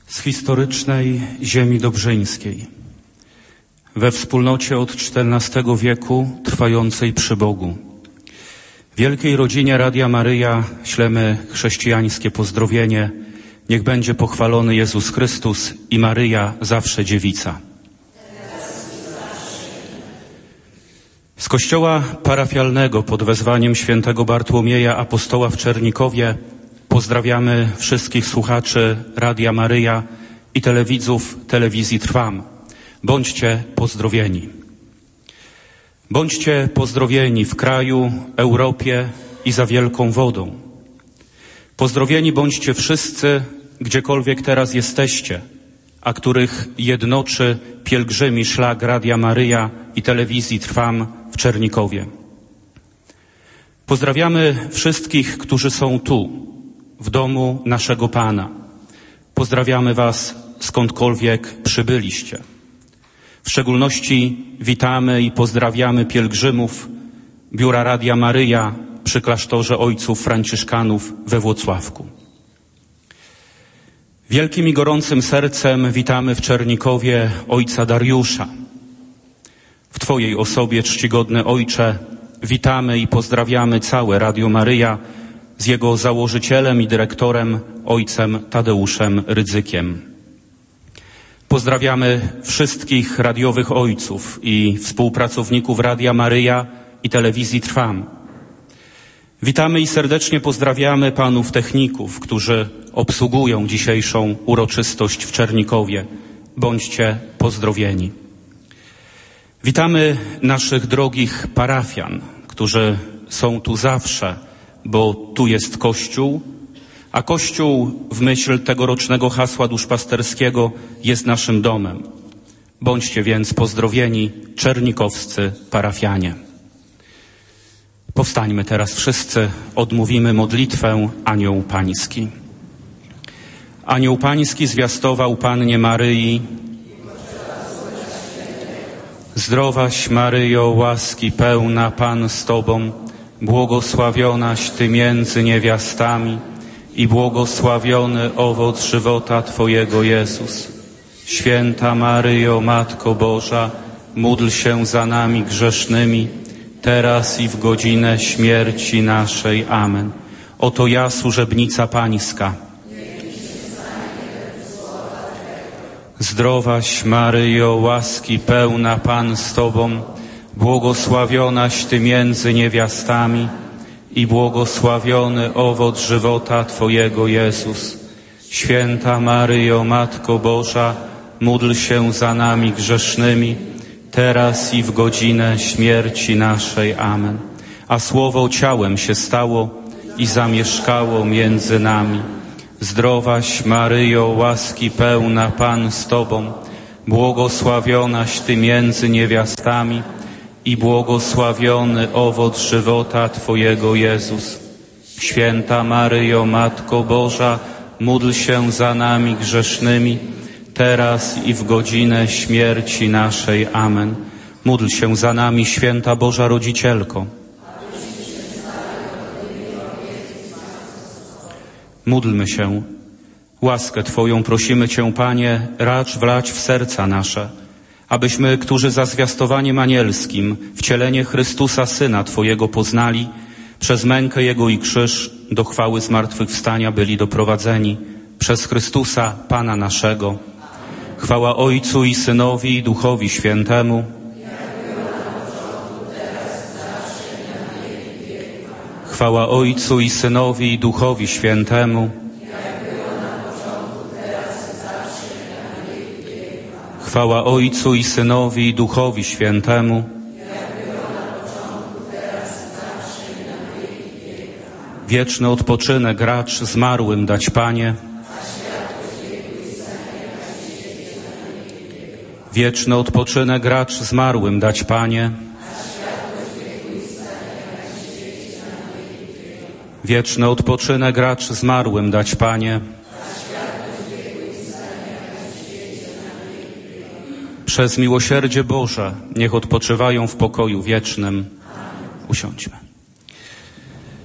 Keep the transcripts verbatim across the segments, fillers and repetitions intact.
z historycznej ziemi dobrzyńskiej, we wspólnocie od czternastego wieku trwającej przy Bogu. Wielkiej rodzinie Radia Maryja ślemy chrześcijańskie pozdrowienie. Niech będzie pochwalony Jezus Chrystus i Maryja zawsze dziewica. Z kościoła parafialnego pod wezwaniem świętego Bartłomieja Apostoła w Czernikowie pozdrawiamy wszystkich słuchaczy Radia Maryja i telewidzów telewizji Trwam. Bądźcie pozdrowieni. Bądźcie pozdrowieni w kraju, Europie i za wielką wodą. Pozdrowieni bądźcie wszyscy, gdziekolwiek teraz jesteście, a których jednoczy pielgrzymi szlak Radia Maryja i telewizji Trwam w Czernikowie. Pozdrawiamy wszystkich, którzy są tu, w domu naszego Pana. Pozdrawiamy Was skądkolwiek przybyliście. W szczególności witamy i pozdrawiamy pielgrzymów Biura Radia Maryja przy klasztorze Ojców Franciszkanów we Włocławku. Wielkim i gorącym sercem witamy w Czernikowie ojca Dariusza. W Twojej osobie, czcigodny ojcze, witamy i pozdrawiamy całe Radio Maryja z jego założycielem i dyrektorem, ojcem Tadeuszem Rydzykiem. Pozdrawiamy wszystkich radiowych ojców i współpracowników Radia Maryja i telewizji Trwam. Witamy i serdecznie pozdrawiamy panów techników, którzy obsługują dzisiejszą uroczystość w Czernikowie. Bądźcie pozdrowieni. Witamy naszych drogich parafian, którzy są tu zawsze, bo tu jest Kościół, a Kościół w myśl tegorocznego hasła duszpasterskiego jest naszym domem. Bądźcie więc pozdrowieni, czernikowscy parafianie. Powstańmy teraz wszyscy, odmówimy modlitwę Anioł Pański. Anioł Pański zwiastował Pannie Maryi: Zdrowaś Maryjo, łaski pełna, Pan z Tobą, błogosławionaś Ty między niewiastami i błogosławiony owoc żywota Twojego Jezus. Święta Maryjo, Matko Boża, módl się za nami grzesznymi, teraz i w godzinę śmierci naszej. Amen. Oto ja, służebnica Pańska. Zdrowaś Maryjo, łaski pełna, Pan z Tobą, błogosławionaś Ty między niewiastami i błogosławiony owoc żywota Twojego Jezus. Święta Maryjo, Matko Boża, módl się za nami grzesznymi, teraz i w godzinę śmierci naszej. Amen. A Słowo ciałem się stało i zamieszkało między nami. Zdrowaś Maryjo, łaski pełna, Pan z Tobą, błogosławionaś Ty między niewiastami i błogosławiony owoc żywota Twojego Jezus. Święta Maryjo, Matko Boża, módl się za nami grzesznymi, teraz i w godzinę śmierci naszej. Amen. Módl się za nami, święta Boża Rodzicielko. Módlmy się. Łaskę Twoją prosimy Cię, Panie, racz wlać w serca nasze, abyśmy, którzy za zwiastowaniem anielskim wcielenie Chrystusa, Syna Twojego, poznali, przez mękę Jego i krzyż do chwały zmartwychwstania byli doprowadzeni. Przez Chrystusa, Pana naszego. Chwała Ojcu i Synowi i Duchowi Świętemu. Chwała Ojcu i Synowi i Duchowi Świętemu. Chwała Ojcu i Synowi i Duchowi Świętemu. Wieczny odpoczynek racz zmarłym dać, Panie. Wieczny odpoczynek racz zmarłym dać, Panie. Wieczny odpoczynek racz zmarłym dać, Panie. Przez miłosierdzie Boże niech odpoczywają w pokoju wiecznym. Usiądźmy.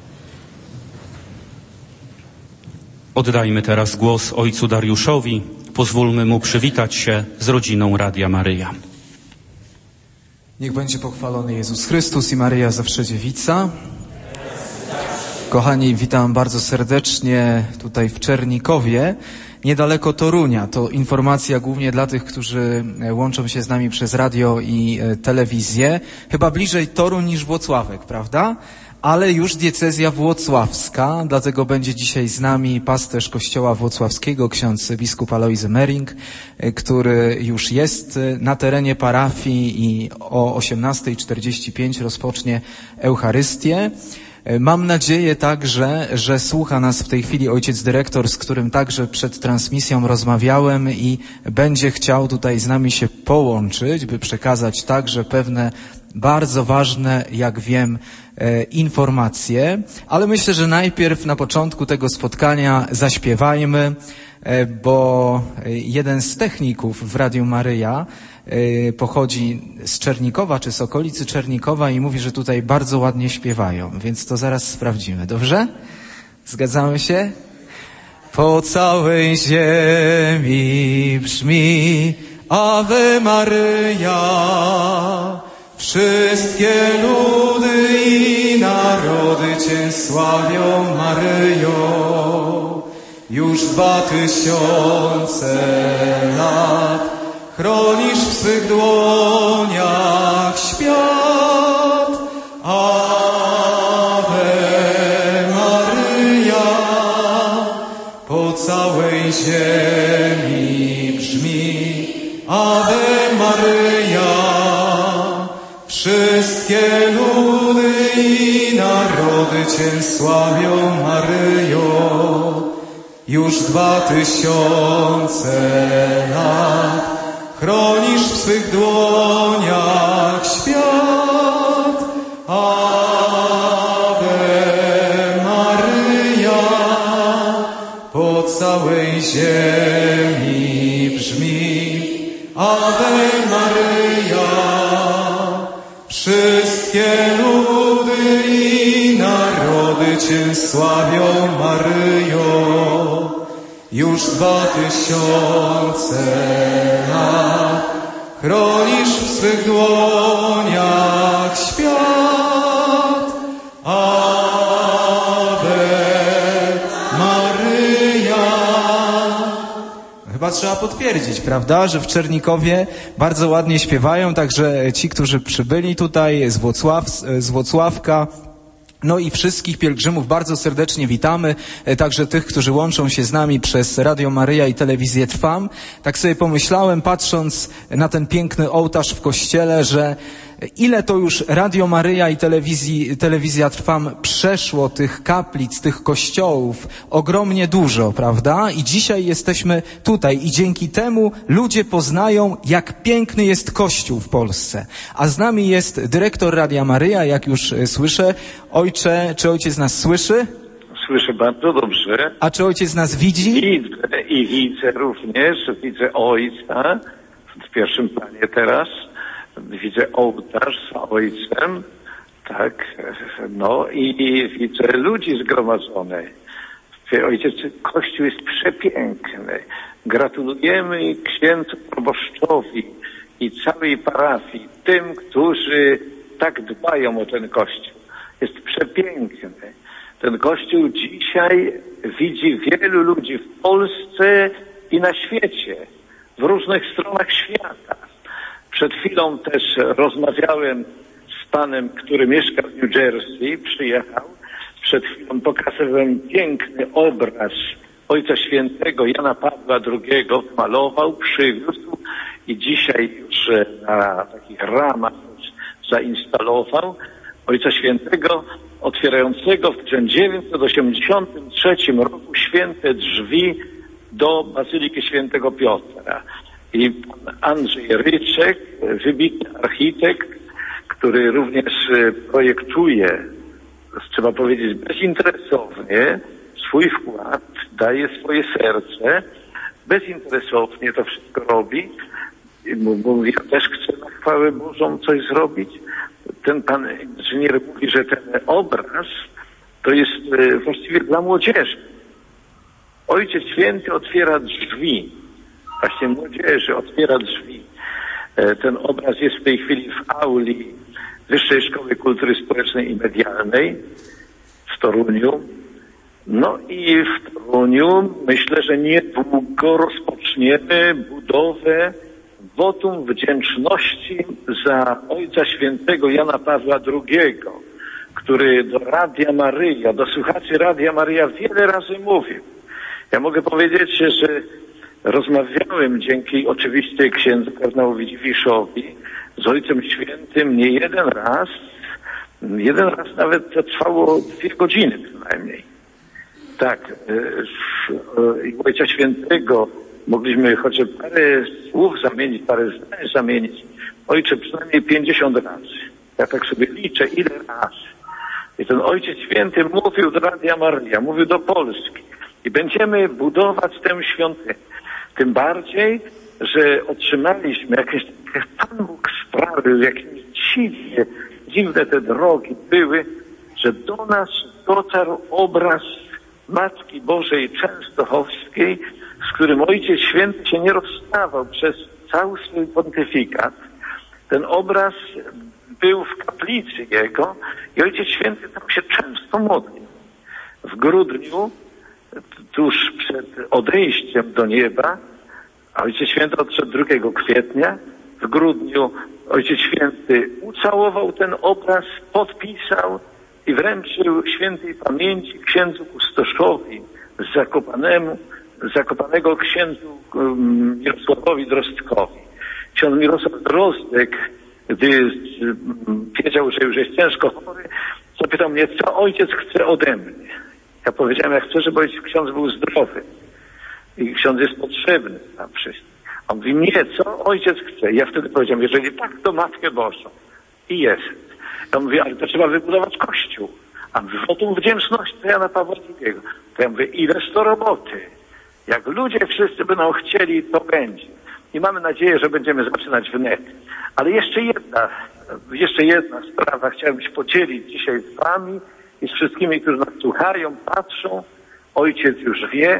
Oddajmy teraz głos ojcu Dariuszowi, pozwólmy mu przywitać się z rodziną Radia Maryja. Niech będzie pochwalony Jezus Chrystus i Maryja Zawsze Dziewica. Kochani, witam bardzo serdecznie tutaj w Czernikowie, niedaleko Torunia. To informacja głównie dla tych, którzy łączą się z nami przez radio i telewizję. Chyba bliżej Toruń niż Włocławek, prawda? Ale już diecezja włocławska, dlatego będzie dzisiaj z nami pasterz kościoła włocławskiego, ksiądz biskup Alojzy Mering, który już jest na terenie parafii i o osiemnasta czterdzieści pięć rozpocznie Eucharystię. Mam nadzieję także, że słucha nas w tej chwili ojciec dyrektor, z którym także przed transmisją rozmawiałem i będzie chciał tutaj z nami się połączyć, by przekazać także pewne bardzo ważne, jak wiem, e, informacje. Ale myślę, że najpierw na początku tego spotkania zaśpiewajmy, e, bo jeden z techników w Radiu Maryja e, pochodzi z Czernikowa, czy z okolicy Czernikowa i mówi, że tutaj bardzo ładnie śpiewają, więc to zaraz sprawdzimy. Dobrze? Zgadzamy się? Po całej ziemi brzmi Ave Maryja, wszystkie ludy i narody Cię sławią, Maryjo. Już dwa tysiące lat chronisz w swych dłoniach świat. Ave Maryja, po całej ziemi brzmi Ave Maryja. Wszystkie ludy i narody Cię sławią, Maryjo. Już dwa tysiące lat chronisz w swych dłoniach świat. Ave Maryja, po całej ziemi brzmi Ave Maryja. Wszystkie ludy i narody Cię sławią, Maryjo. Już dwa tysiące lat chronisz w swych dłoniach świat. Ave Maryja. Chyba trzeba potwierdzić, prawda, że w Czernikowie bardzo ładnie śpiewają, także ci, którzy przybyli tutaj z, Włocław, z Włocławka, no i wszystkich pielgrzymów bardzo serdecznie witamy, także tych, którzy łączą się z nami przez Radio Maryja i Telewizję Trwam. Tak sobie pomyślałem, patrząc na ten piękny ołtarz w kościele, że ile to już Radio Maryja i telewizji, Telewizja Trwam przeszło tych kaplic, tych kościołów, ogromnie dużo, prawda? I dzisiaj jesteśmy tutaj i dzięki temu ludzie poznają, jak piękny jest Kościół w Polsce. A z nami jest dyrektor Radia Maryja, jak już słyszę. Ojcze, czy ojciec nas słyszy? Słyszę bardzo dobrze. A czy ojciec nas widzi? Widzę i widzę również, widzę Ojca w pierwszym planie teraz. Widzę ołtarz z Ojcem, tak, no i, i widzę ludzi zgromadzonych. Ojciec, Kościół jest przepiękny. Gratulujemy księdzu proboszczowi i całej parafii, tym, którzy tak dbają o ten Kościół. Jest przepiękny. Ten Kościół dzisiaj widzi wielu ludzi w Polsce i na świecie, w różnych stronach świata. Przed chwilą też rozmawiałem z panem, który mieszka w New Jersey, przyjechał. Przed chwilą pokazałem piękny obraz Ojca Świętego Jana Pawła drugiego, malował, przywiózł i dzisiaj już na takich ramach zainstalował Ojca Świętego otwierającego w tysiąc dziewięćset osiemdziesiątym trzecim roku święte drzwi do Bazyliki Świętego Piotra. I pan Andrzej Ryczek, wybitny architekt, który również projektuje, trzeba powiedzieć, bezinteresownie swój wkład, daje swoje serce, bezinteresownie to wszystko robi. Mówi, ja też chcę na chwałę Bożą coś zrobić. Ten pan inżynier mówi, że ten obraz to jest właściwie dla młodzieży. Ojciec Święty otwiera drzwi właśnie młodzieży, otwiera drzwi. Ten obraz jest w tej chwili w auli Wyższej Szkoły Kultury Społecznej i Medialnej w Toruniu. No i w Toruniu myślę, że niedługo rozpoczniemy budowę wotum wdzięczności za Ojca Świętego Jana Pawła drugiego, który do Radia Maryja, do słuchaczy Radia Maryja wiele razy mówił. Ja mogę powiedzieć, że rozmawiałem dzięki oczywiście księdzu kardynałowi Dziwiszowi z Ojcem Świętym nie jeden raz, jeden raz nawet to trwało dwie godziny przynajmniej. Tak, i Ojca Świętego mogliśmy chociaż parę słów zamienić, parę zdań zamienić. Ojcze, przynajmniej pięćdziesiąt razy. Ja tak sobie liczę, ile razy. I ten Ojciec Święty mówił do Radia Maryja, mówił do Polski. I będziemy budować tę świątynię. Tym bardziej, że otrzymaliśmy jakieś, jak Pan Bóg sprawił, jakieś dziwne, dziwne te drogi były, że do nas dotarł obraz Matki Bożej Częstochowskiej, z którym Ojciec Święty się nie rozstawał przez cały swój pontyfikat. Ten obraz był w kaplicy jego i Ojciec Święty tam się często modlił. W grudniu, tuż przed odejściem do nieba, a Ojciec Święty odszedł drugiego kwietnia, w grudniu Ojciec Święty ucałował ten obraz, podpisał i wręczył świętej pamięci księdzu kustoszowi Zakopanemu, Zakopanego księdzu um, Mirosławowi Drostkowi. Ksiądz Mirosław Drozdek, gdy um, wiedział, że już jest ciężko chory, zapytał mnie, co ojciec chce ode mnie. Ja powiedziałem, ja chcę, żeby ksiądz był zdrowy. I ksiądz jest potrzebny nam wszystkim. A on mówi, nie, co ojciec chce? I ja wtedy powiedziałem, jeżeli tak, to Matkę Bożą. I jest. Ja mówię, ale to trzeba wybudować kościół. A wotum wdzięczności do Jana Pawła drugiego. To ja mówię, ileż to roboty. Jak ludzie wszyscy będą chcieli, to będzie. I mamy nadzieję, że będziemy zaczynać wnet. Ale jeszcze jedna, jeszcze jedna sprawa chciałem się podzielić dzisiaj z wami i z wszystkimi, którzy nas słuchają, patrzą. Ojciec już wie.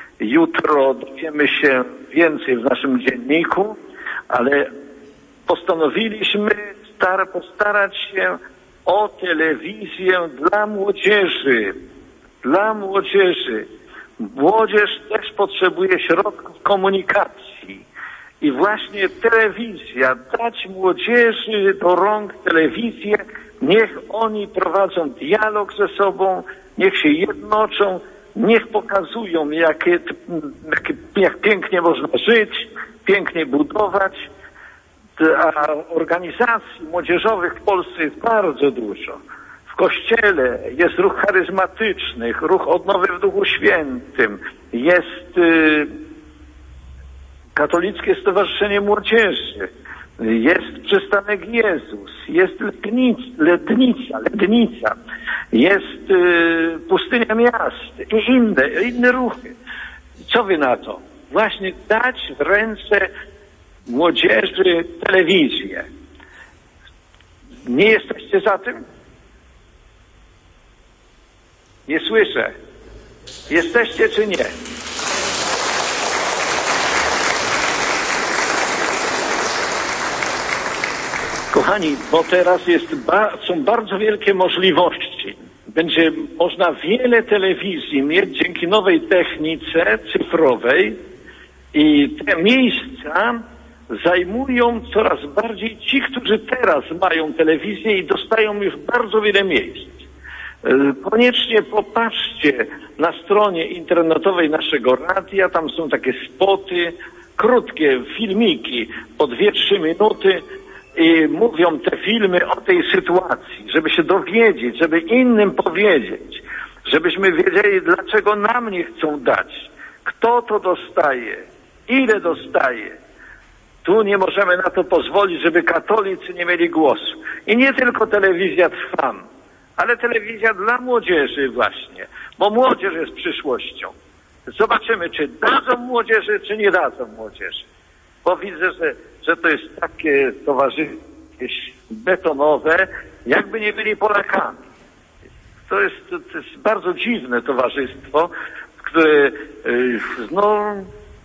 Jutro dowiemy się więcej w naszym dzienniku, ale postanowiliśmy star- postarać się o telewizję dla młodzieży. Dla młodzieży. Młodzież też potrzebuje środków komunikacji. I właśnie telewizja, dać młodzieży do rąk telewizję, niech oni prowadzą dialog ze sobą, niech się jednoczą, niech pokazują, jakie, jakie, jak pięknie można żyć, pięknie budować. A organizacji młodzieżowych w Polsce jest bardzo dużo. W Kościele jest ruch charyzmatyczny, ruch odnowy w Duchu Świętym, jest y, Katolickie Stowarzyszenie Młodzieży, jest Przystanek Jezus, jest Lednica, Lednica, Lednica jest y, Pustynia Miast i inne, inne ruchy. Co wy na to? Właśnie dać w ręce młodzieży telewizję. Nie jesteście za tym? Nie słyszę. Jesteście czy nie? Kochani, bo teraz jest ba- są bardzo wielkie możliwości. Będzie można wiele telewizji mieć dzięki nowej technice cyfrowej i te miejsca zajmują coraz bardziej ci, którzy teraz mają telewizję i dostają już bardzo wiele miejsc. Koniecznie popatrzcie na stronie internetowej naszego radia, tam są takie spoty, krótkie filmiki po dwie, trzy minuty i mówią te filmy o tej sytuacji, żeby się dowiedzieć, żeby innym powiedzieć, żebyśmy wiedzieli, dlaczego nam nie chcą dać, kto to dostaje, ile dostaje. Tu nie możemy na to pozwolić, żeby katolicy nie mieli głosu. I nie tylko telewizja Trwam, ale telewizja dla młodzieży właśnie, bo młodzież jest przyszłością. Zobaczymy, czy dadzą młodzieży, czy nie dadzą młodzieży. Bo widzę, że, że to jest takie towarzystwo betonowe, jakby nie byli Polakami. To jest, to jest bardzo dziwne towarzystwo, które no,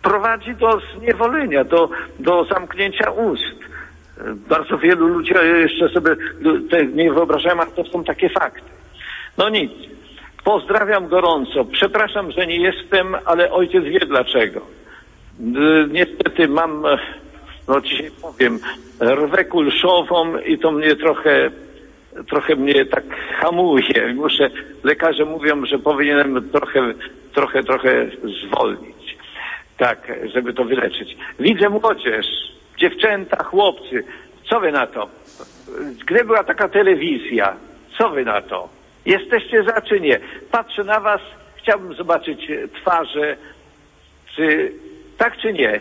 prowadzi do zniewolenia, do, do zamknięcia ust. Bardzo wielu ludzi jeszcze sobie nie wyobrażają, a to są takie fakty. No nic. Pozdrawiam gorąco. Przepraszam, że nie jestem, ale ojciec wie dlaczego. Niestety mam, no dzisiaj powiem, rwę kulszową i to mnie trochę, trochę mnie tak hamuje. Muszę, lekarze mówią, że powinienem trochę, trochę, trochę zwolnić. Tak, żeby to wyleczyć. Widzę młodzież, dziewczęta, chłopcy. Co wy na to? Gdy była taka telewizja, co wy na to? Jesteście za czy nie? Patrzę na was, chciałbym zobaczyć twarze, czy tak czy nie?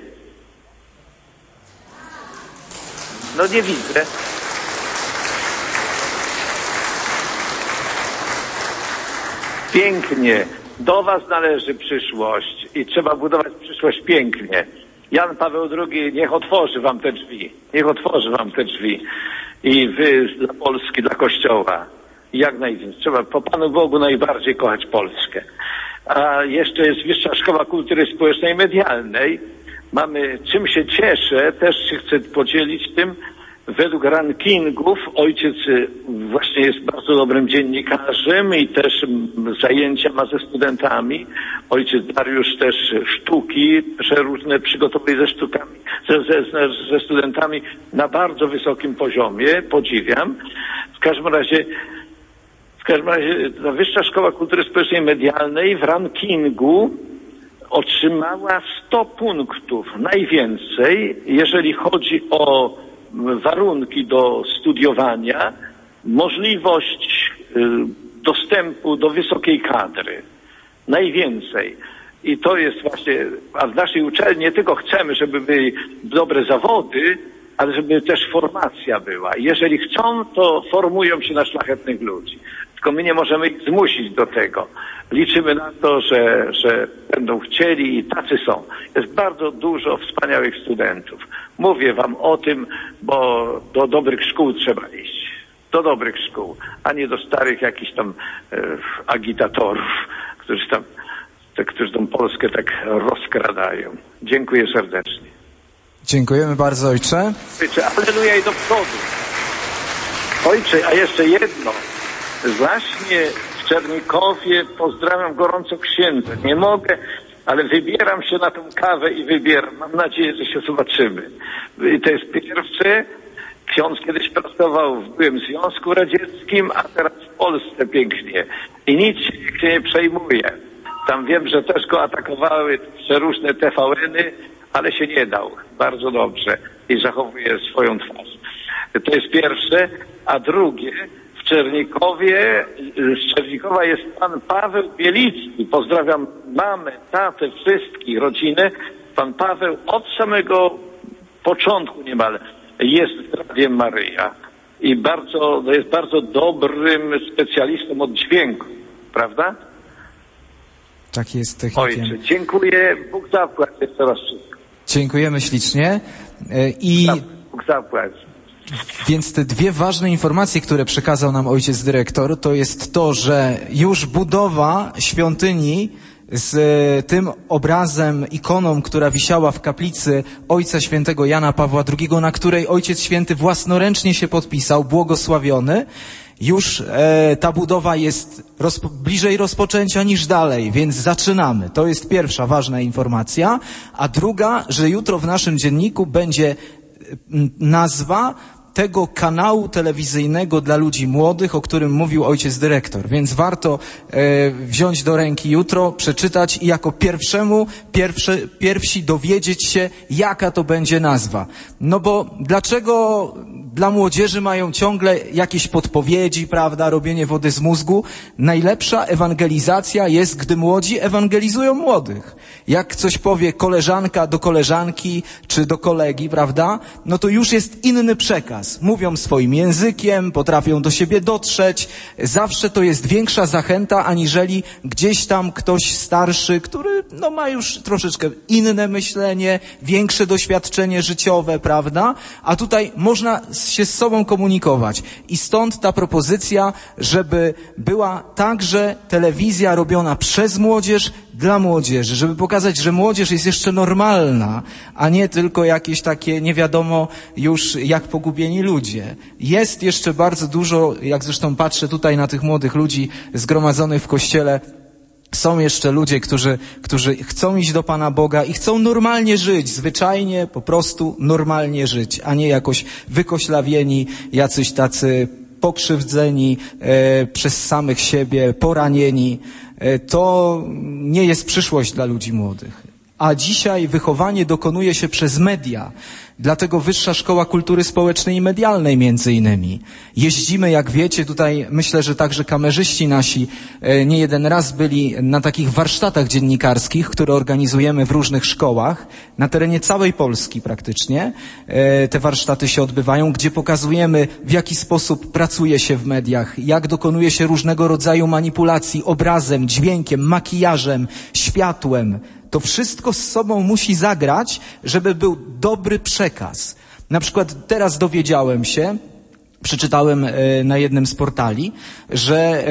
No nie widzę. Pięknie. Do was należy przyszłość i trzeba budować przyszłość pięknie. Jan Paweł drugi niech otworzy wam te drzwi. Niech otworzy wam te drzwi. I wy dla Polski, dla Kościoła. Jak najwięcej. Trzeba po Panu Bogu najbardziej kochać Polskę. A jeszcze jest Wyższa Szkoła Kultury Społecznej i Medialnej. Mamy, czym się cieszę, też się chcę podzielić tym. Według rankingów ojciec właśnie jest bardzo dobrym dziennikarzem i też zajęcia ma ze studentami. Ojciec Dariusz też sztuki przeróżne przygotowuje ze sztukami, ze, ze, ze studentami na bardzo wysokim poziomie. Podziwiam. W każdym razie W każdym razie ta Wyższa Szkoła Kultury Społecznej i Medialnej w rankingu otrzymała sto punktów, najwięcej, jeżeli chodzi o warunki do studiowania, możliwość dostępu do wysokiej kadry. Najwięcej. I to jest właśnie, a w naszej uczelni nie tylko chcemy, żeby były dobre zawody, ale żeby też formacja była. I jeżeli chcą, to formują się na szlachetnych ludzi. Tylko my nie możemy ich zmusić do tego. Liczymy na to, że, że będą chcieli i tacy są. Jest bardzo dużo wspaniałych studentów. Mówię wam o tym, bo do dobrych szkół trzeba iść. Do dobrych szkół, a nie do starych jakichś tam e, agitatorów, którzy tam, te, którzy tą Polskę tak rozkradają. Dziękuję serdecznie. Dziękujemy bardzo, ojcze. Ojcze, alleluja i do przodu. Ojcze, a jeszcze jedno. Właśnie w Czernikowie pozdrawiam gorąco księdza. Nie mogę, ale wybieram się na tą kawę i wybieram. Mam nadzieję, że się zobaczymy. I to jest pierwsze. Ksiądz kiedyś pracował w byłym Związku Radzieckim, a teraz w Polsce pięknie. I nic się nie przejmuje. Tam wiem, że też go atakowały przeróżne T V N-y, ale się nie dał. Bardzo dobrze. I zachowuje swoją twarz. To jest pierwsze. A drugie, w Czernikowie, z Czernikowa jest pan Paweł Bielicki. Pozdrawiam mamę, tatę, wszystkich, rodzinę. Pan Paweł od samego początku niemal jest w Radiem Maryja. I bardzo, jest bardzo dobrym specjalistą od dźwięku. Prawda? Tak jest, technikiem. Ojcze, dziękuję. Bóg zapłać jeszcze raz wszystko. Dziękujemy ślicznie. I Bóg zapłać. Więc te dwie ważne informacje, które przekazał nam ojciec dyrektor, to jest to, że już budowa świątyni z tym obrazem, ikoną, która wisiała w kaplicy Ojca Świętego Jana Pawła drugiego, na której Ojciec Święty własnoręcznie się podpisał, błogosławiony, już e, ta budowa jest rozpo, bliżej rozpoczęcia niż dalej, więc zaczynamy. To jest pierwsza ważna informacja. A druga, że jutro w naszym dzienniku będzie nazwa tego kanału telewizyjnego dla ludzi młodych, o którym mówił ojciec dyrektor. Więc warto e, wziąć do ręki jutro, przeczytać i jako pierwszemu, pierwsze, pierwsi dowiedzieć się, jaka to będzie nazwa. No bo dlaczego dla młodzieży mają ciągle jakieś podpowiedzi, prawda, robienie wody z mózgu? Najlepsza ewangelizacja jest, gdy młodzi ewangelizują młodych. Jak coś powie koleżanka do koleżanki, czy do kolegi, prawda, no to już jest inny przekaz. Mówią swoim językiem, potrafią do siebie dotrzeć. Zawsze to jest większa zachęta, aniżeli gdzieś tam ktoś starszy, który no ma już troszeczkę inne myślenie, większe doświadczenie życiowe, prawda? A tutaj można się z sobą komunikować. I stąd ta propozycja, żeby była także telewizja robiona przez młodzież, dla młodzieży, żeby pokazać, że młodzież jest jeszcze normalna, a nie tylko jakieś takie nie wiadomo już jak pogubieni ludzie. Jest jeszcze bardzo dużo, jak zresztą patrzę tutaj na tych młodych ludzi zgromadzonych w kościele, są jeszcze ludzie, którzy, którzy chcą iść do Pana Boga i chcą normalnie żyć, zwyczajnie, po prostu normalnie żyć, a nie jakoś wykoślawieni, jacyś tacy pokrzywdzeni e, przez samych siebie, poranieni. E, to nie jest przyszłość dla ludzi młodych. A dzisiaj wychowanie dokonuje się przez media. Dlatego Wyższa Szkoła Kultury Społecznej i Medialnej między innymi. Jeździmy, jak wiecie, tutaj myślę, że także kamerzyści nasi e, nie jeden raz byli na takich warsztatach dziennikarskich, które organizujemy w różnych szkołach, na terenie całej Polski praktycznie. E, te warsztaty się odbywają, gdzie pokazujemy, w jaki sposób pracuje się w mediach, jak dokonuje się różnego rodzaju manipulacji obrazem, dźwiękiem, makijażem, światłem. To wszystko z sobą musi zagrać, żeby był dobry przekaz. Na przykład teraz dowiedziałem się, przeczytałem na jednym z portali, że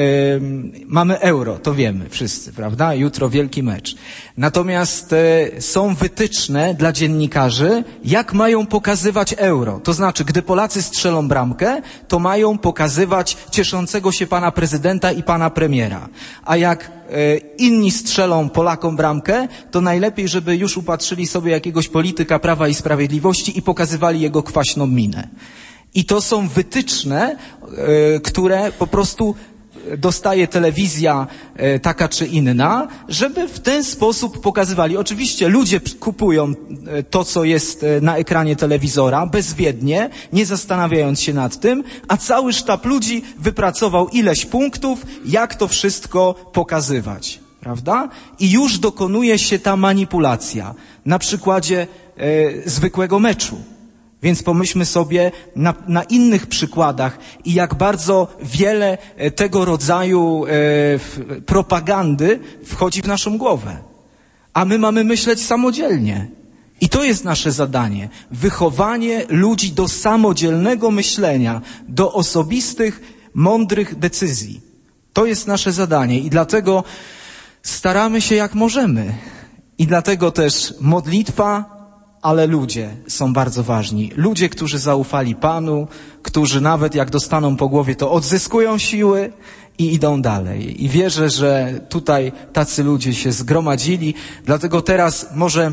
mamy euro, to wiemy wszyscy, prawda? Jutro wielki mecz. Natomiast są wytyczne dla dziennikarzy, jak mają pokazywać euro. To znaczy, gdy Polacy strzelą bramkę, to mają pokazywać cieszącego się pana prezydenta i pana premiera. A jak inni strzelą Polakom bramkę, to najlepiej, żeby już upatrzyli sobie jakiegoś polityka Prawa i Sprawiedliwości i pokazywali jego kwaśną minę. I to są wytyczne, y, które po prostu dostaje telewizja y, taka czy inna, żeby w ten sposób pokazywali. Oczywiście ludzie kupują y, to, co jest y, na ekranie telewizora, bezwiednie, nie zastanawiając się nad tym, a cały sztab ludzi wypracował ileś punktów, jak to wszystko pokazywać. Prawda? I już dokonuje się ta manipulacja na przykładzie y, zwykłego meczu. Więc pomyślmy sobie na, na innych przykładach i jak bardzo wiele tego rodzaju e, propagandy wchodzi w naszą głowę. A my mamy myśleć samodzielnie. I to jest nasze zadanie. Wychowanie ludzi do samodzielnego myślenia, do osobistych, mądrych decyzji. To jest nasze zadanie i dlatego staramy się jak możemy. I dlatego też modlitwa, ale ludzie są bardzo ważni. Ludzie, którzy zaufali Panu, którzy nawet jak dostaną po głowie, to odzyskują siły i idą dalej. I wierzę, że tutaj tacy ludzie się zgromadzili. Dlatego teraz może,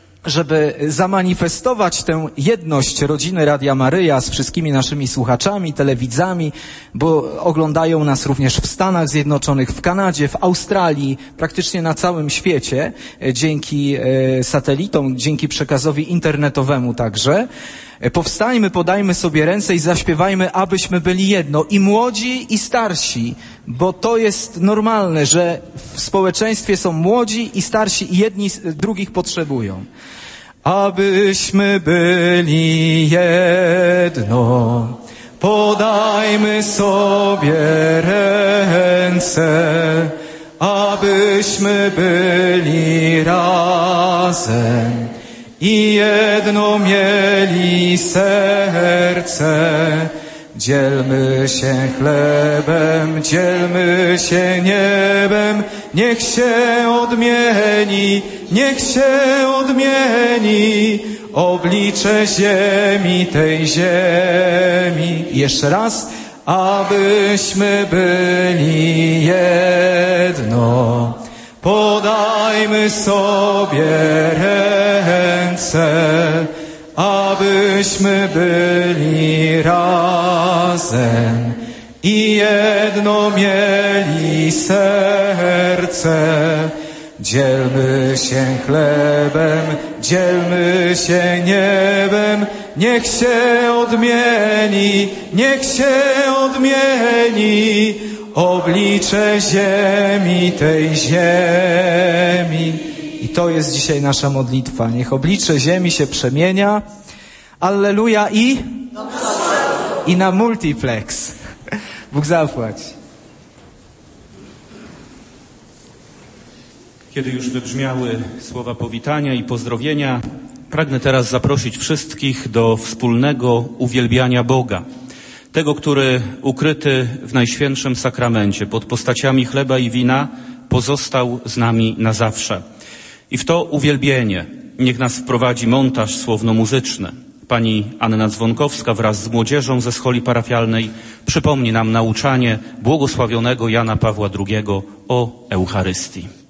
żeby zamanifestować tę jedność rodziny Radia Maryja z wszystkimi naszymi słuchaczami, telewidzami, bo oglądają nas również w Stanach Zjednoczonych, w Kanadzie, w Australii, praktycznie na całym świecie, dzięki satelitom, dzięki przekazowi internetowemu także. Powstańmy, podajmy sobie ręce i zaśpiewajmy, abyśmy byli jedno. I młodzi, i starsi, bo to jest normalne, że w społeczeństwie są młodzi i starsi i jedni drugich potrzebują. Abyśmy byli jedno, podajmy sobie ręce, abyśmy byli razem i jedno mieli serce. Dzielmy się chlebem, dzielmy się niebem, niech się odmieni, niech się odmieni oblicze ziemi, tej ziemi. I jeszcze raz, abyśmy byli jedno, podajmy sobie ręce, abyśmy byli razem i jedno mieli serce. Dzielmy się chlebem, dzielmy się niebem, niech się odmieni, niech się odmieni oblicze ziemi, tej ziemi. I to jest dzisiaj nasza modlitwa. Niech oblicze ziemi się przemienia. Alleluja i? I na multiplex. Bóg zapłać. Kiedy już wybrzmiały słowa powitania i pozdrowienia, Pragnę teraz zaprosić wszystkich do wspólnego uwielbiania Boga, tego, który ukryty w Najświętszym Sakramencie pod postaciami chleba i wina pozostał z nami na zawsze. I w to uwielbienie niech nas wprowadzi montaż słowno-muzyczny. Pani Anna Dzwonkowska wraz z młodzieżą ze scholi parafialnej przypomni nam nauczanie błogosławionego Jana Pawła drugiego o Eucharystii.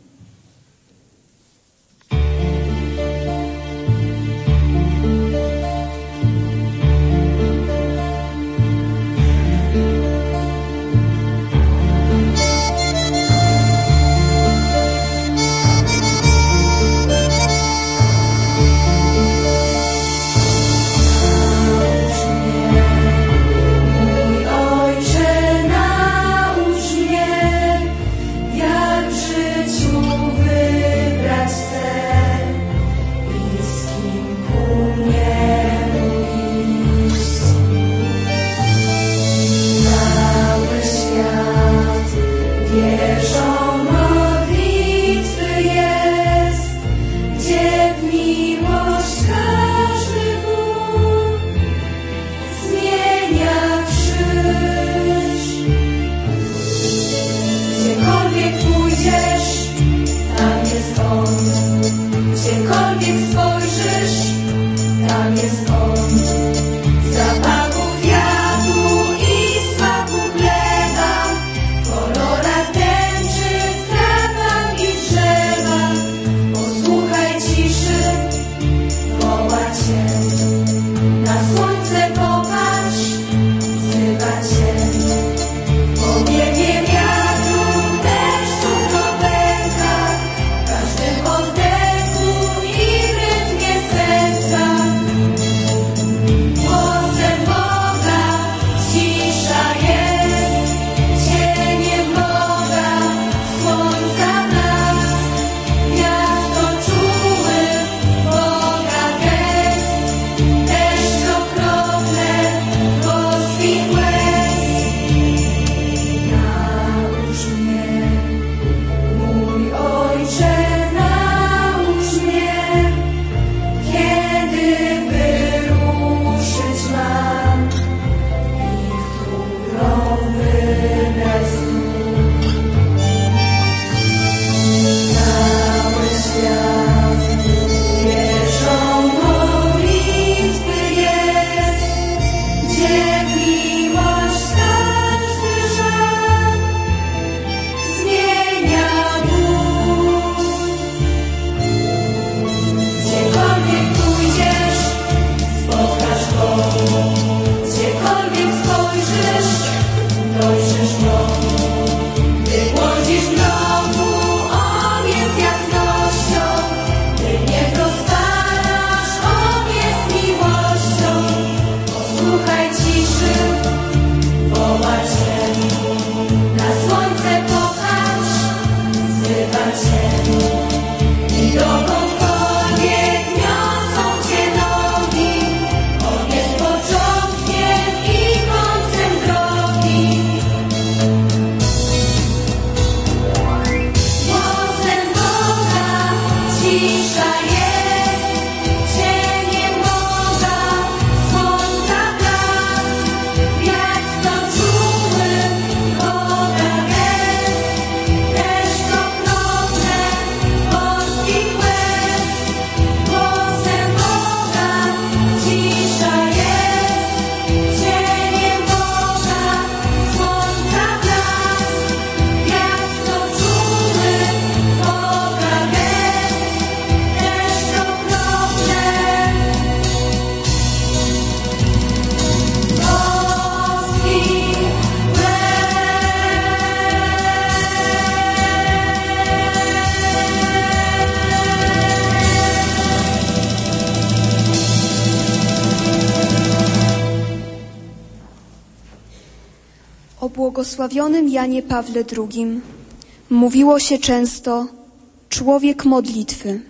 O błogosławionym Janie Pawle drugim mówiło się często człowiek modlitwy.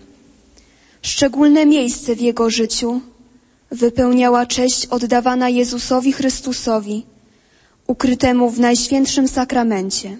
Szczególne miejsce w jego życiu wypełniała cześć oddawana Jezusowi Chrystusowi, ukrytemu w Najświętszym Sakramencie.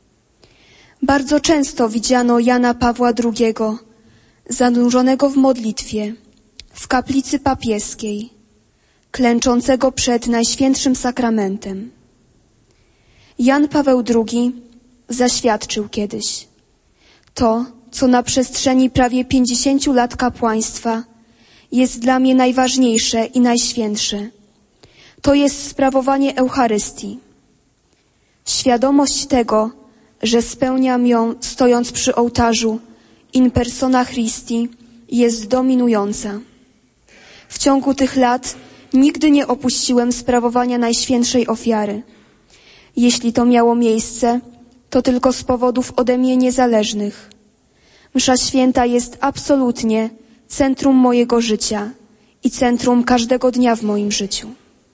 Bardzo często widziano Jana Pawła drugiego zanurzonego w modlitwie, w kaplicy papieskiej, klęczącego przed Najświętszym Sakramentem. Jan Paweł drugi zaświadczył kiedyś: to, co na przestrzeni prawie pięćdziesięciu lat kapłaństwa jest dla mnie najważniejsze i najświętsze, to jest sprawowanie Eucharystii. Świadomość tego, że spełniam ją stojąc przy ołtarzu in persona Christi, jest dominująca. W ciągu tych lat nigdy nie opuściłem sprawowania Najświętszej Ofiary. Jeśli to miało miejsce, to tylko z powodów ode mnie niezależnych. Msza święta jest absolutnie centrum mojego życia i centrum każdego dnia w moim życiu.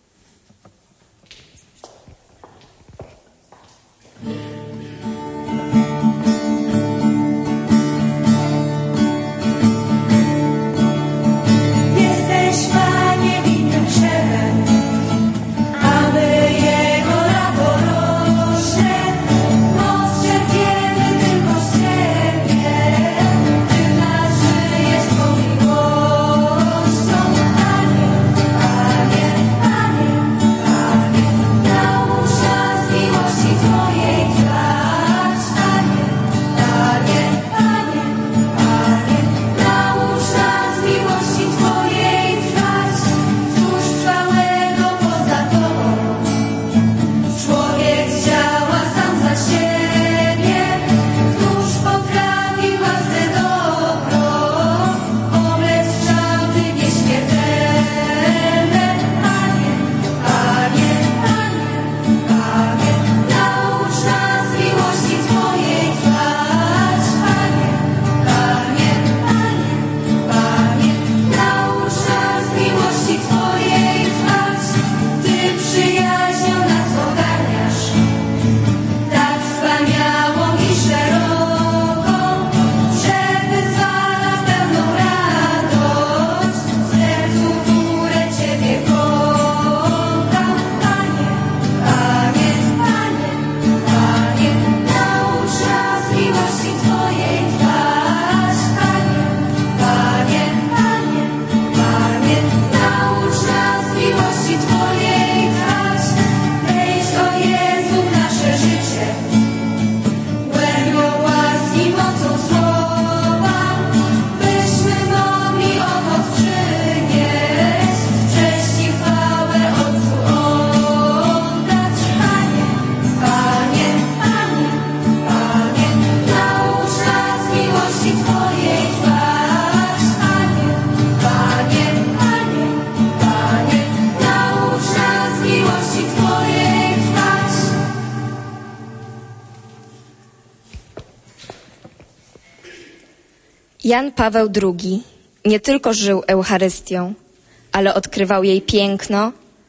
Jan Paweł drugi nie tylko żył Eucharystią, ale odkrywał jej piękno,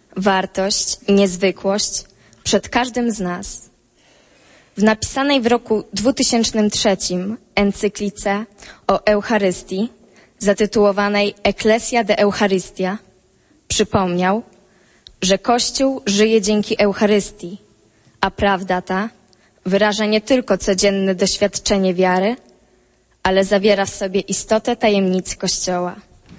wartość i niezwykłość przed każdym z nas. W napisanej w roku dwutysięcznym trzecim encyklice o Eucharystii, zatytułowanej Ecclesia de Eucharistia, przypomniał, że Kościół żyje dzięki Eucharystii, a prawda ta wyraża nie tylko codzienne doświadczenie wiary, ale zawiera w sobie istotę tajemnicy Kościoła.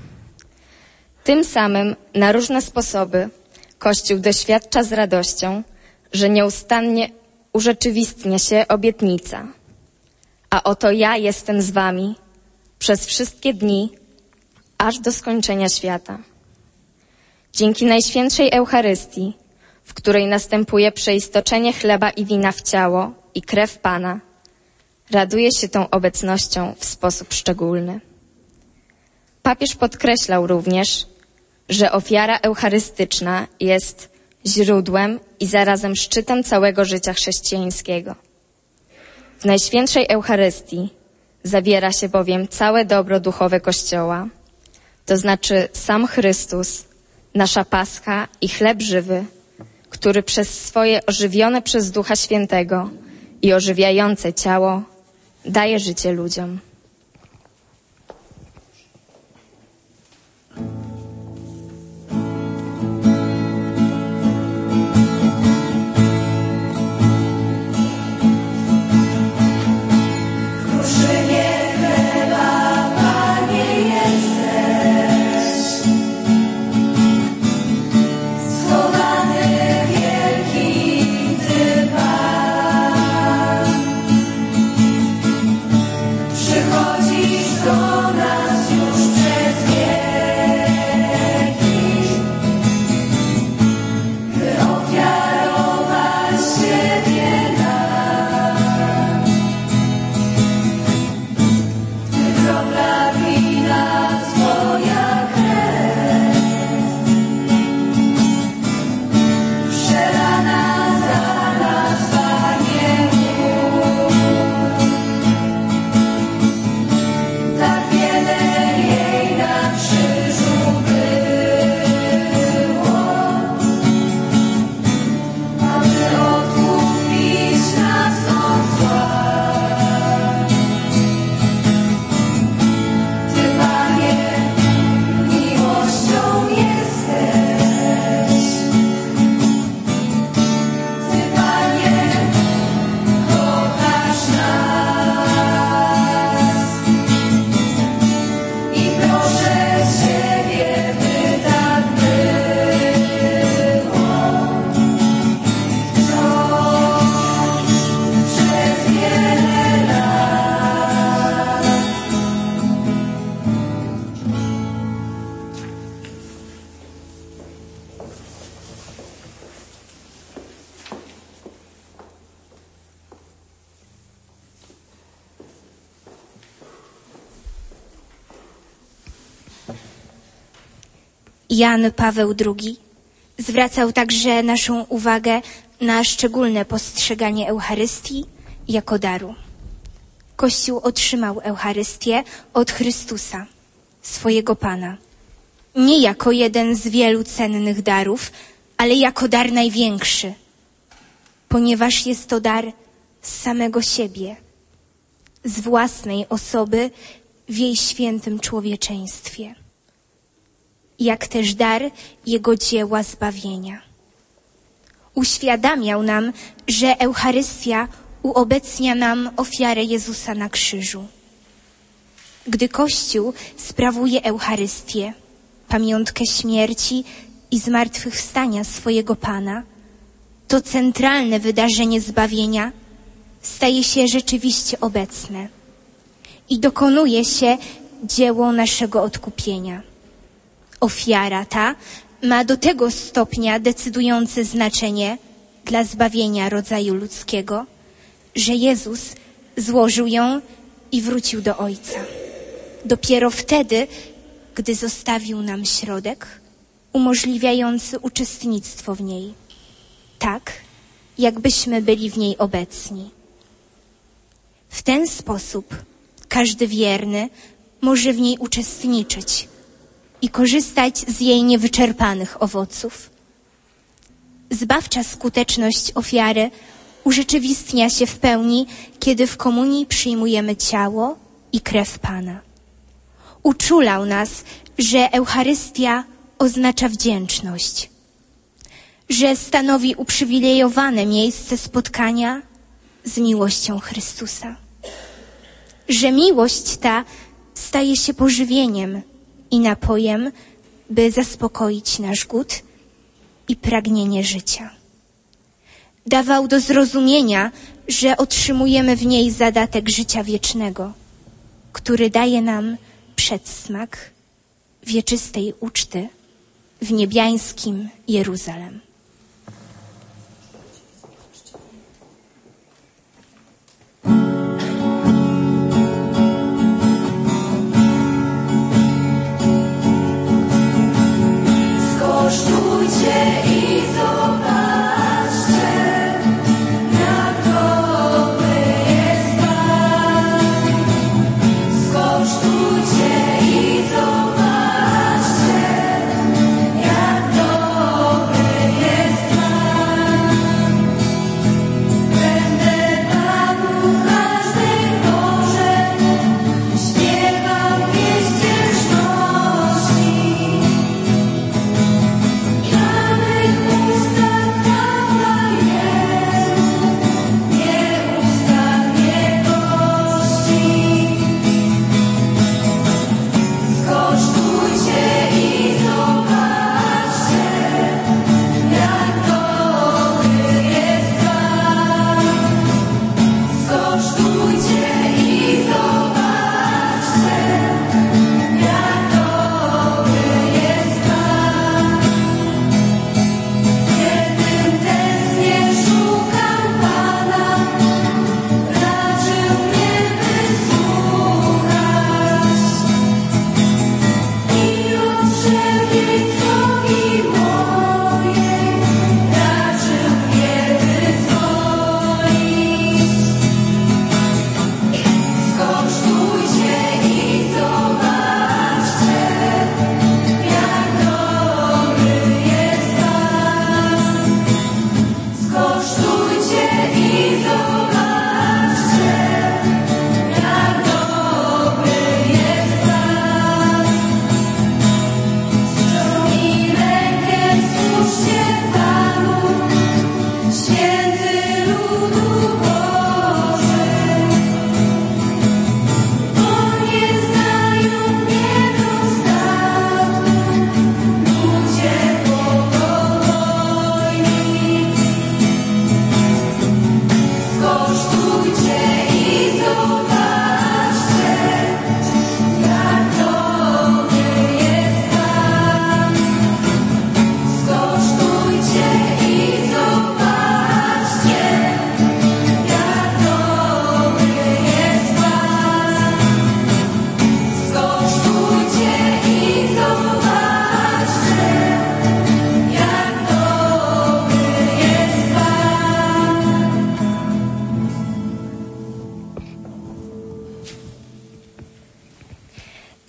Tym samym na różne sposoby Kościół doświadcza z radością, że nieustannie urzeczywistnia się obietnica. A oto ja jestem z wami przez wszystkie dni, aż do skończenia świata. Dzięki Najświętszej Eucharystii, w której następuje przeistoczenie chleba i wina w ciało i krew Pana, raduje się tą obecnością w sposób szczególny. Papież podkreślał również, że ofiara eucharystyczna jest źródłem i zarazem szczytem całego życia chrześcijańskiego. W Najświętszej Eucharystii zawiera się bowiem całe dobro duchowe Kościoła, to znaczy sam Chrystus, nasza Pascha i chleb żywy, który przez swoje ożywione przez Ducha Świętego i ożywiające ciało daje życie ludziom. Kruszynie chleba, Panie, jesteś. Jan Paweł drugi zwracał także naszą uwagę na szczególne postrzeganie Eucharystii jako daru. Kościół otrzymał Eucharystię od Chrystusa, swojego Pana. Nie jako jeden z wielu cennych darów, ale jako dar największy, ponieważ jest to dar z samego siebie, z własnej osoby w jej świętym człowieczeństwie, jak też dar Jego dzieła zbawienia. Uświadamiał nam, że Eucharystia uobecnia nam ofiarę Jezusa na krzyżu. Gdy Kościół sprawuje Eucharystię, pamiątkę śmierci i zmartwychwstania swojego Pana, to centralne wydarzenie zbawienia staje się rzeczywiście obecne i dokonuje się dzieło naszego odkupienia. Ofiara ta ma do tego stopnia decydujące znaczenie dla zbawienia rodzaju ludzkiego, że Jezus złożył ją i wrócił do Ojca. Dopiero wtedy, gdy zostawił nam środek umożliwiający uczestnictwo w niej, tak jakbyśmy byli w niej obecni. W ten sposób każdy wierny może w niej uczestniczyć i korzystać z jej niewyczerpanych owoców. Zbawcza skuteczność ofiary urzeczywistnia się w pełni, kiedy w komunii przyjmujemy ciało i krew Pana. Uczulał nas, że Eucharystia oznacza wdzięczność, że stanowi uprzywilejowane miejsce spotkania z miłością Chrystusa, że miłość ta staje się pożywieniem i napojem, by zaspokoić nasz głód i pragnienie życia. Dawał do zrozumienia, że otrzymujemy w niej zadatek życia wiecznego, który daje nam przedsmak wieczystej uczty w niebiańskim Jeruzalem. Skosztujcie i zobaczcie, jak dobry jest Pan. Skosztujcie i zobaczcie, jak dobry jest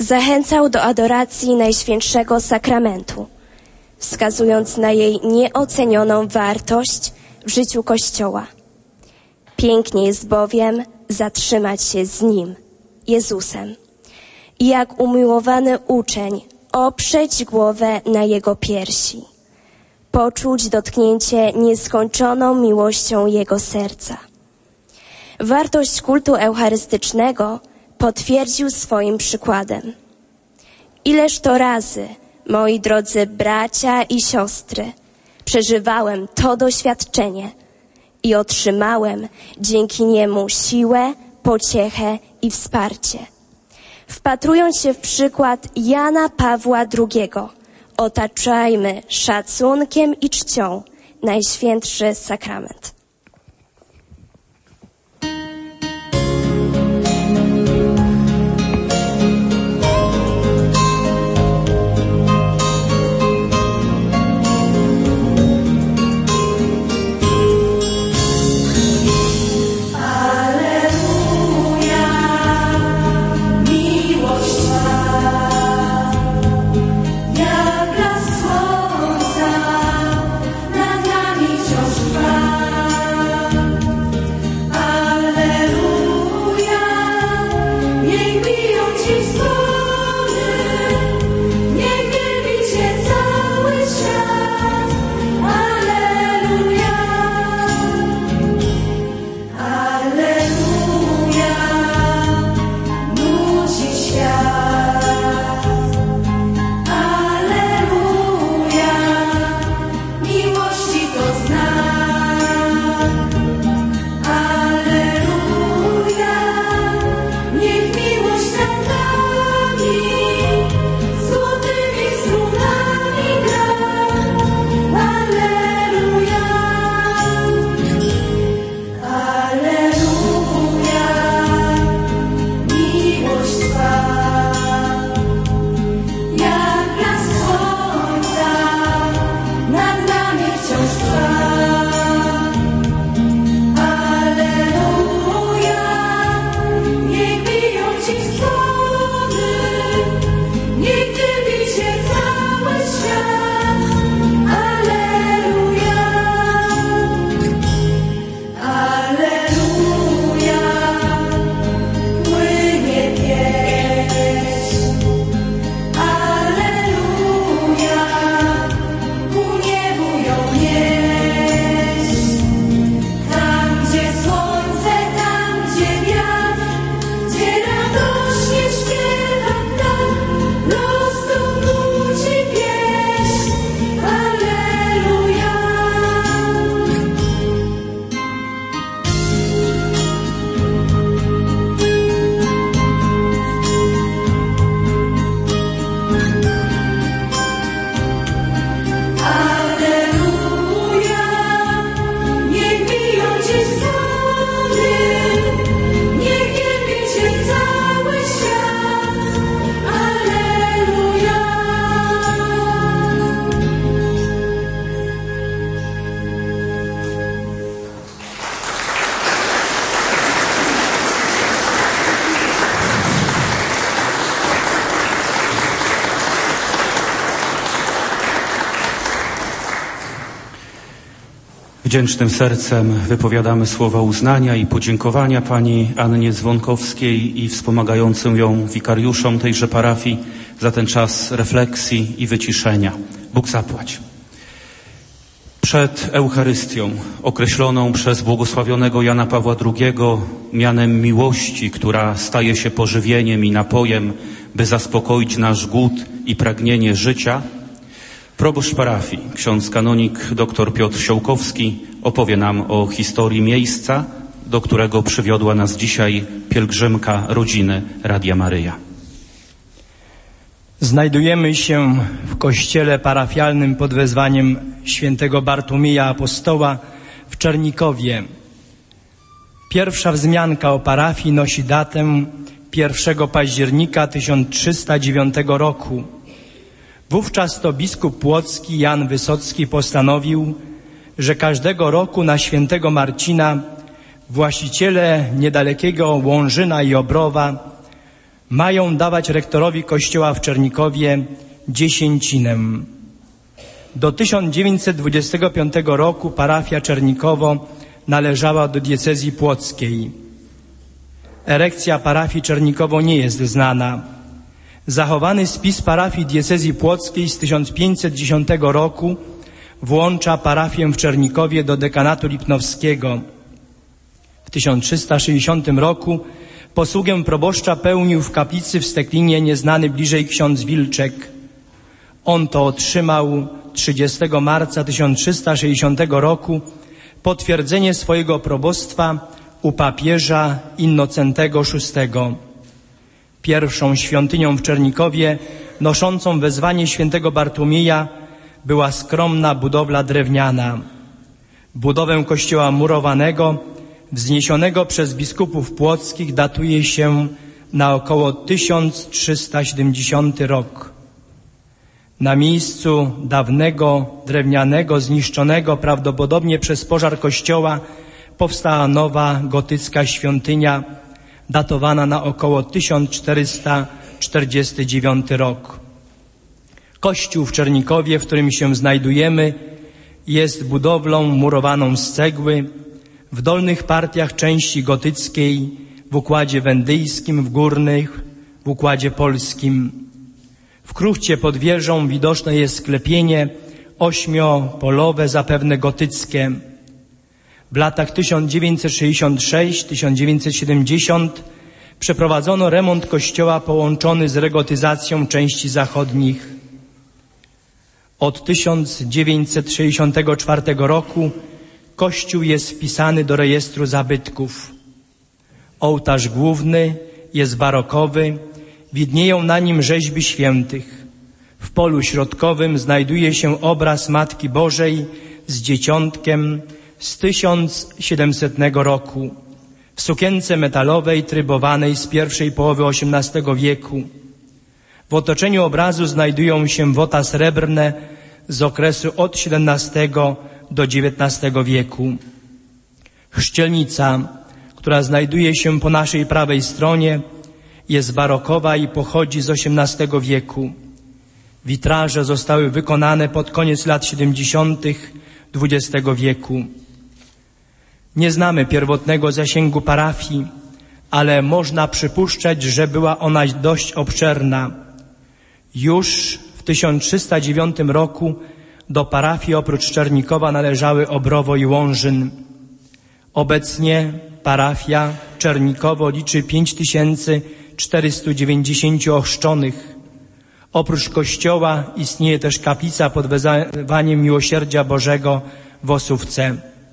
zachęcał do adoracji Najświętszego Sakramentu, wskazując na jej nieocenioną wartość w życiu Kościoła. Pięknie jest bowiem zatrzymać się z Nim, Jezusem, i jak umiłowany uczeń oprzeć głowę na Jego piersi, poczuć dotknięcie nieskończoną miłością Jego serca. Wartość kultu eucharystycznego potwierdził swoim przykładem. Ileż to razy, moi drodzy bracia i siostry, przeżywałem to doświadczenie i otrzymałem dzięki niemu siłę, pociechę i wsparcie. Wpatrując się w przykład Jana Pawła drugiego, otaczajmy szacunkiem i czcią Najświętszy Sakrament. Wdzięcznym sercem wypowiadamy słowa uznania i podziękowania pani Annie Dzwonkowskiej i wspomagającym ją wikariuszom tejże parafii za ten czas refleksji i wyciszenia. Bóg zapłać. Przed Eucharystią, określoną przez błogosławionego Jana Pawła drugiego mianem miłości, która staje się pożywieniem i napojem, by zaspokoić nasz głód i pragnienie życia, proboszcz parafii, ksiądz kanonik dr Piotr Siołkowski opowie nam o historii miejsca, do którego przywiodła nas dzisiaj pielgrzymka rodziny Radia Maryja. Znajdujemy się w kościele parafialnym pod wezwaniem świętego Bartłomieja Apostoła w Czernikowie. Pierwsza wzmianka o parafii nosi datę pierwszego października tysiąc trzysta dziewiątego roku. Wówczas to biskup płocki Jan Wysocki postanowił, że każdego roku na świętego Marcina właściciele niedalekiego Łążyna i Obrowa mają dawać rektorowi kościoła w Czernikowie dziesięcinę. Do tysiąc dziewięćset dwudziestego piątego roku parafia Czernikowo należała do diecezji płockiej. Erekcja parafii Czernikowo nie jest znana. Zachowany spis parafii diecezji płockiej z tysiąc pięćset dziesiątego roku włącza parafię w Czernikowie do dekanatu lipnowskiego. W tysiąc trzysta sześćdziesiątym roku posługę proboszcza pełnił w kaplicy w Steklinie nieznany bliżej ksiądz Wilczek. On to otrzymał trzydziestego marca tysiąc trzysta sześćdziesiątego roku potwierdzenie swojego probostwa u papieża Innocentego szóstego. Pierwszą świątynią w Czernikowie noszącą wezwanie świętego Bartłomieja była skromna budowla drewniana. Budowę kościoła murowanego wzniesionego przez biskupów płockich datuje się na około tysiąc trzysta siedemdziesiąty rok. Na miejscu dawnego drewnianego, zniszczonego prawdopodobnie przez pożar kościoła powstała nowa gotycka świątynia datowana na około tysiąc czterysta czterdziesty dziewiąty rok. Kościół w Czernikowie, w którym się znajdujemy, jest budowlą murowaną z cegły, w dolnych partiach części gotyckiej, w układzie wendyjskim, w górnych, w układzie polskim. W kruchcie pod wieżą widoczne jest sklepienie ośmiopolowe, zapewne gotyckie. W latach tysiąc dziewięćset sześćdziesiąt sześć do tysiąc dziewięćset siedemdziesiąt przeprowadzono remont kościoła połączony z regotyzacją części zachodnich. Od tysiąc dziewięćset sześćdziesiątego czwartego roku kościół jest wpisany do rejestru zabytków. Ołtarz główny jest barokowy, widnieją na nim rzeźby świętych. W polu środkowym znajduje się obraz Matki Bożej z dzieciątkiem z tysiąc siedemsetnego roku, w sukience metalowej trybowanej z pierwszej połowy osiemnastego wieku. W otoczeniu obrazu znajdują się wota srebrne z okresu od siedemnastego do dziewiętnastego wieku. Chrzcielnica, która znajduje się po naszej prawej stronie, jest barokowa i pochodzi z osiemnastego wieku. Witraże zostały wykonane pod koniec lat siedemdziesiątych dwudziestego wieku. Nie znamy pierwotnego zasięgu parafii, ale można przypuszczać, że była ona dość obszerna. Już w tysiąc trzysta dziewiątym roku do parafii oprócz Czernikowa należały Obrowo i Łążyn. Obecnie parafia Czernikowo liczy pięć tysięcy czterysta dziewięćdziesiąt ochrzczonych. Oprócz kościoła istnieje też kaplica pod wezwaniem Miłosierdzia Bożego w Osówce.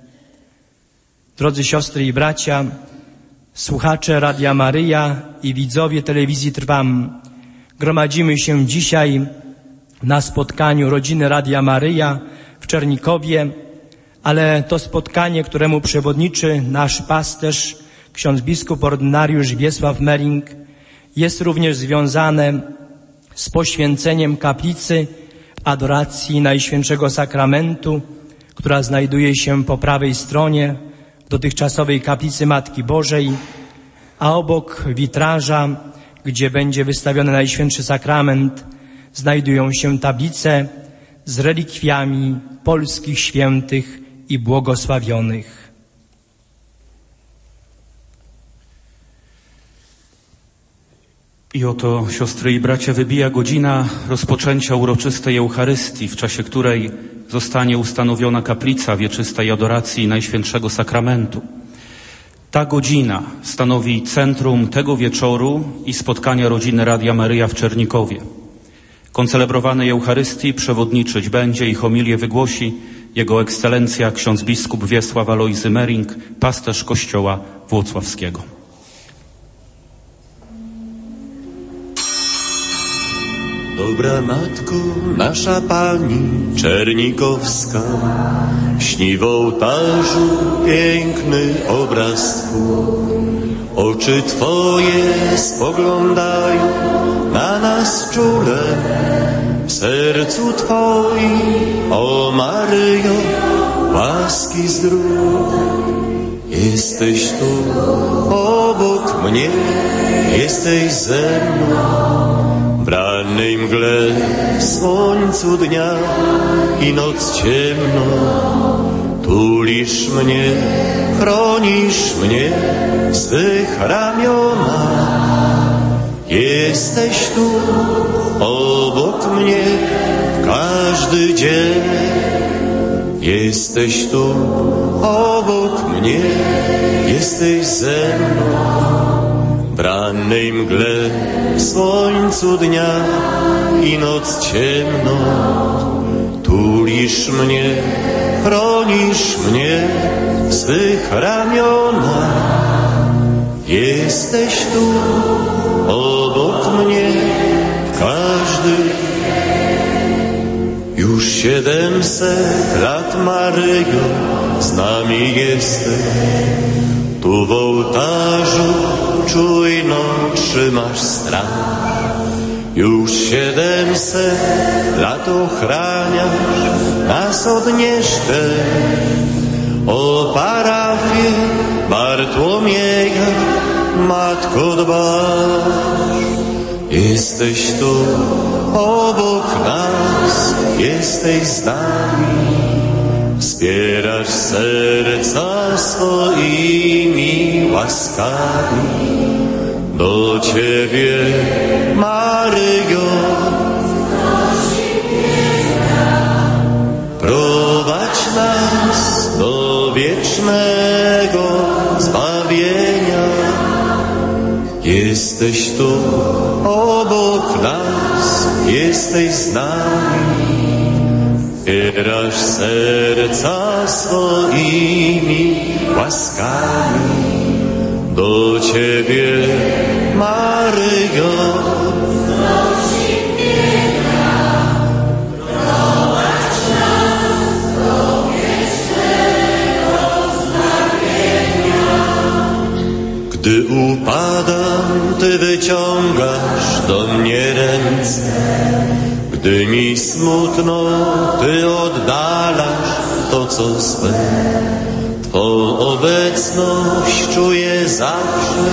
Drodzy siostry i bracia, słuchacze Radia Maryja i widzowie telewizji Trwam, gromadzimy się dzisiaj na spotkaniu rodziny Radia Maryja w Czernikowie, ale to spotkanie, któremu przewodniczy nasz pasterz, ksiądz biskup ordynariusz Wiesław Mering, jest również związane z poświęceniem kaplicy adoracji Najświętszego Sakramentu, która znajduje się po prawej stronie dotychczasowej kaplicy Matki Bożej, a obok witraża, gdzie będzie wystawiony Najświętszy Sakrament, znajdują się tablice z relikwiami polskich świętych i błogosławionych. I oto, siostry i bracia, wybija godzina rozpoczęcia uroczystej Eucharystii, w czasie której zostanie ustanowiona kaplica wieczystej adoracji Najświętszego Sakramentu. Ta godzina stanowi centrum tego wieczoru i spotkania rodziny Radia Maryja w Czernikowie. Koncelebrowanej Eucharystii przewodniczyć będzie i homilię wygłosi Jego Ekscelencja ksiądz biskup Wiesław Alojzy Mering, pasterz Kościoła Włocławskiego. Dobra Matko, nasza Pani Czernikowska, śni w ołtarzu piękny obraz Twój. Oczy Twoje spoglądają na nas czule, w sercu Twoim, o Maryjo, łaski zdrój. Jesteś tu obok mnie, jesteś ze mną. W rannej mgle, w słońcu dnia i noc ciemną. Tulisz mnie, chronisz mnie w swych ramionach. Jesteś tu obok mnie każdy dzień. Jesteś tu obok mnie, jesteś ze mną. W rannej mgle, w słońcu dnia i noc ciemną. Tulisz mnie, chronisz mnie w swych ramionach. Jesteś tu obok mnie każdy. Już siedemset lat, Maryjo, z nami jesteś. Tu w ołtarzu czujno trzymasz straż. Już siedemset lat ochraniasz nas od nieszczęść. O parafię Bartłomieja, Matko, dbasz. Jesteś tu obok nas, jesteś z nami. Wspierasz serca swoimi łaskami. Do Ciebie, Maryjo, prowadź nas do wiecznego zbawienia. Jesteś tu obok nas, jesteś z nami. Wspierasz serca swoimi łaskami. Do Ciebie, Maryjo, prowadź nas do wiecznego zbawienia. Gdy upadam, Ty wyciągasz do mnie ręce. Gdy mi smutno, Ty oddalasz to, co swe. Twą obecność czuję zawsze.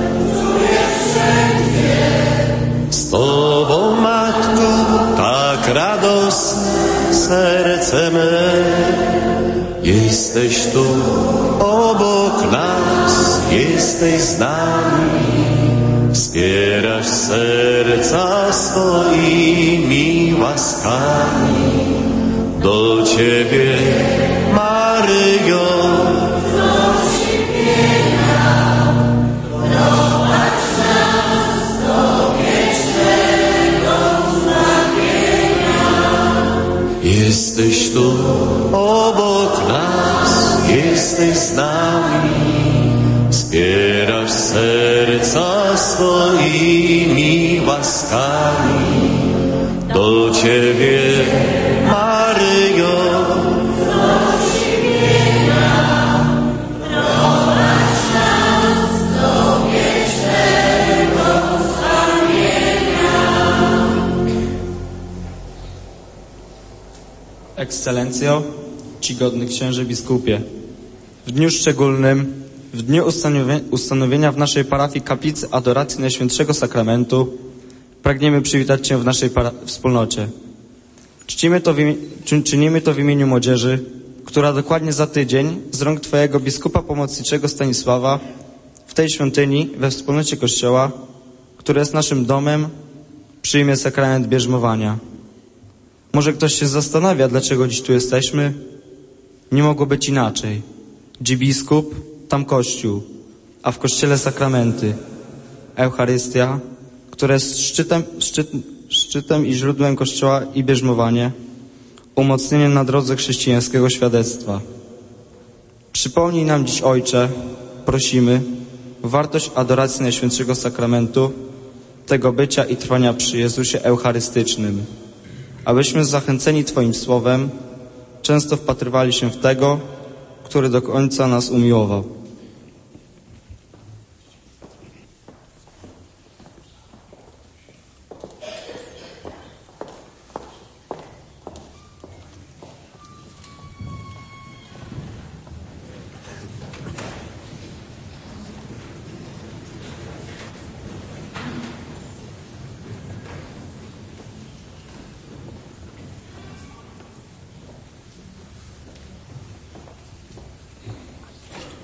Z Tobą, Matko, tak radosne serce me. Jesteś tu obok nas, jesteś z nami. Wspierasz serca swoimi łaskami. Do Ciebie, Maryjo, prowadź nas do wiecznego zbawienia. Jesteś tu obok nas, jesteś z nami. Wspierasz serca swoimi łaskami. Do Ciebie, Maryjo, prowadź nas do wiecznego zbawienia. Ekscelencjo, czcigodny księże biskupie, w dniu szczególnym, w dniu ustanowienia, ustanowienia w naszej parafii kaplicy adoracji Najświętszego Sakramentu, pragniemy przywitać Cię w naszej para- wspólnocie. Czcimy to w imie- czynimy to w imieniu młodzieży, która dokładnie za tydzień z rąk Twojego biskupa pomocniczego Stanisława w tej świątyni, we wspólnocie Kościoła, który jest naszym domem, przyjmie sakrament bierzmowania. Może ktoś się zastanawia, dlaczego dziś tu jesteśmy? Nie mogło być inaczej. Gdzie biskup, tam Kościół, a w Kościele sakramenty. Eucharystia, która jest szczytem, szczyt, szczytem i źródłem Kościoła, i bierzmowanie, umocnieniem na drodze chrześcijańskiego świadectwa. Przypomnij nam dziś, Ojcze, prosimy, wartość adoracji Najświętszego Sakramentu, tego bycia i trwania przy Jezusie Eucharystycznym, abyśmy zachęceni Twoim Słowem często wpatrywali się w tego, który do końca nas umiłował.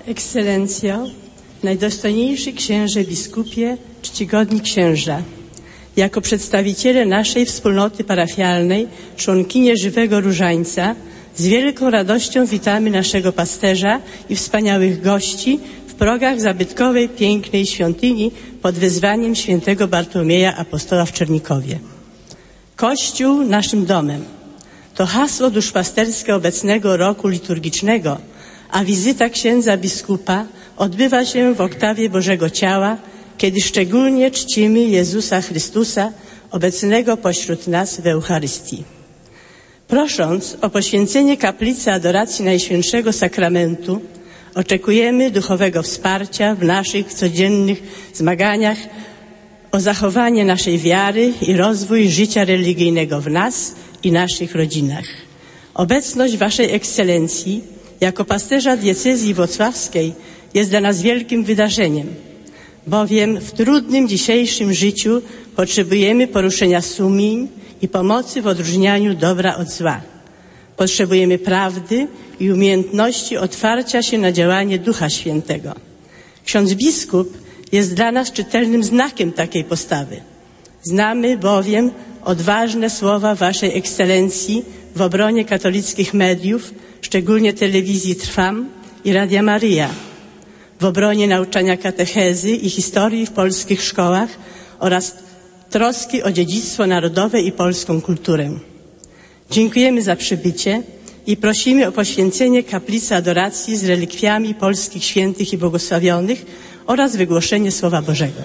Ekscelencjo, najdostojniejszy księże biskupie, czcigodni księża, jako przedstawiciele naszej wspólnoty parafialnej, członkinie Żywego Różańca, z wielką radością witamy naszego pasterza i wspaniałych gości w progach zabytkowej, pięknej świątyni pod wezwaniem świętego Bartłomieja Apostoła w Czernikowie. Kościół naszym domem to hasło duszpasterskie obecnego roku liturgicznego, a wizyta księdza biskupa odbywa się w oktawie Bożego Ciała, kiedy szczególnie czcimy Jezusa Chrystusa, obecnego pośród nas w Eucharystii. Prosząc o poświęcenie kaplicy adoracji Najświętszego Sakramentu, oczekujemy duchowego wsparcia w naszych codziennych zmaganiach o zachowanie naszej wiary i rozwój życia religijnego w nas i naszych rodzinach. Obecność Waszej Ekscelencji jako pasterza diecezji włocławskiej jest dla nas wielkim wydarzeniem, bowiem w trudnym dzisiejszym życiu potrzebujemy poruszenia sumień i pomocy w odróżnianiu dobra od zła. Potrzebujemy prawdy i umiejętności otwarcia się na działanie Ducha Świętego. Ksiądz biskup jest dla nas czytelnym znakiem takiej postawy. Znamy bowiem odważne słowa Waszej Ekscelencji w obronie katolickich mediów, szczególnie telewizji Trwam i Radia Maryja, w obronie nauczania katechezy i historii w polskich szkołach oraz troski o dziedzictwo narodowe i polską kulturę. Dziękujemy za przybycie i prosimy o poświęcenie kaplicy adoracji z relikwiami polskich świętych i błogosławionych oraz wygłoszenie Słowa Bożego.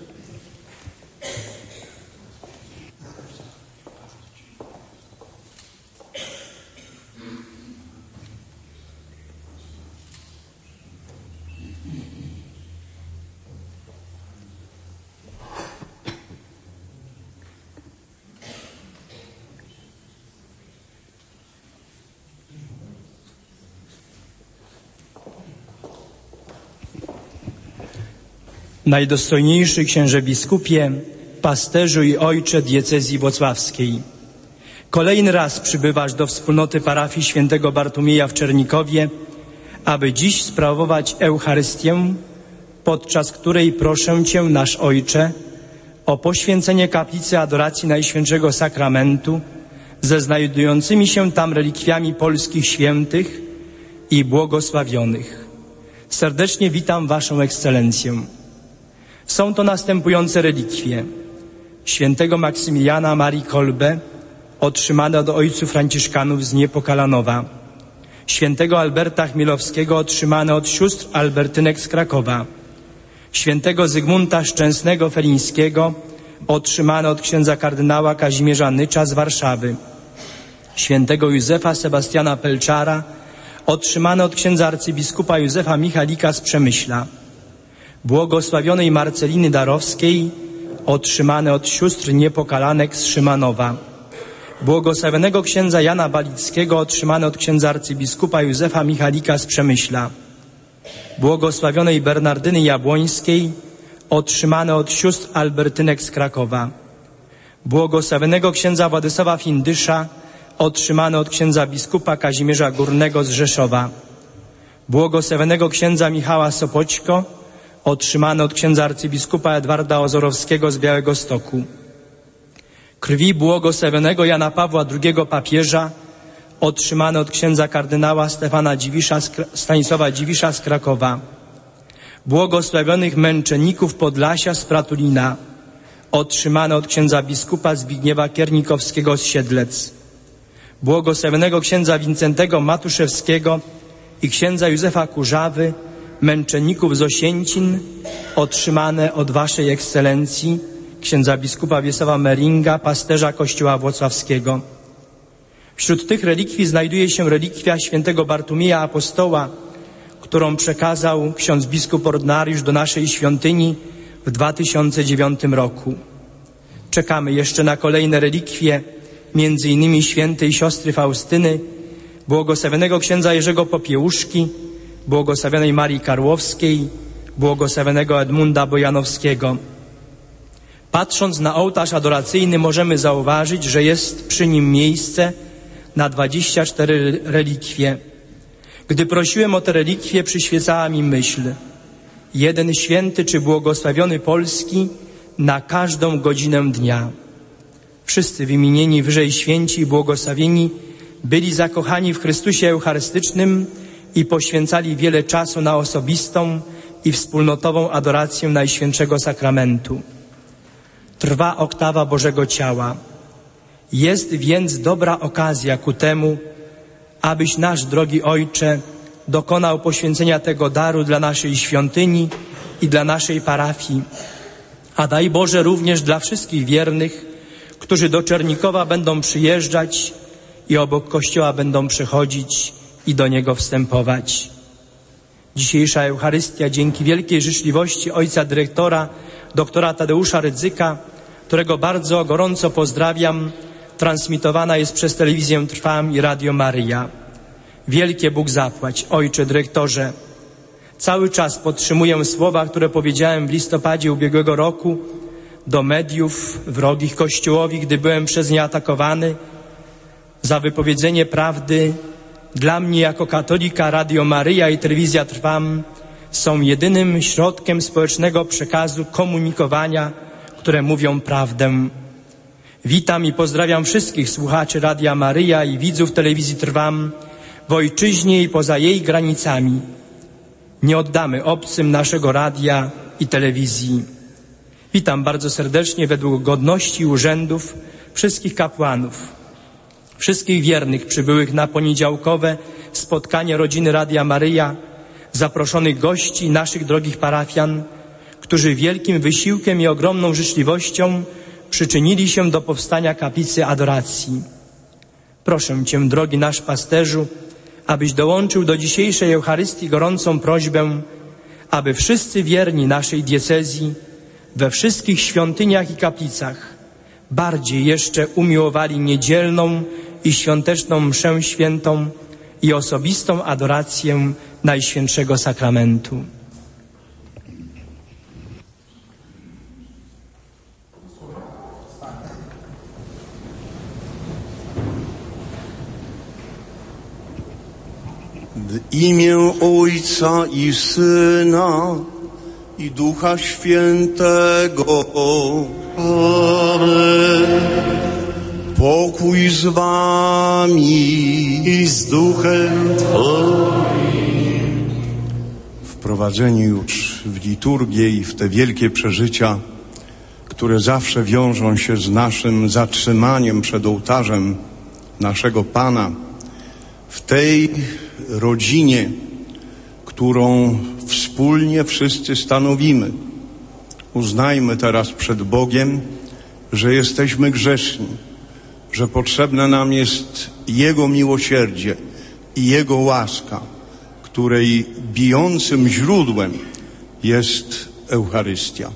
Najdostojniejszy księże biskupie, pasterzu i ojcze diecezji włocławskiej. Kolejny raz przybywasz do wspólnoty parafii świętego Bartłomieja w Czernikowie, aby dziś sprawować Eucharystię, podczas której proszę Cię, nasz Ojcze, o poświęcenie kaplicy adoracji Najświętszego Sakramentu ze znajdującymi się tam relikwiami polskich świętych i błogosławionych. Serdecznie witam Waszą Ekscelencję. Są to następujące relikwie: świętego Maksymiliana Marii Kolbe, otrzymane od ojców franciszkanów z Niepokalanowa, świętego Alberta Chmielowskiego, otrzymane od sióstr Albertynek z Krakowa, świętego Zygmunta Szczęsnego Felińskiego, otrzymane od księdza kardynała Kazimierza Nycza z Warszawy, świętego Józefa Sebastiana Pelczara, otrzymane od księdza arcybiskupa Józefa Michalika z Przemyśla, błogosławionej Marceliny Darowskiej, otrzymane od sióstr Niepokalanek z Szymanowa, błogosławionego księdza Jana Balickiego, otrzymane od księdza arcybiskupa Józefa Michalika z Przemyśla, błogosławionej Bernardyny Jabłońskiej, otrzymane od sióstr Albertynek z Krakowa, błogosławionego księdza Władysława Findysza, otrzymane od księdza biskupa Kazimierza Górnego z Rzeszowa, błogosławionego księdza Michała Sopoćko, otrzymane od księdza arcybiskupa Edwarda Ozorowskiego z Białegostoku, krwi błogosławionego Jana Pawła drugiego papieża, otrzymane od księdza kardynała Stefana Dziwisza, Stanisława Dziwisza z Krakowa, błogosławionych męczenników Podlasia z Pratulina, otrzymane od księdza biskupa Zbigniewa Kiernikowskiego z Siedlec, błogosławionego księdza Wincentego Matuszewskiego i księdza Józefa Kurzawy, męczenników z Osięcin, otrzymane od Waszej Ekscelencji, księdza biskupa Wiesława Meringa, pasterza Kościoła Włocławskiego. Wśród tych relikwii znajduje się relikwia świętego Bartłomieja Apostoła, którą przekazał ksiądz biskup ordynariusz do naszej świątyni w dwa tysiące dziewiątym roku. Czekamy jeszcze na kolejne relikwie, między innymi świętej siostry Faustyny, błogosławionego księdza Jerzego Popiełuszki, błogosławionej Marii Karłowskiej, błogosławionego Edmunda Bojanowskiego. Patrząc na ołtarz adoracyjny, możemy zauważyć, że jest przy nim miejsce na dwadzieścia cztery relikwie. Gdy prosiłem o te relikwie, przyświecała mi myśl: jeden święty czy błogosławiony Polski na każdą godzinę dnia. Wszyscy wymienieni wyżej święci i błogosławieni byli zakochani w Chrystusie Eucharystycznym i poświęcali wiele czasu na osobistą i wspólnotową adorację Najświętszego Sakramentu. Trwa oktawa Bożego Ciała. Jest więc dobra okazja ku temu, abyś nasz drogi Ojcze dokonał poświęcenia tego daru dla naszej świątyni i dla naszej parafii, a daj Boże również dla wszystkich wiernych, którzy do Czernikowa będą przyjeżdżać i obok Kościoła będą przechodzić i do niego wstępować. Dzisiejsza Eucharystia dzięki wielkiej życzliwości ojca dyrektora, doktora Tadeusza Rydzyka, którego bardzo gorąco pozdrawiam, transmitowana jest przez telewizję Trwam i Radio Maryja. Wielkie Bóg zapłać, ojcze dyrektorze. Cały czas podtrzymuję słowa, które powiedziałem w listopadzie ubiegłego roku do mediów wrogich Kościołowi, gdy byłem przez nie atakowany. Za wypowiedzenie prawdy dla mnie jako katolika Radio Maryja i telewizja Trwam są jedynym środkiem społecznego przekazu komunikowania, które mówią prawdę. Witam i pozdrawiam wszystkich słuchaczy Radia Maryja i widzów telewizji Trwam w ojczyźnie i poza jej granicami. Nie oddamy obcym naszego radia i telewizji. Witam bardzo serdecznie według godności i urzędów wszystkich kapłanów, wszystkich wiernych przybyłych na poniedziałkowe spotkanie rodziny Radia Maryja, zaproszonych gości, naszych drogich parafian, którzy wielkim wysiłkiem i ogromną życzliwością przyczynili się do powstania kaplicy adoracji. Proszę Cię, drogi nasz pasterzu, abyś dołączył do dzisiejszej Eucharystii gorącą prośbę, aby wszyscy wierni naszej diecezji we wszystkich świątyniach i kaplicach bardziej jeszcze umiłowali niedzielną i świąteczną mszę świętą i osobistą adorację Najświętszego Sakramentu. W imię Ojca i Syna i Ducha Świętego. Amen. Pokój z wami i z duchem Twoim. Wprowadzeni już w liturgię i w te wielkie przeżycia, które zawsze wiążą się z naszym zatrzymaniem przed ołtarzem naszego Pana, w tej rodzinie, którą wspólnie wszyscy stanowimy. Uznajmy teraz przed Bogiem, że jesteśmy grzeszni, że potrzebne nam jest Jego miłosierdzie i Jego łaska, której bijącym źródłem jest Eucharystia.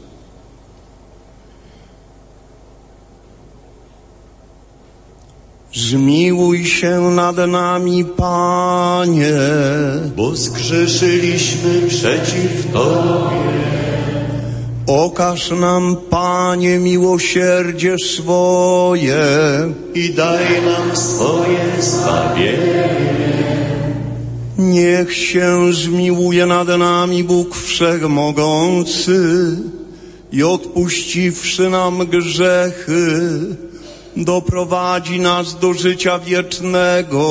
Zmiłuj się nad nami, Panie, bo zgrzeszyliśmy przeciw Tobie. Okaż nam, Panie, miłosierdzie swoje i daj nam swoje zbawienie. Niech się zmiłuje nad nami Bóg Wszechmogący i odpuściwszy nam grzechy, doprowadzi nas do życia wiecznego.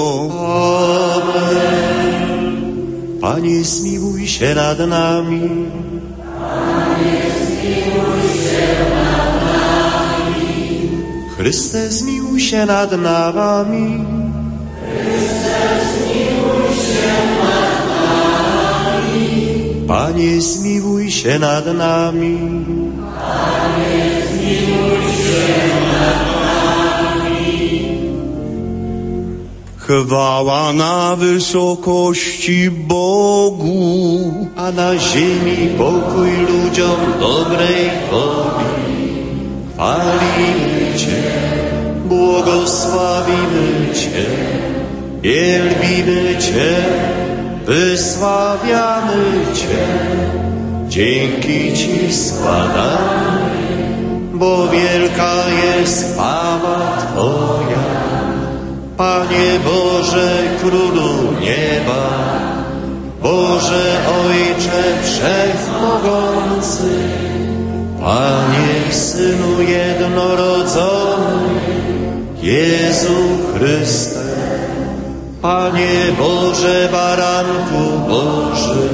Amen. Panie, zmiłuj się nad nami. Panie, zmiłuj się nad nami. Chryste, zmiłuj się nad nami. Chryste, zmiłuj się nad nami. Panie, zmiłuj się nad nami. Panie, zmiłuj się nad nami. Chwała na wysokości Bogu, a na ziemi pokój ludziom dobrej woli. Chwalimy Cię, błogosławimy Cię, wielbimy Cię, wysławiamy Cię. Dzięki Ci składamy, bo wielka jest chwała Twoja. Panie Boże, Królu nieba. Boże Ojcze Wszechmogący, Panie Synu jednorodzony, Jezu Chryste, Panie Boże Baranku Boży,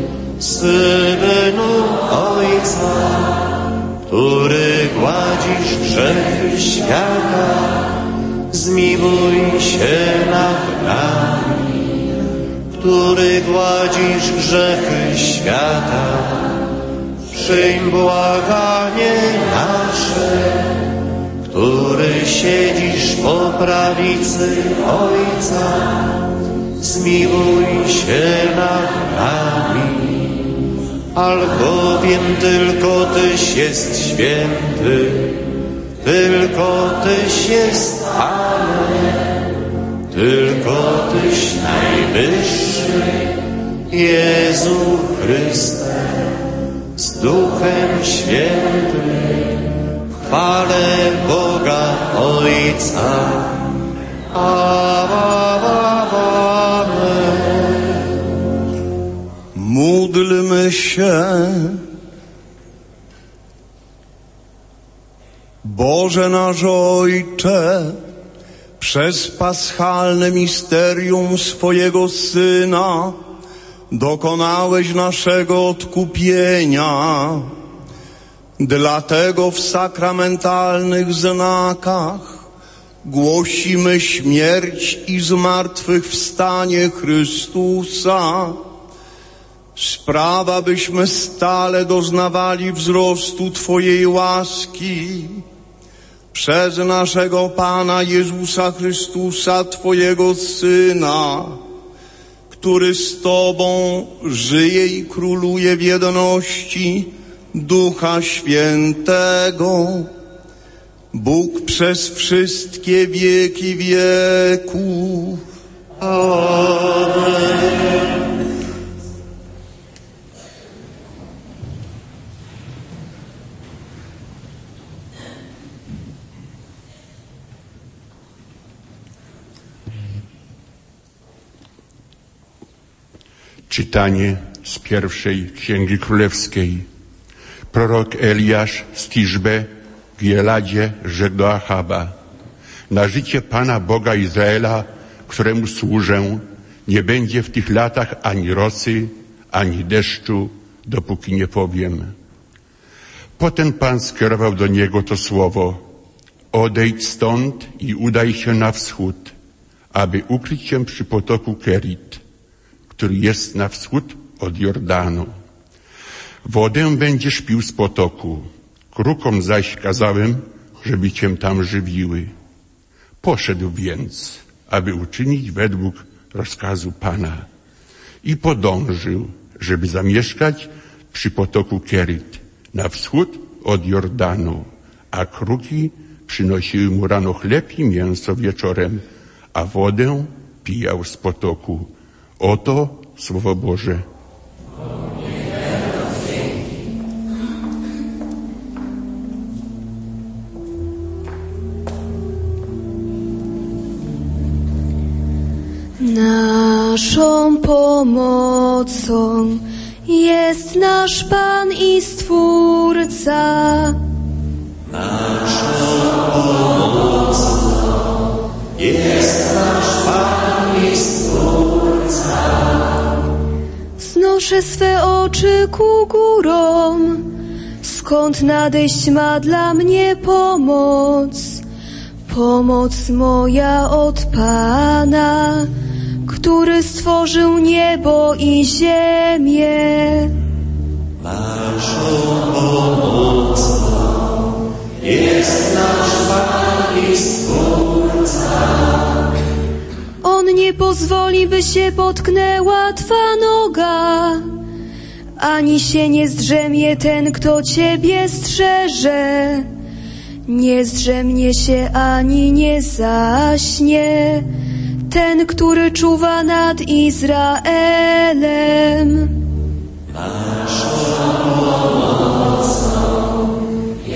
Synu Ojca, który gładzisz grzechy świata, zmiłuj się nad nami. Który gładzisz grzechy świata, przyjm błaganie nasze. Który siedzisz po prawicy Ojca, zmiłuj się nad nami. Albowiem tylko Tyś jest święty, tylko Tyś jest Panem, tylko Tyś najwyższy, Jezu Chryste, z Duchem Świętym, w chwale Boga Ojca. Amen. Módlmy się. Boże nasz Ojcze, przez paschalne misterium swojego Syna dokonałeś naszego odkupienia. Dlatego w sakramentalnych znakach głosimy śmierć i zmartwychwstanie Chrystusa. Sprawa, byśmy stale doznawali wzrostu Twojej łaski przez naszego Pana Jezusa Chrystusa, Twojego Syna, który z Tobą żyje i króluje w jedności Ducha Świętego, Bóg przez wszystkie wieki wieków. Amen. Czytanie z pierwszej Księgi Królewskiej. Prorok Eliasz z Tiszbe w Gieladzie rzekł do Achaba: na życie Pana Boga Izraela, któremu służę, nie będzie w tych latach ani rosy, ani deszczu, dopóki nie powiem. Potem Pan skierował do niego to słowo: odejdź stąd i udaj się na wschód, aby ukryć się przy potoku Kerit, który jest na wschód od Jordanu. Wodę będziesz pił z potoku, krukom zaś kazałem, żeby cię tam żywiły. Poszedł więc, aby uczynić według rozkazu Pana, i podążył, żeby zamieszkać przy potoku Kerit, na wschód od Jordanu, a kruki przynosiły mu rano chleb i mięso wieczorem, a wodę pijał z potoku. Oto Słowo Boże. Naszą pomocą jest nasz Pan i Stwórca. Naszą pomocą jest nasz Pan i Stwórca. Znoszę swe oczy ku górom, skąd nadejść ma dla mnie pomoc. Pomoc moja od Pana, który stworzył niebo i ziemię. Naszą pomocą jest nasz Pan i Stwórca. On nie pozwoli, by się potknęła Twa noga, ani się nie zdrzemie ten, kto Ciebie strzeże. Nie zdrzemnie się ani nie zaśnie ten, który czuwa nad Izraelem. Naszą pomocą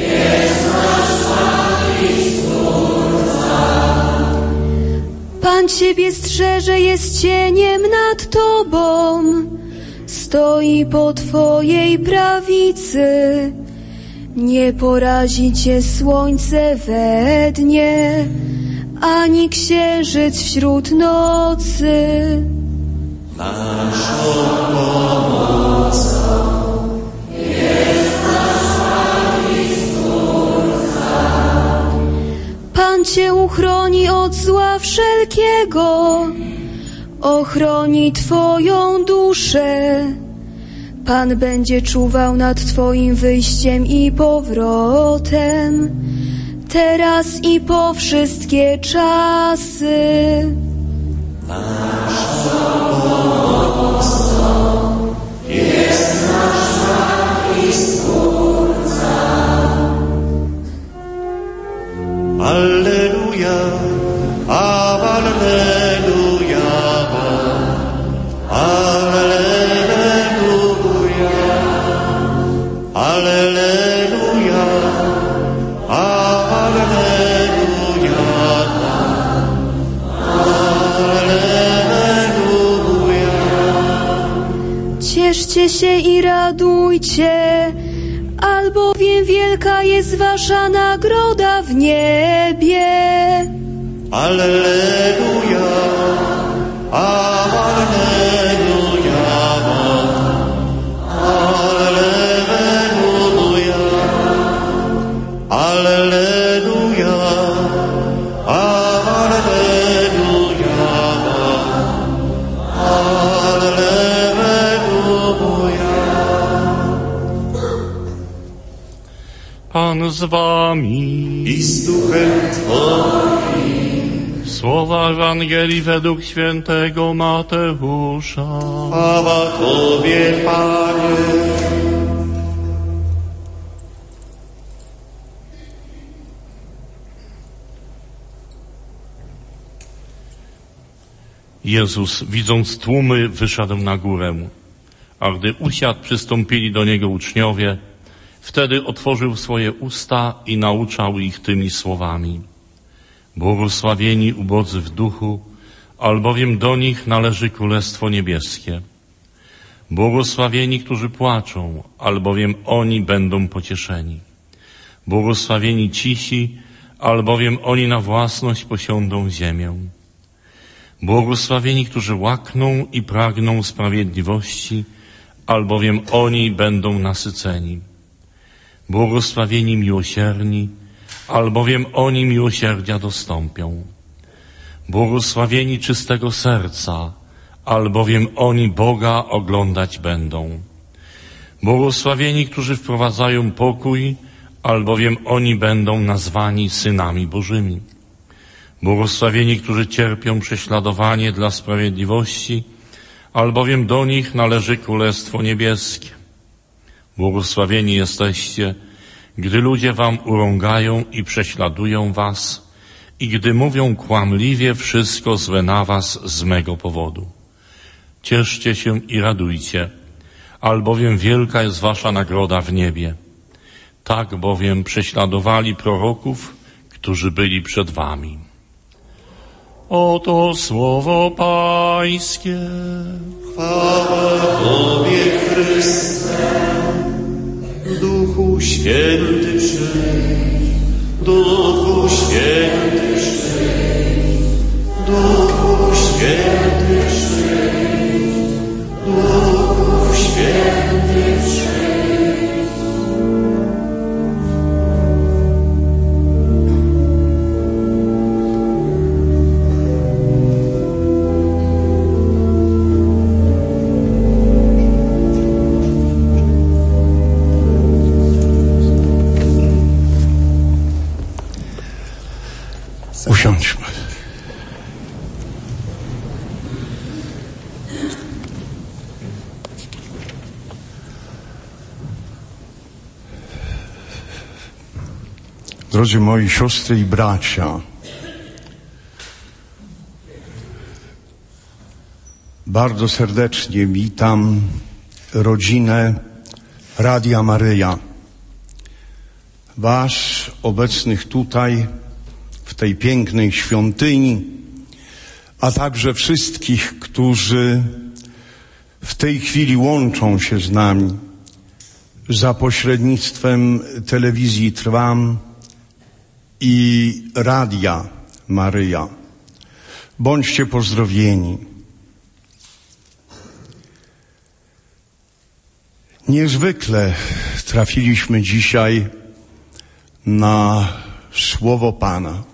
jest nasz Pan i Stwórca. Pan Ciebie strzeże, jest cieniem nad Tobą, stoi po Twojej prawicy. Nie porazi Cię słońce we dnie, ani księżyc wśród nocy. Naszą pomocą jest nasz Pan i Stwórca. Pan Cię uchroni od zła wszelkiego, ochroni Twoją duszę. Pan będzie czuwał nad Twoim wyjściem i powrotem, teraz i po wszystkie czasy. Naszą pomocą jest nasz Pan i Stwórca. Alleluja, alleluja, alleluja, alleluja, alleluja, alleluja. Cieszcie się i radujcie, albowiem wielka jest wasza nagroda w niebie. Alleluja, alleluja, alleluja, alleluja, alleluja, alleluja. Pan z wami i z duchem Twoim. Słowa Ewangelii według świętego Mateusza. Chwała Tobie, Panie. Jezus, widząc tłumy, wyszedł na górę, a gdy usiadł, przystąpili do Niego uczniowie. Wtedy otworzył swoje usta i nauczał ich tymi słowami. Błogosławieni ubodzy w duchu, albowiem do nich należy Królestwo Niebieskie. Błogosławieni, którzy płaczą, albowiem oni będą pocieszeni. Błogosławieni cisi, albowiem oni na własność posiądą ziemię. Błogosławieni, którzy łakną i pragną sprawiedliwości, albowiem oni będą nasyceni. Błogosławieni miłosierni, albowiem oni miłosierdzia dostąpią. Błogosławieni czystego serca, albowiem oni Boga oglądać będą. Błogosławieni, którzy wprowadzają pokój, albowiem oni będą nazwani synami Bożymi. Błogosławieni, którzy cierpią prześladowanie dla sprawiedliwości, albowiem do nich należy Królestwo Niebieskie. Błogosławieni jesteście, gdy ludzie wam urągają i prześladują was i gdy mówią kłamliwie wszystko złe na was z mego powodu. Cieszcie się i radujcie, albowiem wielka jest wasza nagroda w niebie. Tak bowiem prześladowali proroków, którzy byli przed wami. Oto słowo Pańskie. Chwała Tobie, Chryste. Duchu Święty przyjdź, Duchu Święty przyjdź, Duchu Święty przyjdź, Duchu Święty przyjdź. Usiądźmy. Drodzy moi siostry i bracia, bardzo serdecznie witam rodzinę Radia Maryja, was obecnych tutaj w tej pięknej świątyni a także wszystkich, którzy w tej chwili łączą się z nami za pośrednictwem telewizji Trwam i Radia Maryja. Bądźcie pozdrowieni. Niezwykle trafiliśmy dzisiaj na Słowo Pana.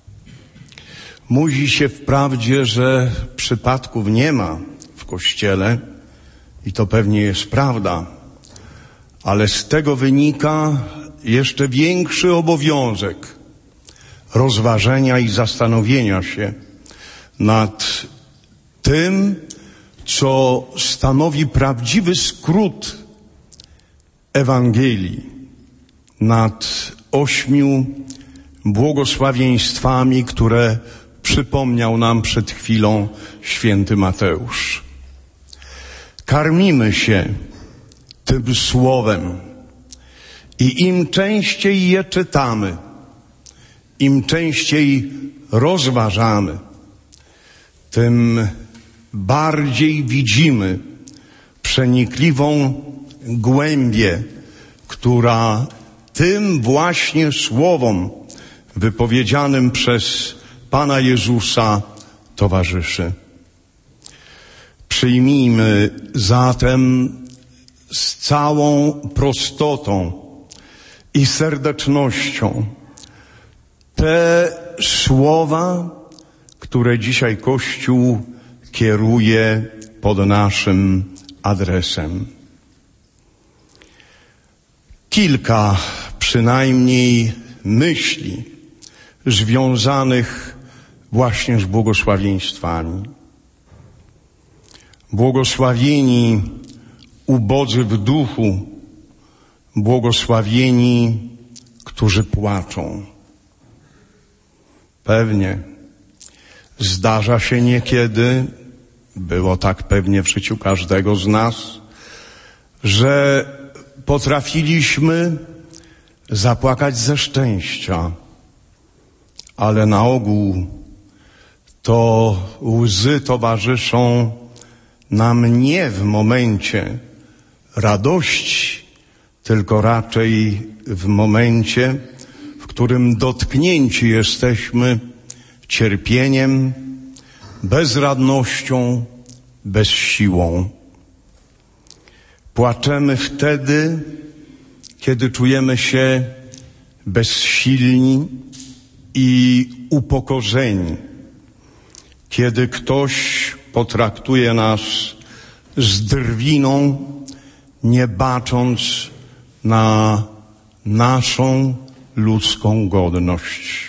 Mówi się wprawdzie, że przypadków nie ma w Kościele i to pewnie jest prawda, ale z tego wynika jeszcze większy obowiązek rozważenia i zastanowienia się nad tym, co stanowi prawdziwy skrót Ewangelii, nad ośmiu błogosławieństwami, które przypomniał nam przed chwilą święty Mateusz. Karmimy się tym słowem i im częściej je czytamy, im częściej rozważamy, tym bardziej widzimy przenikliwą głębię, która tym właśnie słowom wypowiedzianym przez Pana Jezusa towarzyszy. Przyjmijmy zatem z całą prostotą i serdecznością te słowa, które dzisiaj Kościół kieruje pod naszym adresem. Kilka przynajmniej myśli związanych właśnie z błogosławieństwami. Błogosławieni ubodzy w duchu, błogosławieni, którzy płaczą. Pewnie zdarza się niekiedy, było tak pewnie w życiu każdego z nas, że potrafiliśmy zapłakać ze szczęścia, ale na ogół to łzy towarzyszą nam nie w momencie radości, tylko raczej w momencie, w którym dotknięci jesteśmy cierpieniem, bezradnością, bezsiłą. Płaczemy wtedy, kiedy czujemy się bezsilni i upokorzeni, kiedy ktoś potraktuje nas z drwiną, nie bacząc na naszą ludzką godność.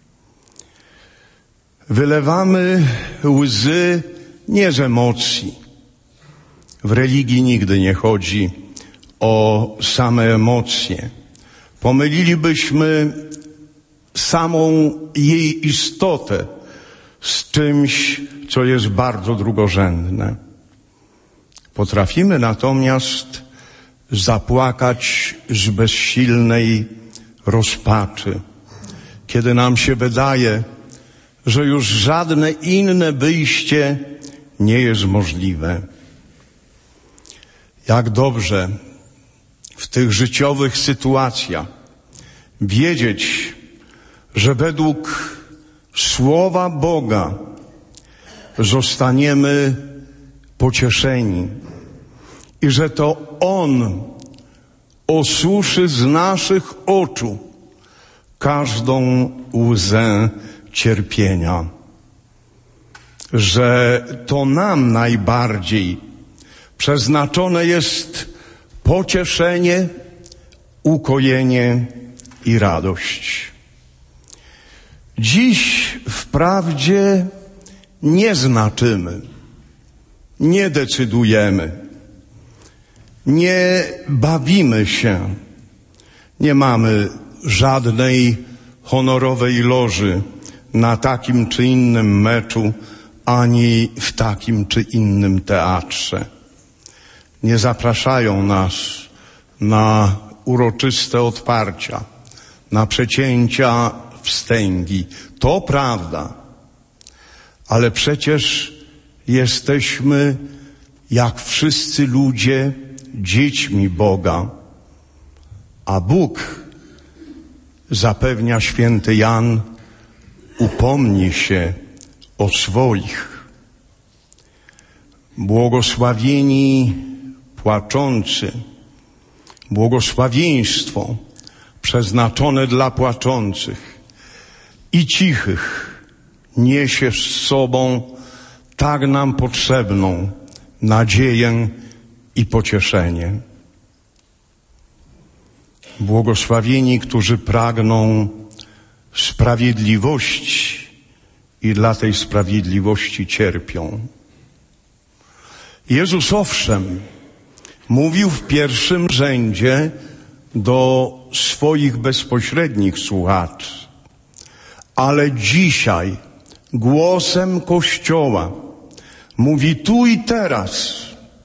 Wylewamy łzy nie z emocji. W religii nigdy nie chodzi o same emocje. Pomylilibyśmy samą jej istotę z czymś, co jest bardzo drugorzędne. Potrafimy natomiast zapłakać z bezsilnej rozpaczy, kiedy nam się wydaje, że już żadne inne wyjście nie jest możliwe. Jak dobrze w tych życiowych sytuacjach wiedzieć, że według Słowa Boga zostaniemy pocieszeni i że to On osuszy z naszych oczu każdą łzę cierpienia, że to nam najbardziej przeznaczone jest pocieszenie, ukojenie i radość. Dziś wprawdzie nie znaczymy, nie decydujemy, nie bawimy się, nie mamy żadnej honorowej loży na takim czy innym meczu, ani w takim czy innym teatrze. Nie zapraszają nas na uroczyste otwarcia, na przecięcia wstęgi. To prawda, ale przecież jesteśmy, jak wszyscy ludzie, dziećmi Boga. A Bóg, zapewnia święty Jan, upomni się o swoich. Błogosławieni płaczący, błogosławieństwo przeznaczone dla płaczących i cichych niesie z sobą tak nam potrzebną nadzieję i pocieszenie. Błogosławieni, którzy pragną sprawiedliwości i dla tej sprawiedliwości cierpią. Jezus owszem mówił w pierwszym rzędzie do swoich bezpośrednich słuchaczy, ale dzisiaj głosem Kościoła mówi tu i teraz.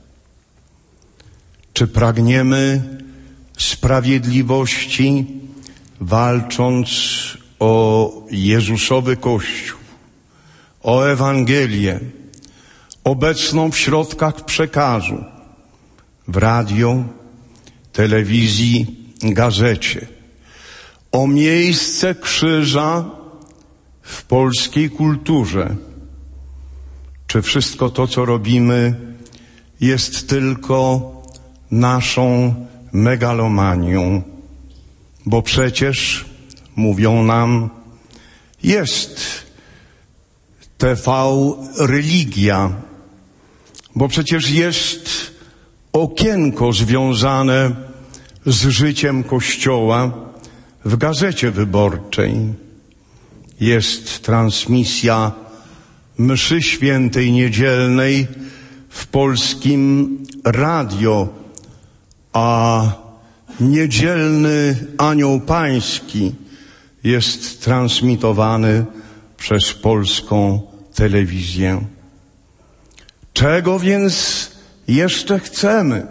Czy pragniemy sprawiedliwości, walcząc o Jezusowy Kościół, o Ewangelię, obecną w środkach przekazu, w radio, telewizji, gazecie, o miejsce krzyża w polskiej kulturze? Czy wszystko to, co robimy, jest tylko naszą megalomanią? Bo przecież, mówią nam, jest T V Religia, bo przecież jest okienko związane z życiem Kościoła w Gazecie Wyborczej. Jest transmisja mszy świętej niedzielnej w Polskim Radio, a niedzielny Anioł Pański jest transmitowany przez polską telewizję. Czego więc jeszcze chcemy?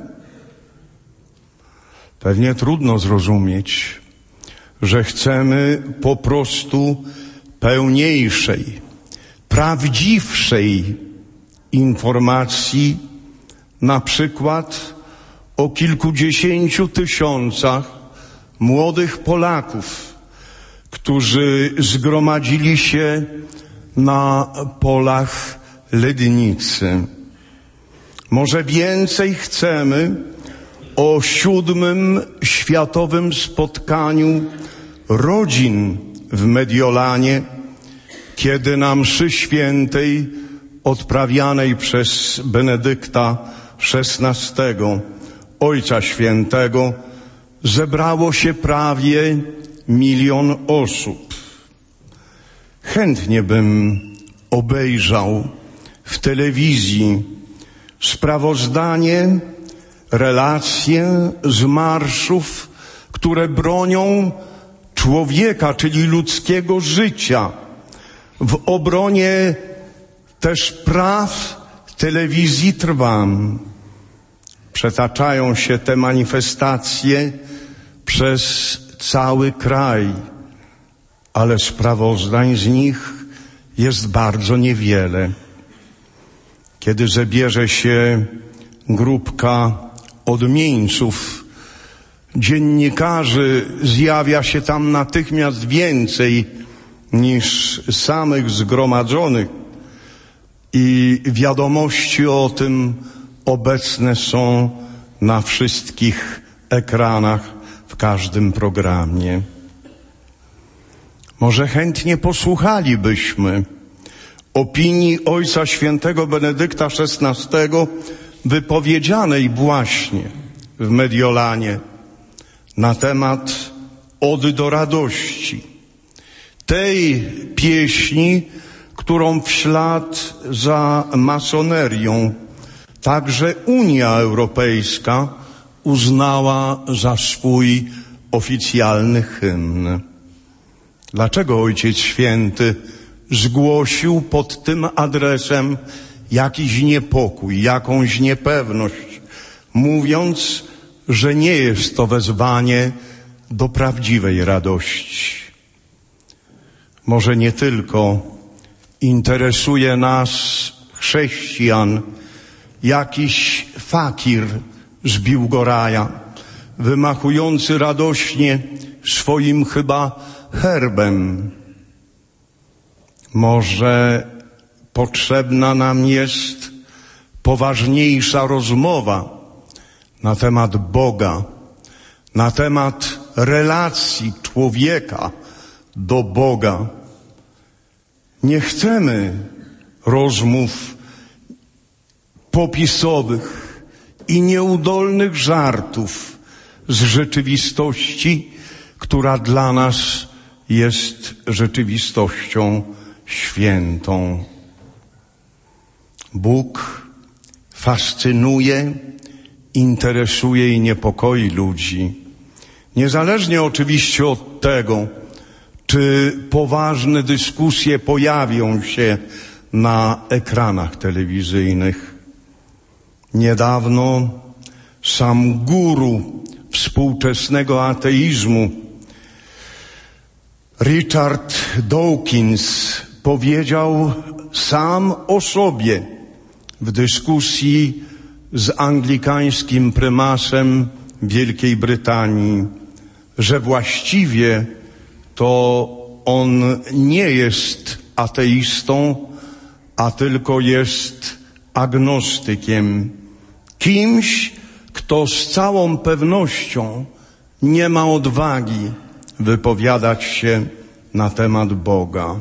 Pewnie trudno zrozumieć, że chcemy po prostu pełniejszej, prawdziwszej informacji, na przykład o kilkudziesięciu tysiącach młodych Polaków, którzy zgromadzili się na polach Lednicy. Może więcej chcemy o siódmym światowym spotkaniu rodzin w Mediolanie, kiedy na mszy świętej odprawianej przez Benedykta szesnastego, Ojca Świętego, zebrało się prawie milion osób. Chętnie bym obejrzał w telewizji sprawozdanie, relacje z marszów, które bronią człowieka, czyli ludzkiego życia, w obronie też praw telewizji Trwam. Przetaczają się te manifestacje przez cały kraj, ale sprawozdań z nich jest bardzo niewiele. Kiedy zebierze się grupka odmieńców, dziennikarzy, zjawia się tam natychmiast więcej niż samych zgromadzonych i wiadomości o tym obecne są na wszystkich ekranach, w każdym programie. Może chętnie posłuchalibyśmy opinii Ojca Świętego Benedykta szesnastego wypowiedzianej właśnie w Mediolanie na temat Ody do radości. Tej pieśni, którą w ślad za masonerią także Unia Europejska uznała za swój oficjalny hymn. Dlaczego Ojciec Święty zgłosił pod tym adresem jakiś niepokój, jakąś niepewność, mówiąc, że nie jest to wezwanie do prawdziwej radości? Może nie tylko Interesuje nas, chrześcijan, jakiś fakir z Biłgoraja, wymachujący radośnie swoim chyba herbem. Może potrzebna nam jest poważniejsza rozmowa na temat Boga, na temat relacji człowieka do Boga. Nie chcemy rozmów popisowych i nieudolnych żartów z rzeczywistości, która dla nas jest rzeczywistością świętą. Bóg fascynuje, interesuje i niepokoi ludzi. Niezależnie oczywiście od tego, czy poważne dyskusje pojawią się na ekranach telewizyjnych. Niedawno sam guru współczesnego ateizmu, Richard Dawkins, powiedział sam o sobie w dyskusji z anglikańskim prymasem Wielkiej Brytanii, że właściwie to on nie jest ateistą, a tylko jest agnostykiem. Kimś, kto z całą pewnością nie ma odwagi wypowiadać się na temat Boga.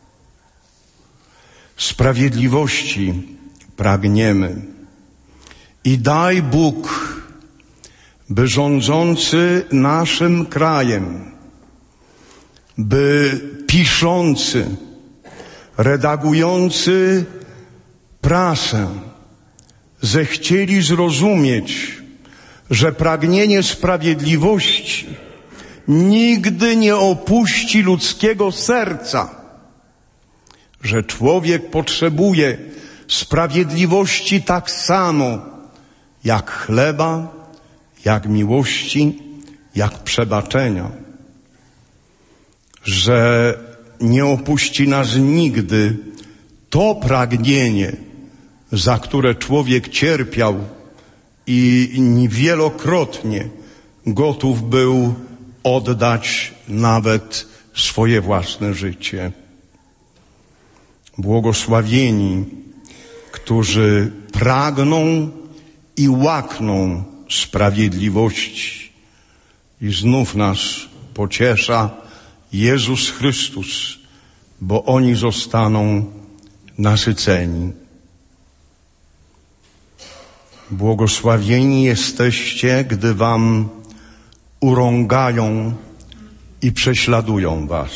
Sprawiedliwości pragniemy i daj Bóg, by rządzący naszym krajem, by piszący, redagujący prasę zechcieli zrozumieć, że pragnienie sprawiedliwości nigdy nie opuści ludzkiego serca, że człowiek potrzebuje sprawiedliwości tak samo jak chleba, jak miłości, jak przebaczenia, że nie opuści nas nigdy to pragnienie, za które człowiek cierpiał i wielokrotnie gotów był oddać nawet swoje własne życie. Błogosławieni, którzy pragną i łakną sprawiedliwości. I znów nas pociesza Jezus Chrystus, bo oni zostaną nasyceni. Błogosławieni jesteście, gdy wam urągają i prześladują was.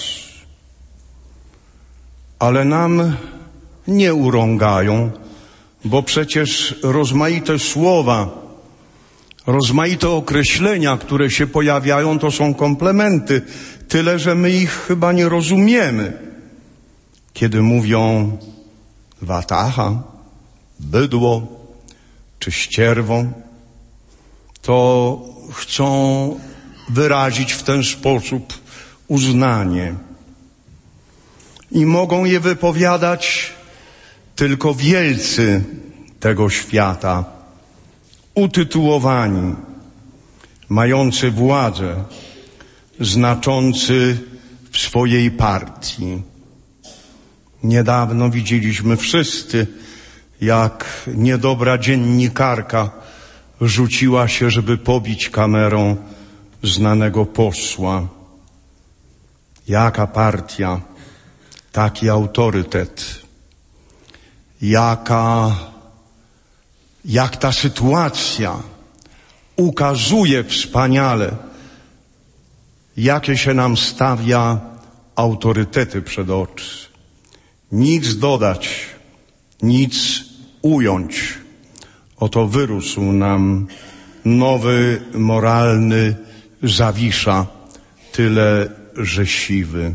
Ale nam nie urągają, bo przecież rozmaite słowa, rozmaite określenia, które się pojawiają, to są komplementy, tyle że my ich chyba nie rozumiemy. Kiedy mówią watacha, bydło czy ścierwo, to chcą wyrazić w ten sposób uznanie. I mogą je wypowiadać tylko wielcy tego świata, utytułowani, mający władzę, znaczący w swojej partii. Niedawno widzieliśmy wszyscy, jak niedobra dziennikarka rzuciła się, żeby pobić kamerą znanego posła. Jaka partia, taki autorytet. Jaka, jak ta sytuacja ukazuje wspaniale, jakie się nam stawia autorytety przed oczy. Nic dodać, nic ująć. Oto wyrósł nam nowy, moralny Zawisza, tyle że siwy.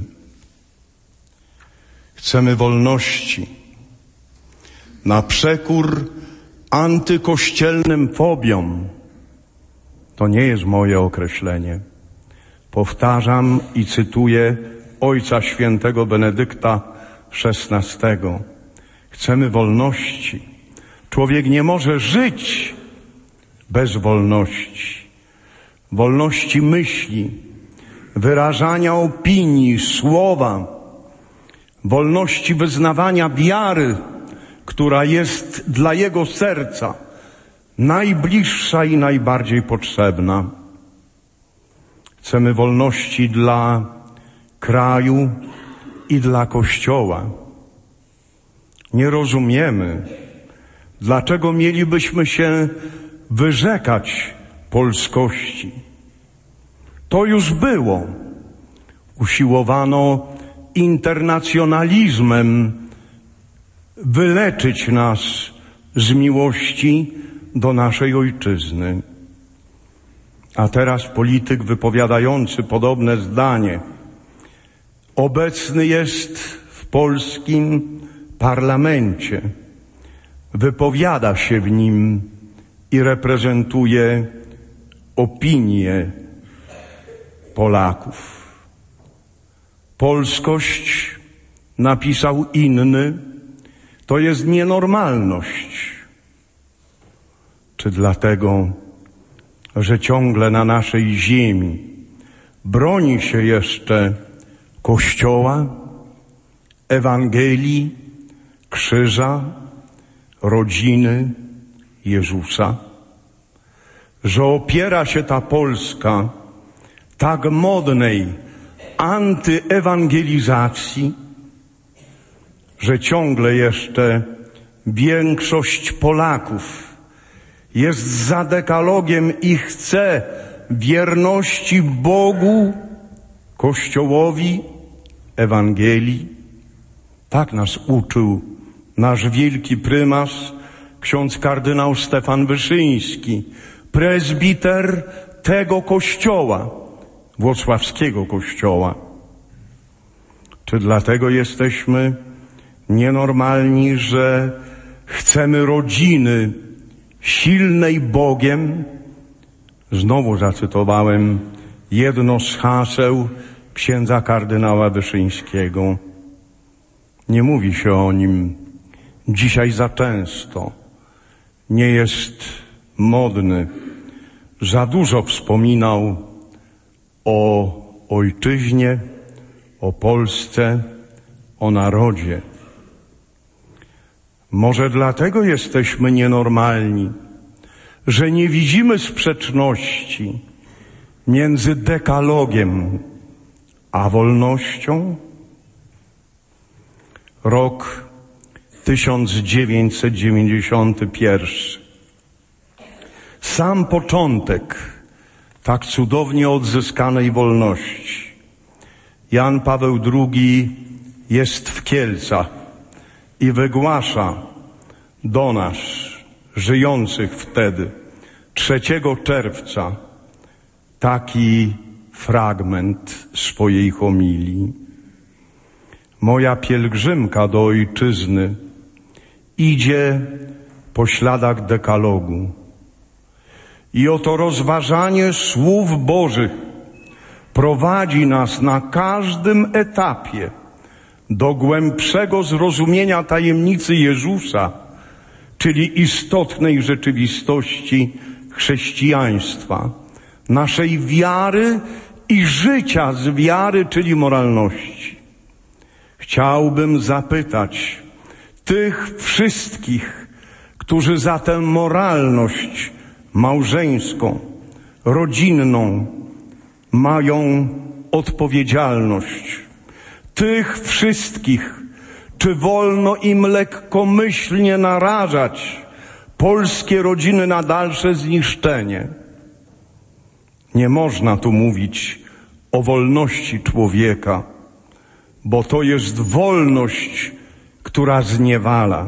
Chcemy wolności. Na przekór antykościelnym fobiom. To nie jest moje określenie. Powtarzam i cytuję Ojca Świętego Benedykta szesnastego. Chcemy wolności. Człowiek nie może żyć bez wolności. Wolności myśli, wyrażania opinii, słowa, wolności wyznawania wiary, która jest dla jego serca najbliższa i najbardziej potrzebna. Chcemy wolności dla kraju i dla Kościoła. Nie rozumiemy, dlaczego mielibyśmy się wyrzekać polskości. To już było. Usiłowano internacjonalizmem wyleczyć nas z miłości do naszej ojczyzny. A teraz polityk wypowiadający podobne zdanie obecny jest w polskim parlamencie, wypowiada się w nim i reprezentuje opinię Polaków. Polskość, napisał inny, to jest nienormalność. Czy dlatego, że ciągle na naszej ziemi broni się jeszcze Kościoła, Ewangelii, krzyża, rodziny Jezusa? Że opiera się ta Polska tak modnej antyewangelizacji, że ciągle jeszcze większość Polaków jest za dekalogiem i chce wierności Bogu, Kościołowi, Ewangelii. Tak nas uczył nasz wielki prymas, ksiądz kardynał Stefan Wyszyński, prezbiter tego kościoła, włocławskiego kościoła. Czy dlatego jesteśmy nienormalni, że chcemy rodziny silnej Bogiem? Znowu zacytowałem jedno z haseł księdza kardynała Wyszyńskiego. Nie mówi się o nim dzisiaj za często. Nie jest modny. Za dużo wspominał o ojczyźnie, o Polsce, o narodzie. Może dlatego jesteśmy nienormalni, że nie widzimy sprzeczności między dekalogiem a wolnością? Rok tysiąc dziewięćset dziewięćdziesiąty pierwszy. Sam początek tak cudownie odzyskanej wolności. Jan Paweł drugi jest w Kielcach i wygłasza do nas, żyjących wtedy, trzeciego czerwca, taki fragment swojej homilii. Moja pielgrzymka do ojczyzny idzie po śladach dekalogu. I oto rozważanie słów Bożych prowadzi nas na każdym etapie do głębszego zrozumienia tajemnicy Jezusa, czyli istotnej rzeczywistości chrześcijaństwa, naszej wiary i życia z wiary, czyli moralności. Chciałbym zapytać tych wszystkich, którzy za tę moralność małżeńską, rodzinną mają odpowiedzialność. Tych wszystkich, czy wolno im lekkomyślnie narażać polskie rodziny na dalsze zniszczenie? Nie można tu mówić o wolności człowieka, bo to jest wolność, która zniewala.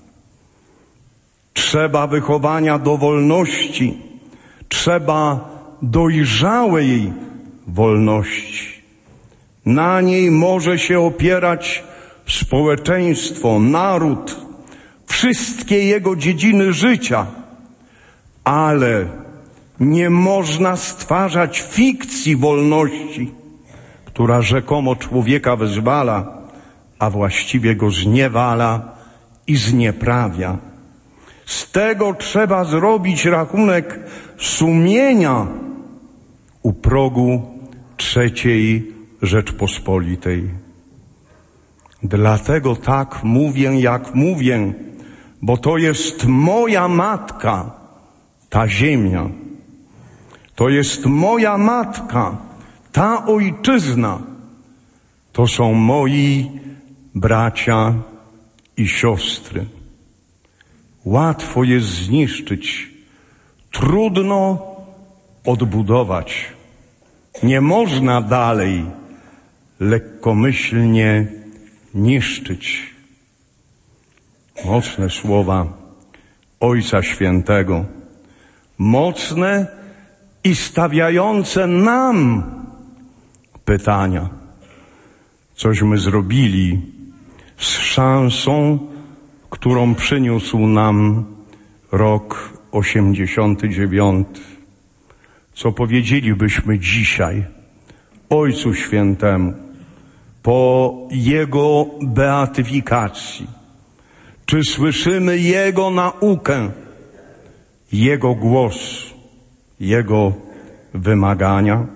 Trzeba wychowania do wolności, trzeba dojrzałej wolności. Na niej może się opierać społeczeństwo, naród, wszystkie jego dziedziny życia, ale nie można stwarzać fikcji wolności, która rzekomo człowieka wyzwala, a właściwie go zniewala i znieprawia. Z tego trzeba zrobić rachunek sumienia u progu trzeciej Rzeczpospolitej. Dlatego tak mówię, jak mówię, bo to jest moja matka, ta ziemia. To jest moja matka, ta ojczyzna. To są moi bracia i siostry. Łatwo jest zniszczyć, trudno odbudować. Nie można dalej lekkomyślnie niszczyć. Mocne słowa Ojca Świętego, mocne i stawiające nam pytania. Cośmy zrobili z szansą, którą przyniósł nam rok osiemdziesiąty dziewiąty. Co powiedzielibyśmy dzisiaj Ojcu Świętemu po Jego beatyfikacji? Czy słyszymy Jego naukę, Jego głos, Jego wymagania?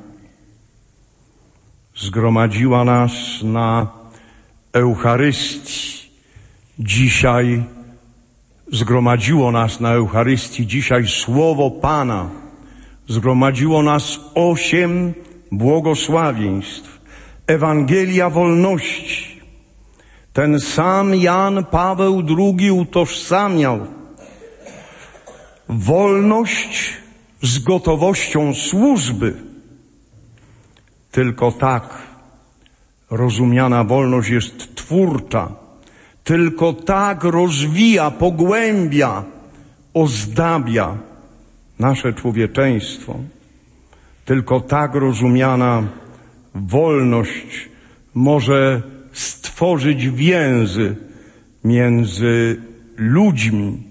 Zgromadziła nas na Eucharystii dzisiaj, zgromadziło nas na Eucharystii dzisiaj Słowo Pana. Zgromadziło nas osiem błogosławieństw, Ewangelia wolności. Ten sam Jan Paweł drugi utożsamiał wolność z gotowością służby. Tylko tak rozumiana wolność jest twórcza. Tylko tak rozwija, pogłębia, ozdabia nasze człowieczeństwo. Tylko tak rozumiana wolność może stworzyć więzy między ludźmi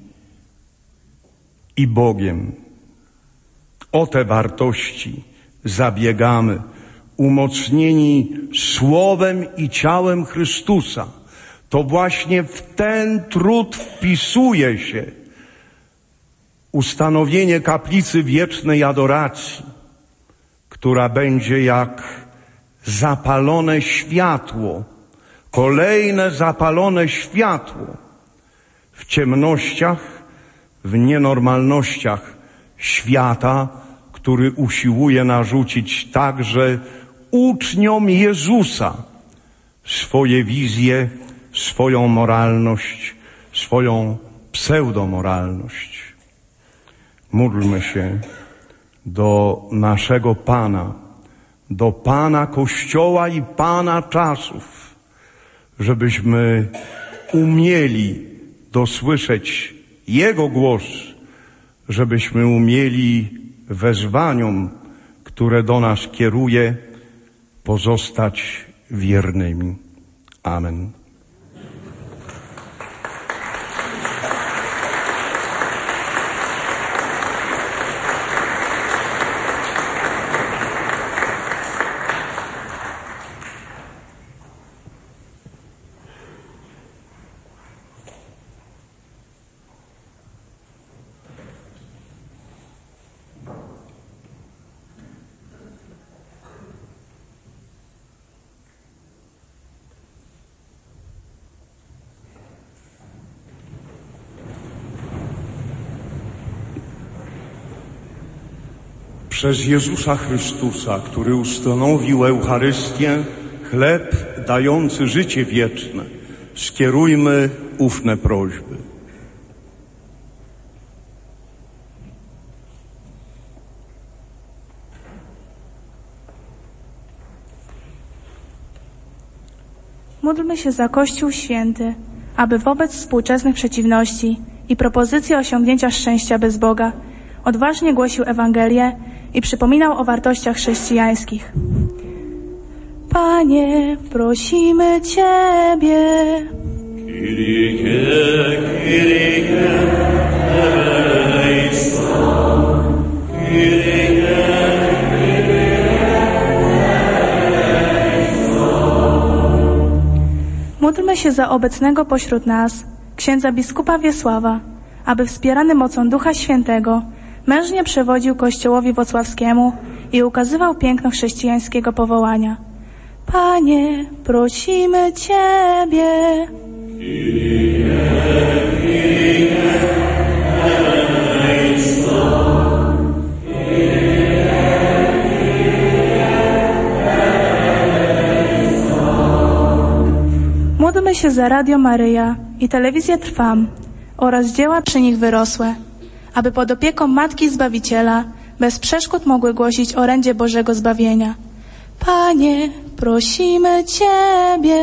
i Bogiem. O te wartości zabiegamy, umocnieni Słowem i ciałem Chrystusa. To właśnie w ten trud wpisuje się ustanowienie kaplicy wiecznej adoracji, która będzie jak zapalone światło, kolejne zapalone światło w ciemnościach, w nienormalnościach świata, który usiłuje narzucić także uczniom Jezusa swoje wizje, swoją moralność, swoją pseudomoralność. Módlmy się do naszego Pana, do Pana Kościoła i Pana czasów, żebyśmy umieli dosłyszeć Jego głos, żebyśmy umieli wezwaniom, które do nas kieruje, pozostać wiernymi. Amen. Przez Jezusa Chrystusa, który ustanowił Eucharystię, chleb dający życie wieczne, skierujmy ufne prośby. Módlmy się za Kościół Święty, aby wobec współczesnych przeciwności i propozycji osiągnięcia szczęścia bez Boga odważnie głosił Ewangelię i przypominał o wartościach chrześcijańskich. Panie, prosimy Ciebie. Kyrie, Kyrie, eleison. Kyrie, Kyrie, eleison. Módlmy się za obecnego pośród nas, księdza biskupa Wiesława, aby wspierany mocą Ducha Świętego mężnie przewodził Kościołowi Włocławskiemu i ukazywał piękno chrześcijańskiego powołania. Panie, prosimy Ciebie. Módlmy się za Radio Maryja i Telewizję Trwam oraz dzieła przy nich wyrosłe, aby pod opieką Matki Zbawiciela bez przeszkód mogły głosić orędzie Bożego Zbawienia. Panie, prosimy Ciebie.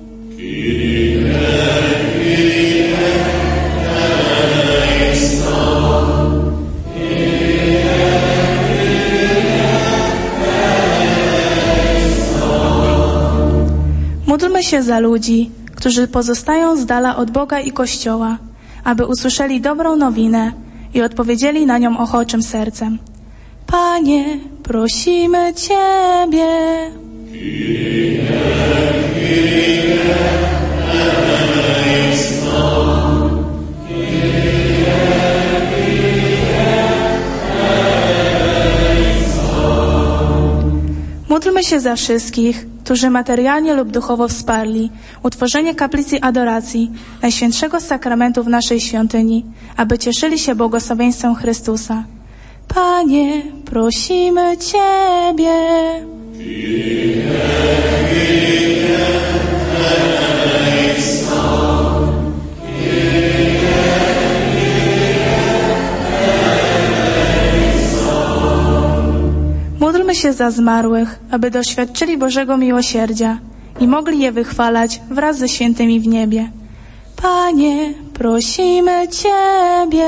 Módlmy się za ludzi, którzy pozostają z dala od Boga i Kościoła, aby usłyszeli dobrą nowinę i odpowiedzieli na nią ochoczym sercem. Panie, prosimy Ciebie. Módlmy się za wszystkich, którzy materialnie lub duchowo wsparli utworzenie kaplicy adoracji Najświętszego Sakramentu w naszej świątyni, aby cieszyli się błogosławieństwem Chrystusa. Panie, prosimy Ciebie. Módlmy się za zmarłych, aby doświadczyli Bożego miłosierdzia i mogli je wychwalać wraz ze świętymi w niebie. Panie, prosimy Ciebie.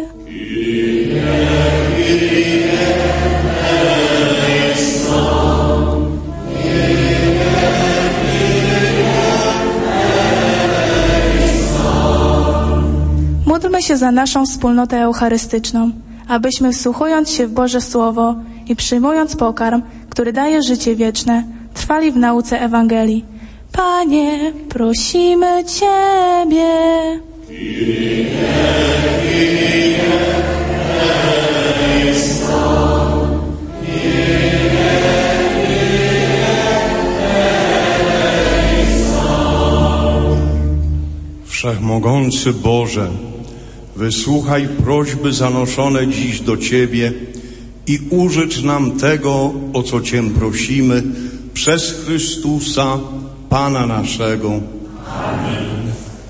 Módlmy się za naszą wspólnotę eucharystyczną, abyśmy wsłuchując się w Boże Słowo i przyjmując pokarm, który daje życie wieczne, trwali w nauce Ewangelii. Panie, prosimy Ciebie. Wszechmogący Boże, wysłuchaj prośby zanoszone dziś do Ciebie i użycz nam tego, o co Cię prosimy, przez Chrystusa, Pana naszego. Amen.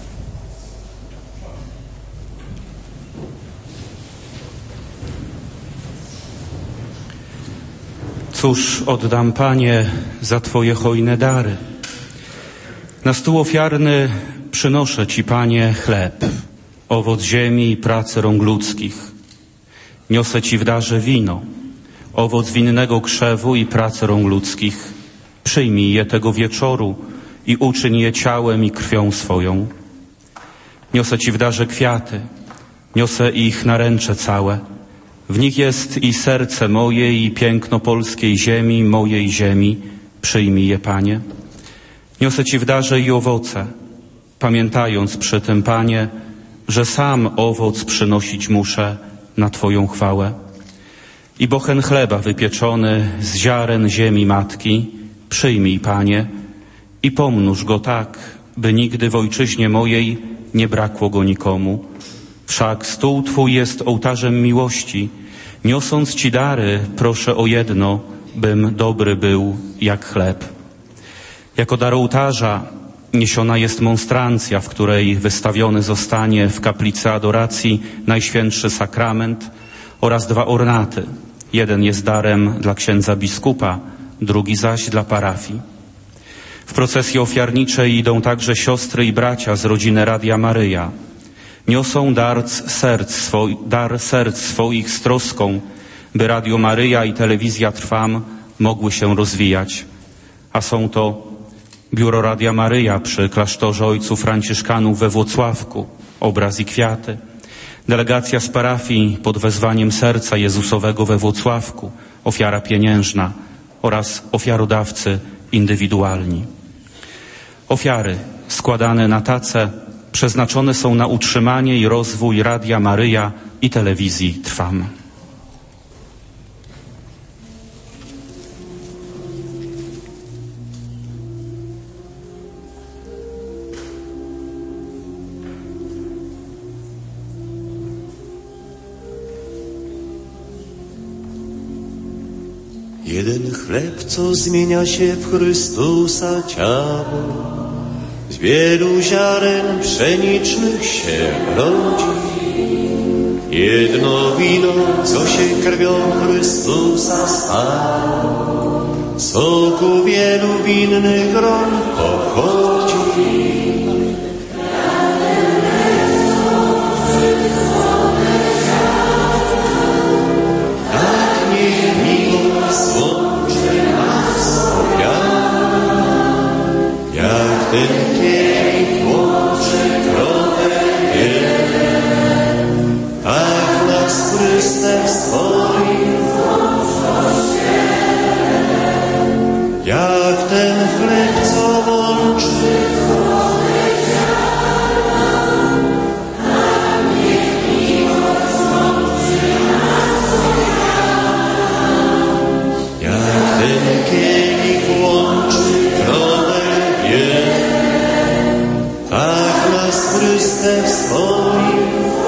Cóż oddam, Panie, za Twoje hojne dary? Na stół ofiarny przynoszę Ci, Panie, chleb, owoc ziemi i pracy rąk ludzkich. Niosę Ci w darze wino, owoc winnego krzewu i pracy rąk ludzkich. Przyjmij je tego wieczoru i uczyń je ciałem i krwią swoją. Niosę Ci w darze kwiaty, niosę ich naręcze całe. W nich jest i serce moje, i piękno polskiej ziemi, mojej ziemi. Przyjmij je, Panie. Niosę Ci w darze i owoce, pamiętając przy tym, Panie, że sam owoc przynosić muszę na Twoją chwałę. I bochen chleba wypieczony z ziaren ziemi matki, przyjmij, Panie, i pomnóż go tak, by nigdy w ojczyźnie mojej nie brakło go nikomu. Wszak stół Twój jest ołtarzem miłości. Niosąc Ci dary, proszę o jedno, bym dobry był jak chleb. Jako dar ołtarza niesiona jest monstrancja, w której wystawiony zostanie w kaplicy adoracji Najświętszy Sakrament oraz dwa ornaty. Jeden jest darem dla księdza biskupa, drugi zaś dla parafii. W procesji ofiarniczej idą także siostry i bracia z rodziny Radia Maryja. Niosą dar serc, swoi, dar serc swoich z troską, by Radio Maryja i Telewizja Trwam mogły się rozwijać. A są to Biuro Radia Maryja przy klasztorze Ojców Franciszkanów we Włocławku, obraz i kwiaty. Delegacja z parafii pod wezwaniem Serca Jezusowego we Włocławku, ofiara pieniężna oraz ofiarodawcy indywidualni. Ofiary składane na tacę, przeznaczone są na utrzymanie i rozwój Radia Maryja i telewizji Trwam. Jeden chleb, co zmienia się w Chrystusa ciało, z wielu ziaren pszenicznych się rodzi. Jedno wino, co się krwią Chrystusa stało, soku wielu winnych gron pochodzi. Ten kielich łączy kropę wiele, tak nas Chrystem swoim złączy. Jak ten chleb, co łączy kropę ziarna, tak niech miłość złączy nas ofiara. Jak ten kielich łączy kropę wiele, tak nas Chrystem swoim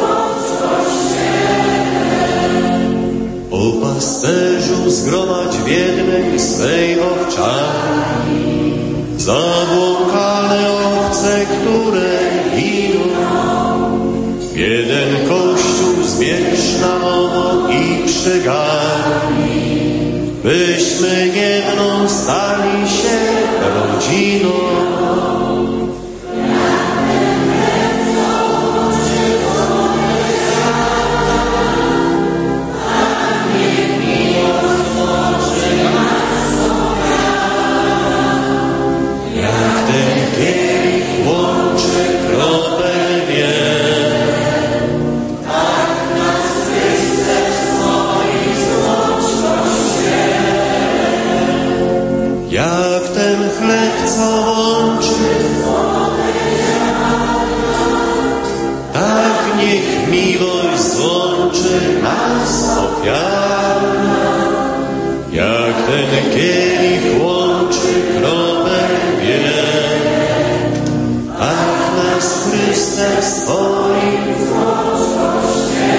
o pasterzu zgromadź w jednej swej owczarni, zabłąkane owce, które giną. Jeden kościół zbierz na nowo i przygarnij, byśmy jedną stali się rodziną. Jak ten chleb, co łączy, tak niech miłość złączy nas ofiarna. Jak ten kielich łączy kropę wiele, tak nas Chrystem swoim złączy.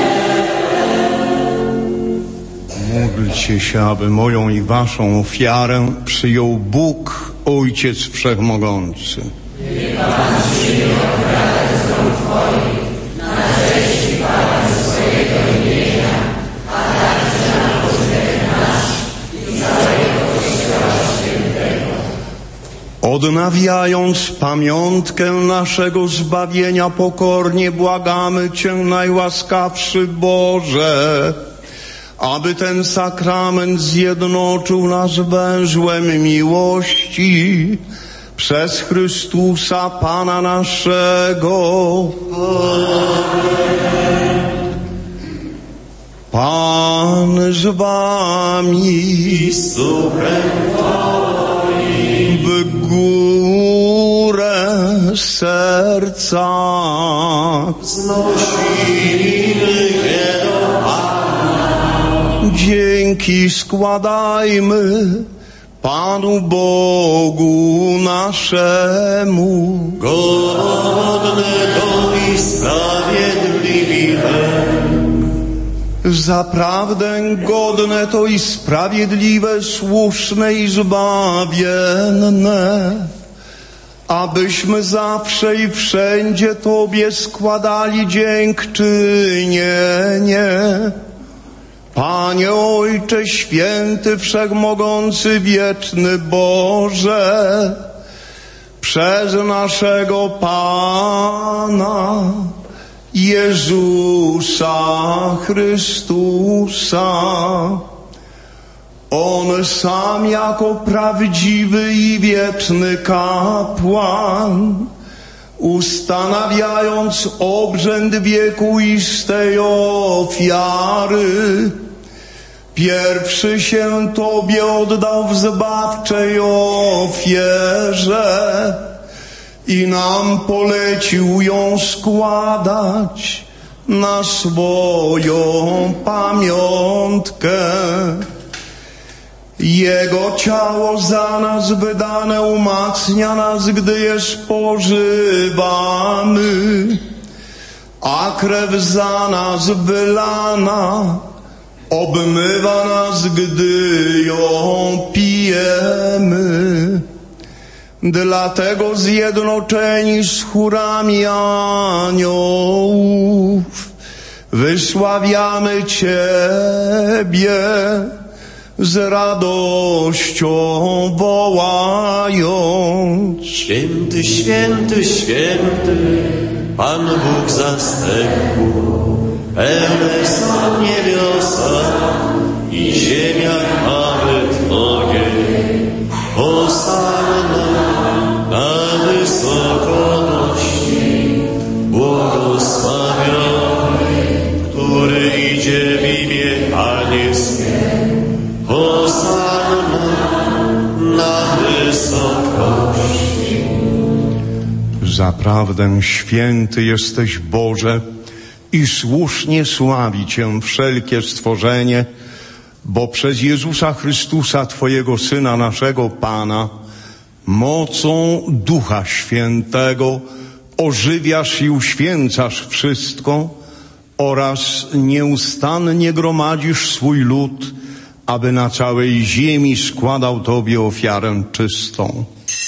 Módlcie się, aby moją i waszą ofiarę przyjął Bóg, Ojciec Wszechmogący. Niech Pan przyjął ofiarę z rąk Twoich, na cześć i chwałę swojego imienia, a także na pożytek nasz i całego Kościoła Świętego. Odnawiając pamiątkę naszego zbawienia, pokornie błagamy Cię, najłaskawszy Boże, aby ten sakrament zjednoczył nas węzłem miłości przez Chrystusa Pana naszego. Pan z wami i z duchem Twoim. W górę serca wznosimy je do Pana. Dzięki składajmy Panu Bogu naszemu, godnego i sprawiedliwe. Zaprawdę godne to i sprawiedliwe, słuszne i zbawienne, abyśmy zawsze i wszędzie Tobie składali dziękczynienie. Panie Ojcze Święty, Wszechmogący, Wieczny Boże, przez naszego Pana Jezusa Chrystusa. On sam jako prawdziwy i wieczny kapłan, ustanawiając obrzęd wiekuistej ofiary, pierwszy się Tobie oddał w zbawczej ofierze i nam polecił ją składać na swoją pamiątkę. Jego ciało za nas wydane umacnia nas, gdy je spożywamy, a krew za nas wylana obmywa nas, gdy ją pijemy. Dlatego zjednoczeni z chórami aniołów wysławiamy Ciebie, z radością wołając: Święty, święty, święty, Pan Bóg zastępów, pełne są niebiosa i ziemia chwały Twojej. Hosanna na wysokości, błogosławiony, który idzie w imię Pańskie. Hosanna na wysokości. Zaprawdę święty jesteś, Boże, i słusznie sławi Cię wszelkie stworzenie, bo przez Jezusa Chrystusa, Twojego Syna, naszego Pana, mocą Ducha Świętego ożywiasz i uświęcasz wszystko oraz nieustannie gromadzisz swój lud, aby na całej ziemi składał Tobie ofiarę czystą.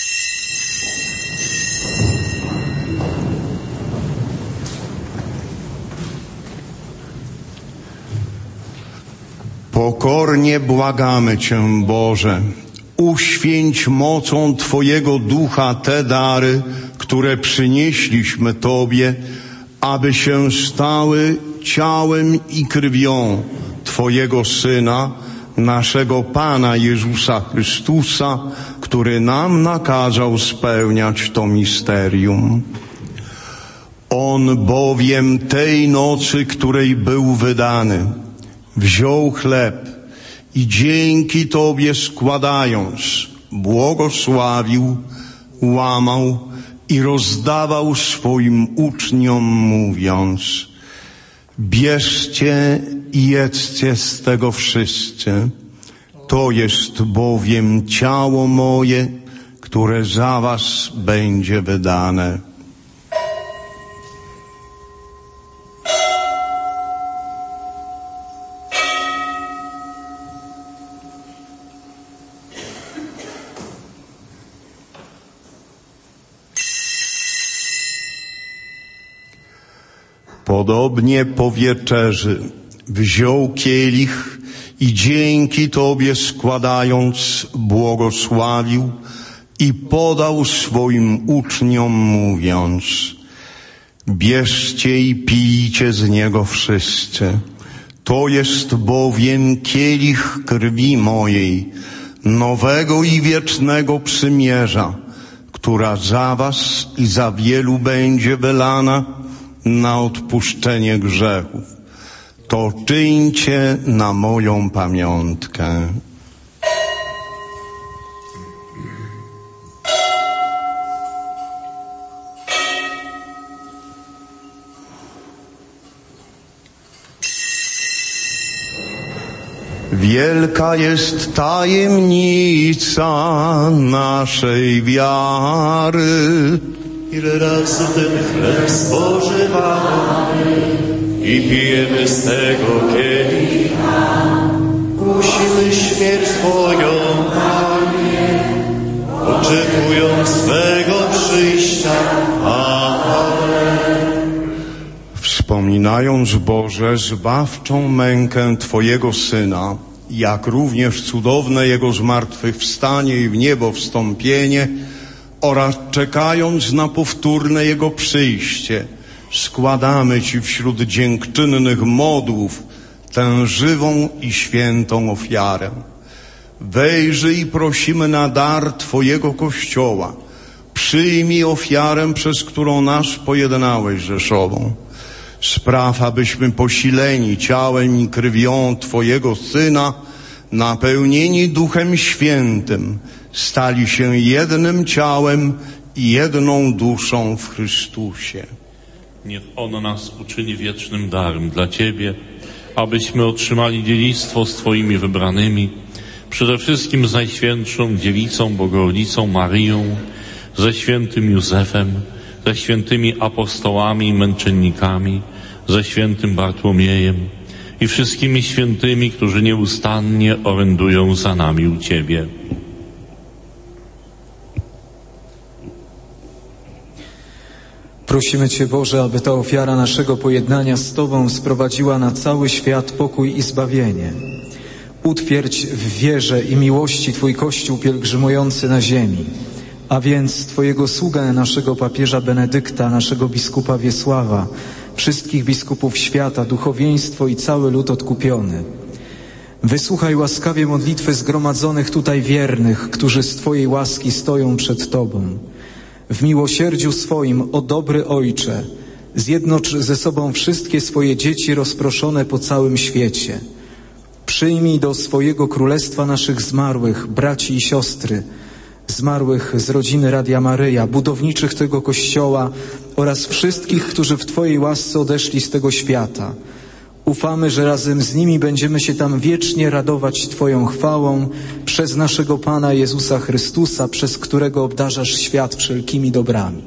Pokornie błagamy Cię, Boże, uświęć mocą Twojego Ducha te dary, które przynieśliśmy Tobie, aby się stały ciałem i krwią Twojego Syna, naszego Pana Jezusa Chrystusa, który nam nakazał spełniać to misterium. On bowiem tej nocy, której był wydany, wziął chleb i dzięki Tobie składając, błogosławił, łamał i rozdawał swoim uczniom, mówiąc: bierzcie i jedzcie z tego wszyscy, to jest bowiem ciało moje, które za was będzie wydane. Podobnie po wieczerzy wziął kielich i dzięki Tobie składając, błogosławił i podał swoim uczniom, mówiąc: bierzcie i pijcie z niego wszyscy. To jest bowiem kielich krwi mojej, nowego i wiecznego przymierza, która za was i za wielu będzie wylana na odpuszczenie grzechów. To czyńcie na moją pamiątkę. Wielka jest tajemnica naszej wiary. Ile razy ten chleb spożywamy i pijemy z tego kielicha, głosimy śmierć Twoją, Panie, oczekując swego przyjścia. Amen. Wspominając, Boże, zbawczą mękę Twojego Syna, jak również cudowne Jego zmartwychwstanie i w niebo wstąpienie, oraz czekając na powtórne Jego przyjście, składamy Ci wśród dziękczynnych modłów tę żywą i świętą ofiarę. Wejrzyj i prosimy na dar Twojego Kościoła. Przyjmij ofiarę, przez którą nas pojednałeś ze sobą. Spraw, abyśmy posileni ciałem i krwią Twojego Syna, napełnieni Duchem Świętym, stali się jednym ciałem jedną duszą w Chrystusie. Niech on nas uczyni wiecznym darem dla Ciebie, abyśmy otrzymali dziedzictwo z Twoimi wybranymi, przede wszystkim z Najświętszą Dziewicą Bogorodzicą Maryją, ze świętym Józefem, ze świętymi apostołami i męczennikami, ze świętym Bartłomiejem i wszystkimi świętymi, którzy nieustannie orędują za nami u Ciebie. Prosimy Cię, Boże, aby ta ofiara naszego pojednania z Tobą sprowadziła na cały świat pokój i zbawienie. Utwierdź w wierze i miłości Twój Kościół pielgrzymujący na ziemi, a więc Twojego sługę, naszego papieża Benedykta, naszego biskupa Wiesława, wszystkich biskupów świata, duchowieństwo i cały lud odkupiony. Wysłuchaj łaskawie modlitwy zgromadzonych tutaj wiernych, którzy z Twojej łaski stoją przed Tobą. W miłosierdziu swoim, o dobry Ojcze, zjednocz ze sobą wszystkie swoje dzieci rozproszone po całym świecie. Przyjmij do swojego królestwa naszych zmarłych, braci i siostry, zmarłych z rodziny Radia Maryja, budowniczych tego Kościoła oraz wszystkich, którzy w Twojej łasce odeszli z tego świata. Ufamy, że razem z nimi będziemy się tam wiecznie radować Twoją chwałą przez naszego Pana Jezusa Chrystusa, przez którego obdarzasz świat wszelkimi dobrami.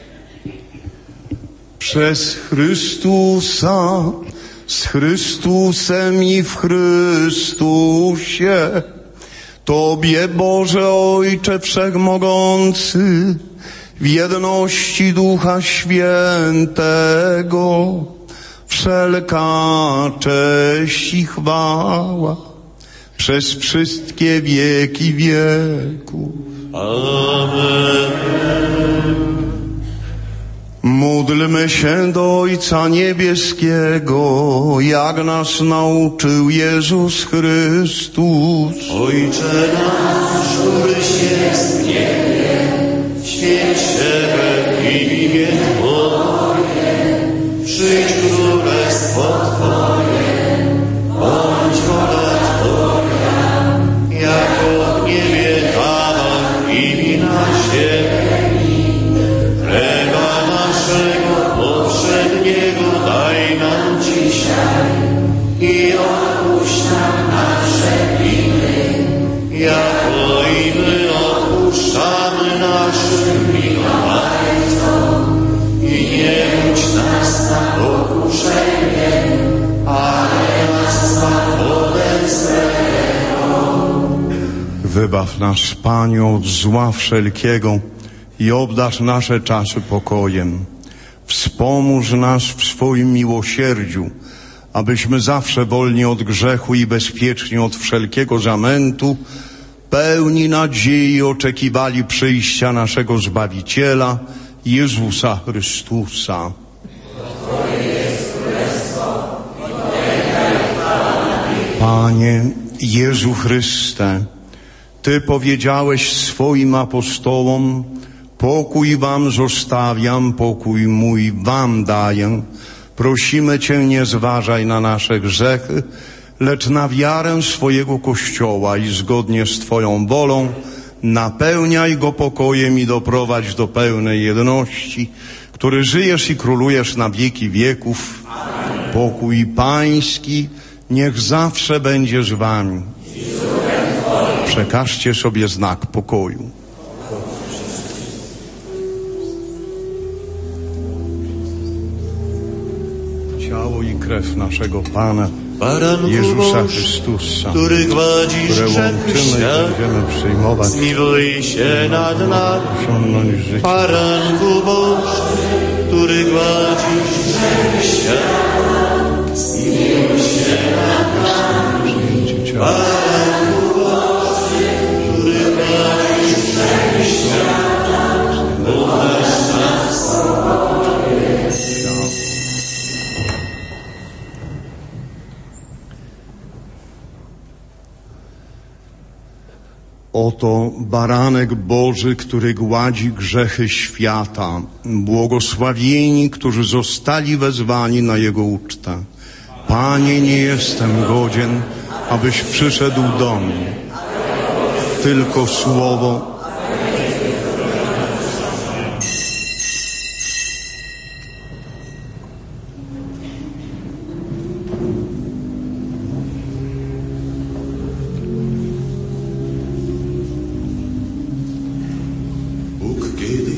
Przez Chrystusa, z Chrystusem i w Chrystusie, Tobie, Boże Ojcze Wszechmogący, w jedności Ducha Świętego, wszelka cześć i chwała przez wszystkie wieki wieków. Amen. Módlmy się do Ojca Niebieskiego, jak nas nauczył Jezus Chrystus. Ojcze nasz, któryś jest w niebie, święć się imię Twoje, przyjdź królestwo Twoje, bądź wola Twoja, jako w niebie tak i na ziemi. Chleba naszego powszedniego daj nam dzisiaj i odpuść nam nasze winy, jako i my odpuszczamy naszym winowajcom. I nie budź nas na pokuszenie, ale nas zbaw ode złego. Wybaw nas, Panie, od zła wszelkiego i obdarz nasze czasy pokojem. Wspomóż nas w swoim miłosierdziu, abyśmy zawsze wolni od grzechu i bezpieczni od wszelkiego zamętu, pełni nadziei oczekiwali przyjścia naszego Zbawiciela, Jezusa Chrystusa. Panie Jezu Chryste, Ty powiedziałeś swoim apostołom: pokój wam zostawiam, pokój mój wam daję. Prosimy Cię, nie zważaj na nasze grzechy, lecz na wiarę swojego Kościoła i zgodnie z Twoją wolą napełniaj go pokojem i doprowadź do pełnej jedności, który żyjesz i królujesz na wieki wieków. Amen. Pokój Pański niech zawsze będzie z wami. Przekażcie sobie znak pokoju. Ciało i krew naszego Pana Jezusa Chrystusa, który gładzisz które grzechy łączymy i będziemy przyjmować, zmiłuj się nad nami. osiągnąć życie. Baranku Boży, który gładzisz grzechy świata, zmiłuj się nad nami. Baranku Boży, który gładzisz grzechy świata, obdarz nas pokojem. Oto baranek Boży, który gładzi grzechy świata. Błogosławieni, którzy zostali wezwani na Jego ucztę. Panie, nie jestem godzien, abyś przyszedł do mnie. Tylko słowo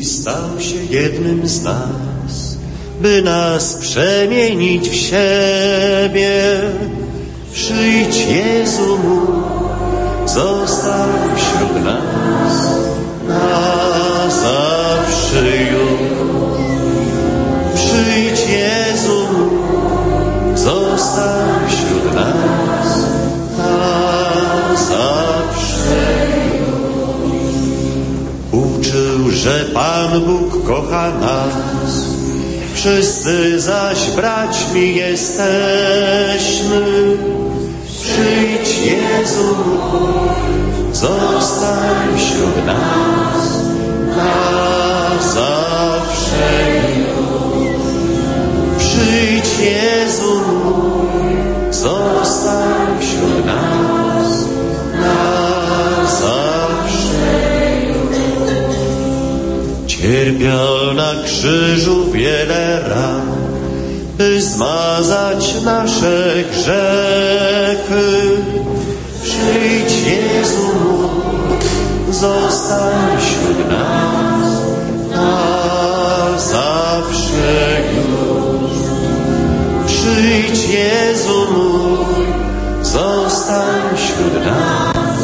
i stał się jednym z nas, by nas przemienić w siebie. Przyjdź Jezu mój, został wśród nas na zawsze już. Przyjdź Jezu mój, został wśród nas na zawsze już. Uczył, że Pan Bóg kocha nas, wszyscy zaś braćmi jesteśmy. Przyjdź Jezu mój, zostań wśród nas na zawsze już. Przyjdź Jezu mój, zostań wśród nas na zawsze już. Cierpiał na krzyżu wiele ran, by zmazać nasze grzechy. Przyjdź Jezu mój, zostań wśród nas na zawsze już. Przyjdź Jezu mój, zostań wśród nas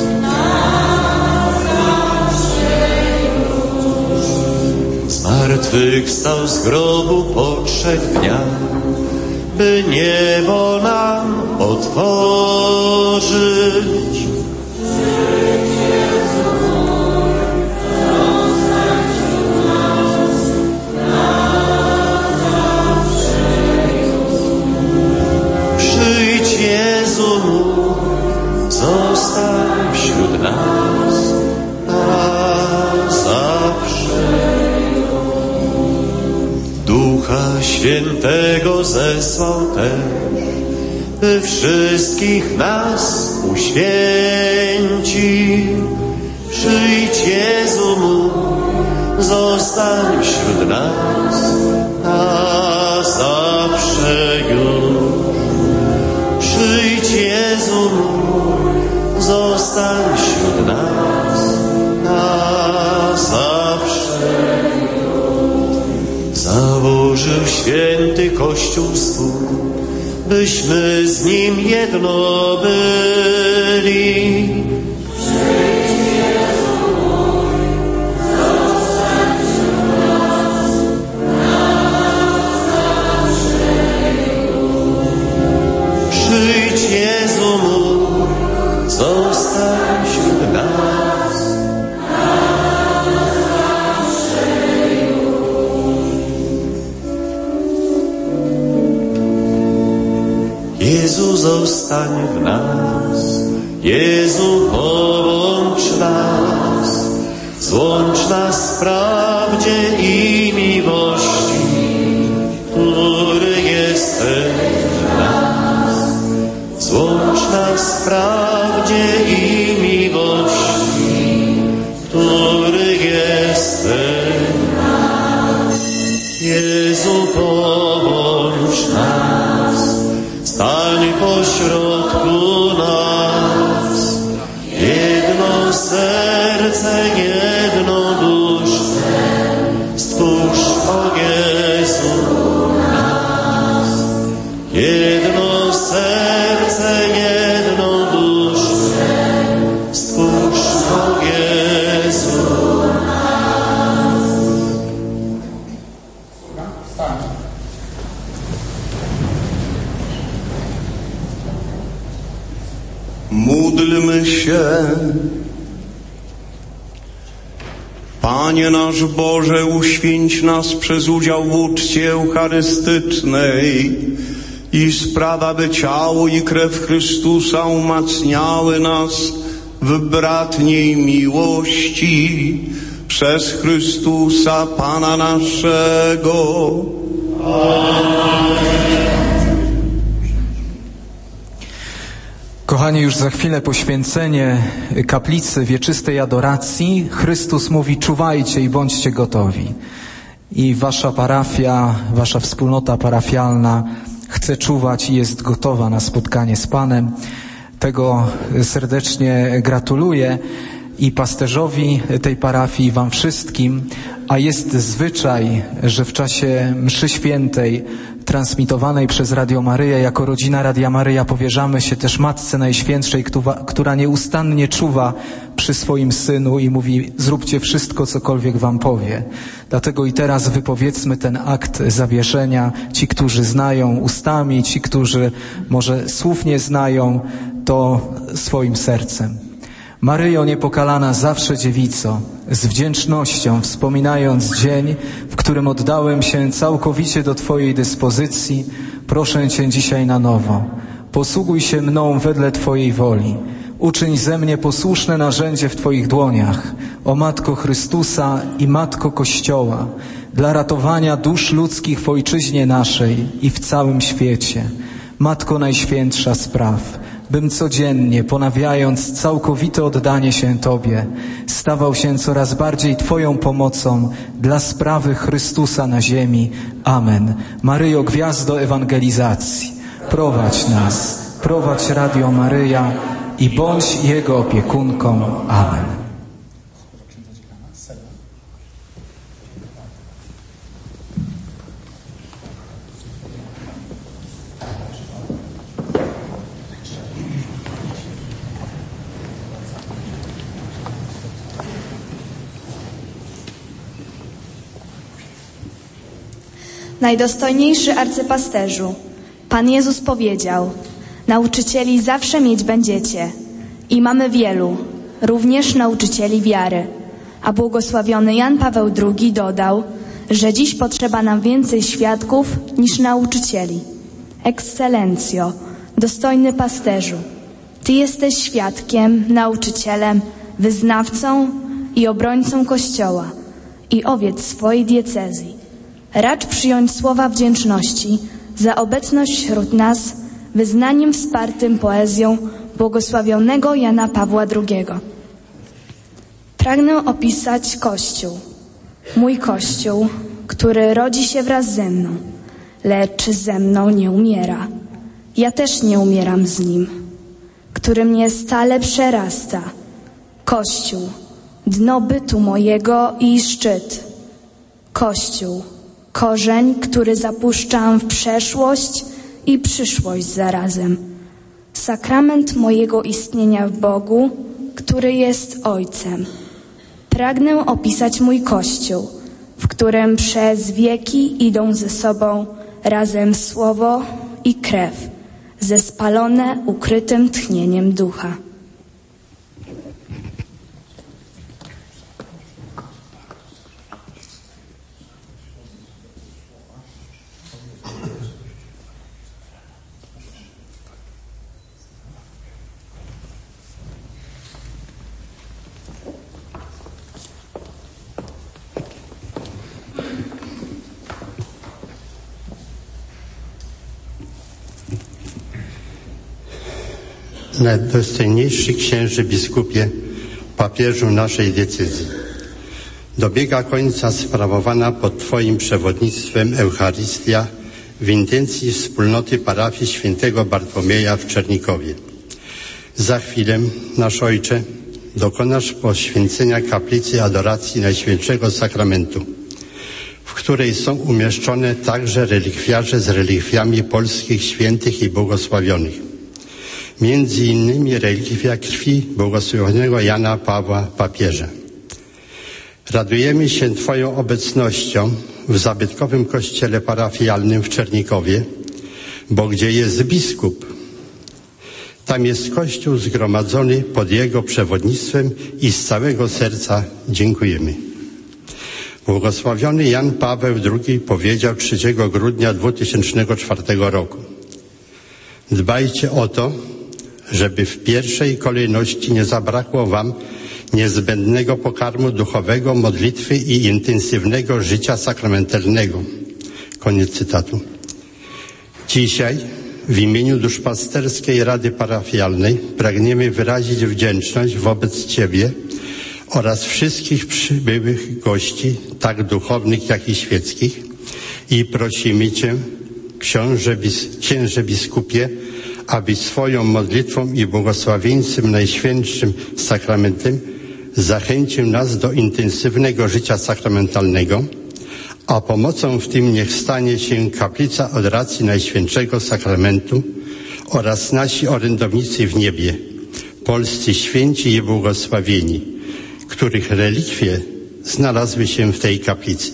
na zawsze już. Zmartwychwstał z grobu po trzech dniach, by niebo nam otworzyć. Przyjdź Jezu mój, zostań wśród nas na zawsze. Ducha Świętego zesłał też, by wszystkich nas uświęci. Przyjdź Jezu mój, zostań wśród nas na zawsze już. Przyjdź Jezu mój, zostań wśród nas na zawsze już. Założył święty Kościół swój, byśmy z Nim jedno byli. Przyjdź Jezu mój, zostań wśród nas na zawsze już. Przyjdź Jezu mój, zostań wśród nas na zawsze już. Jezu, zostań w nas, Jezu, połącz nas, złącz nas w prawdzie i miłości, który jesteś w nas. Złącz nas w prawdzie i miłości, który jesteś w nas. Jezu, połącz nas, stań pośrodku nas, jedno serce, jedno duszę, stwórz, o Jezu, nas. Jedno serce, jedno duszę, stwórz, o Jezu, nas. Módlmy się. Panie nasz Boże, uświęć nas przez udział w uczcie eucharystycznej i spraw, aby ciało i krew Chrystusa umacniały nas w bratniej miłości przez Chrystusa Pana naszego. Amen. Kochani, już za chwilę poświęcenie kaplicy wieczystej adoracji. Chrystus mówi: czuwajcie i bądźcie gotowi. I wasza parafia, wasza wspólnota parafialna chce czuwać i jest gotowa na spotkanie z Panem. Tego serdecznie gratuluję. i pasterzowi tej parafii, wam wszystkim, a jest zwyczaj, że w czasie mszy świętej transmitowanej przez Radio Maryję, jako rodzina Radia Maryja powierzamy się też Matce Najświętszej, która nieustannie czuwa przy swoim Synu i mówi: zróbcie wszystko, cokolwiek wam powie. Dlatego i teraz wypowiedzmy ten akt zawierzenia. Ci, którzy znają ustami, ci, którzy może słów nie znają, to swoim sercem. Maryjo niepokalana, zawsze dziewico, z wdzięcznością wspominając dzień, w którym oddałem się całkowicie do Twojej dyspozycji, proszę Cię dzisiaj na nowo. Posługuj się mną wedle Twojej woli. Uczyń ze mnie posłuszne narzędzie w Twoich dłoniach, o Matko Chrystusa i Matko Kościoła, dla ratowania dusz ludzkich w ojczyźnie naszej i w całym świecie. Matko Najświętsza spraw, bym codziennie, ponawiając całkowite oddanie się Tobie, stawał się coraz bardziej Twoją pomocą dla sprawy Chrystusa na ziemi. Amen. Maryjo, gwiazdo ewangelizacji, prowadź nas, prowadź Radio Maryja i bądź Jego opiekunką. Amen. Najdostojniejszy arcypasterzu, Pan Jezus powiedział: nauczycieli zawsze mieć będziecie i mamy wielu, również nauczycieli wiary. A błogosławiony Jan Paweł drugi dodał, że dziś potrzeba nam więcej świadków niż nauczycieli. Ekscelencjo, dostojny pasterzu, Ty jesteś świadkiem, nauczycielem, wyznawcą i obrońcą Kościoła i owiec swojej diecezji. Racz przyjąć słowa wdzięczności za obecność wśród nas, wyznaniem wspartym poezją błogosławionego Jana Pawła drugiego. Pragnę opisać Kościół, mój Kościół, który rodzi się wraz ze mną, lecz ze mną nie umiera. Ja też nie umieram z nim, który mnie stale przerasta. Kościół, dno bytu mojego i szczyt. Kościół, korzeń, który zapuszczam w przeszłość i przyszłość zarazem. Sakrament mojego istnienia w Bogu, który jest Ojcem. Pragnę opisać mój Kościół, w którym przez wieki idą ze sobą razem słowo i krew, zespalone ukrytym tchnieniem ducha. Najdostojniejszy księże biskupie, papieżu naszej diecezji. Dobiega końca sprawowana pod Twoim przewodnictwem Eucharystia w intencji wspólnoty parafii świętego Bartłomieja w Czernikowie. Za chwilę, nasz Ojcze, dokonasz poświęcenia kaplicy adoracji Najświętszego Sakramentu, w której są umieszczone także relikwiarze z relikwiami polskich świętych i błogosławionych. Między innymi relikwia krwi błogosławionego Jana Pawła papieża. Radujemy się Twoją obecnością w zabytkowym kościele parafialnym w Czernikowie, bo gdzie jest biskup, tam jest Kościół zgromadzony pod jego przewodnictwem i z całego serca dziękujemy. Błogosławiony Jan Paweł drugi powiedział trzeciego grudnia dwa tysiące czwartego roku: dbajcie o to, żeby w pierwszej kolejności nie zabrakło wam niezbędnego pokarmu duchowego, modlitwy i intensywnego życia sakramentalnego. Koniec cytatu. Dzisiaj w imieniu Duszpasterskiej Rady Parafialnej pragniemy wyrazić wdzięczność wobec Ciebie oraz wszystkich przybyłych gości, tak duchownych, jak i świeckich, i prosimy Cię, książę, bis, księże biskupie, aby swoją modlitwą i błogosławieństwem Najświętszym Sakramentem zachęcił nas do intensywnego życia sakramentalnego, a pomocą w tym niech stanie się Kaplica Adoracji Najświętszego Sakramentu oraz nasi orędownicy w niebie, polscy święci i błogosławieni, których relikwie znalazły się w tej kaplicy.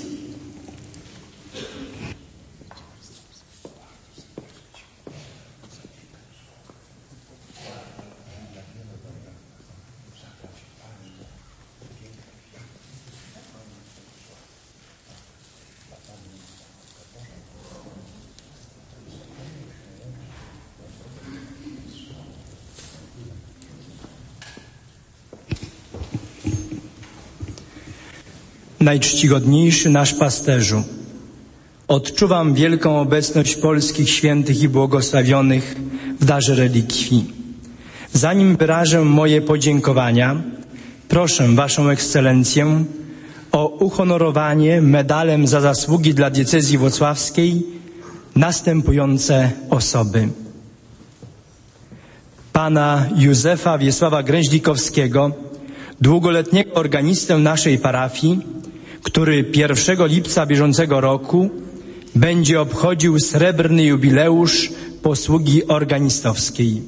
Najczcigodniejszy nasz pasterzu, odczuwam wielką obecność polskich świętych i błogosławionych w darze relikwii. Zanim wyrażę moje podziękowania, proszę Waszą Ekscelencję o uhonorowanie medalem za zasługi dla diecezji włocławskiej następujące osoby. Pana Józefa Wiesława Gręźdikowskiego, długoletniego organistę naszej parafii, który pierwszego lipca bieżącego roku będzie obchodził srebrny jubileusz posługi organistowskiej.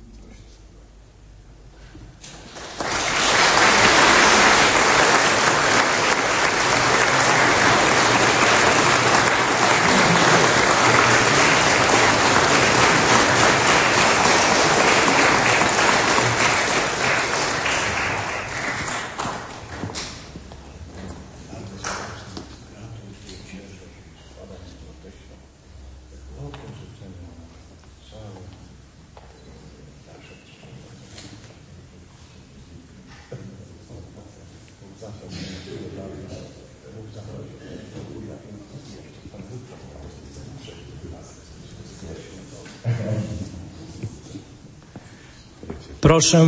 Proszę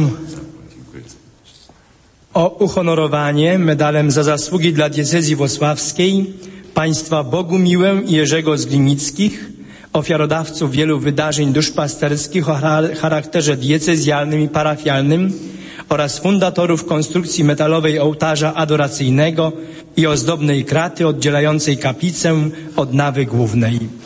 o uhonorowanie medalem za zasługi dla diecezji włocławskiej państwa Bogumiłę i Jerzego z Glinickich, ofiarodawców wielu wydarzeń duszpasterskich o charakterze diecezjalnym i parafialnym oraz fundatorów konstrukcji metalowej ołtarza adoracyjnego i ozdobnej kraty oddzielającej kaplicę od nawy głównej.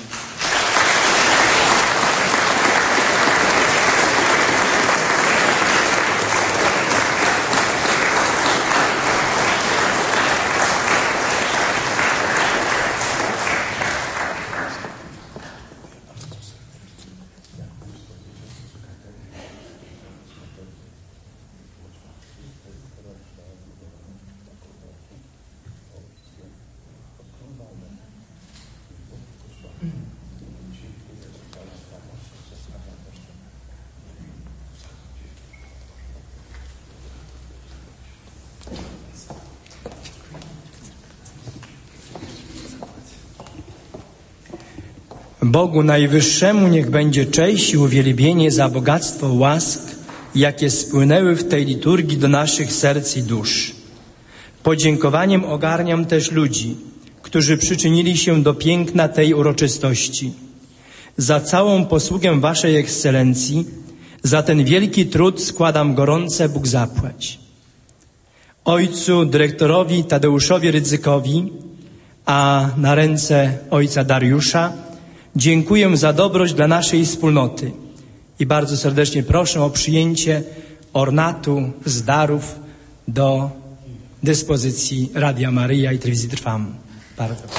Bogu Najwyższemu niech będzie cześć i uwielbienie za bogactwo łask, jakie spłynęły w tej liturgii do naszych serc i dusz. Podziękowaniem ogarniam też ludzi, którzy przyczynili się do piękna tej uroczystości. Za całą posługę Waszej Ekscelencji, za ten wielki trud składam gorące Bóg zapłać. Ojcu dyrektorowi Tadeuszowi Rydzykowi, a na ręce ojca Dariusza, dziękuję za dobroć dla naszej wspólnoty i bardzo serdecznie proszę o przyjęcie ornatu z darów do dyspozycji Radia Maryja i Telewizji Trwam. Bardzo proszę.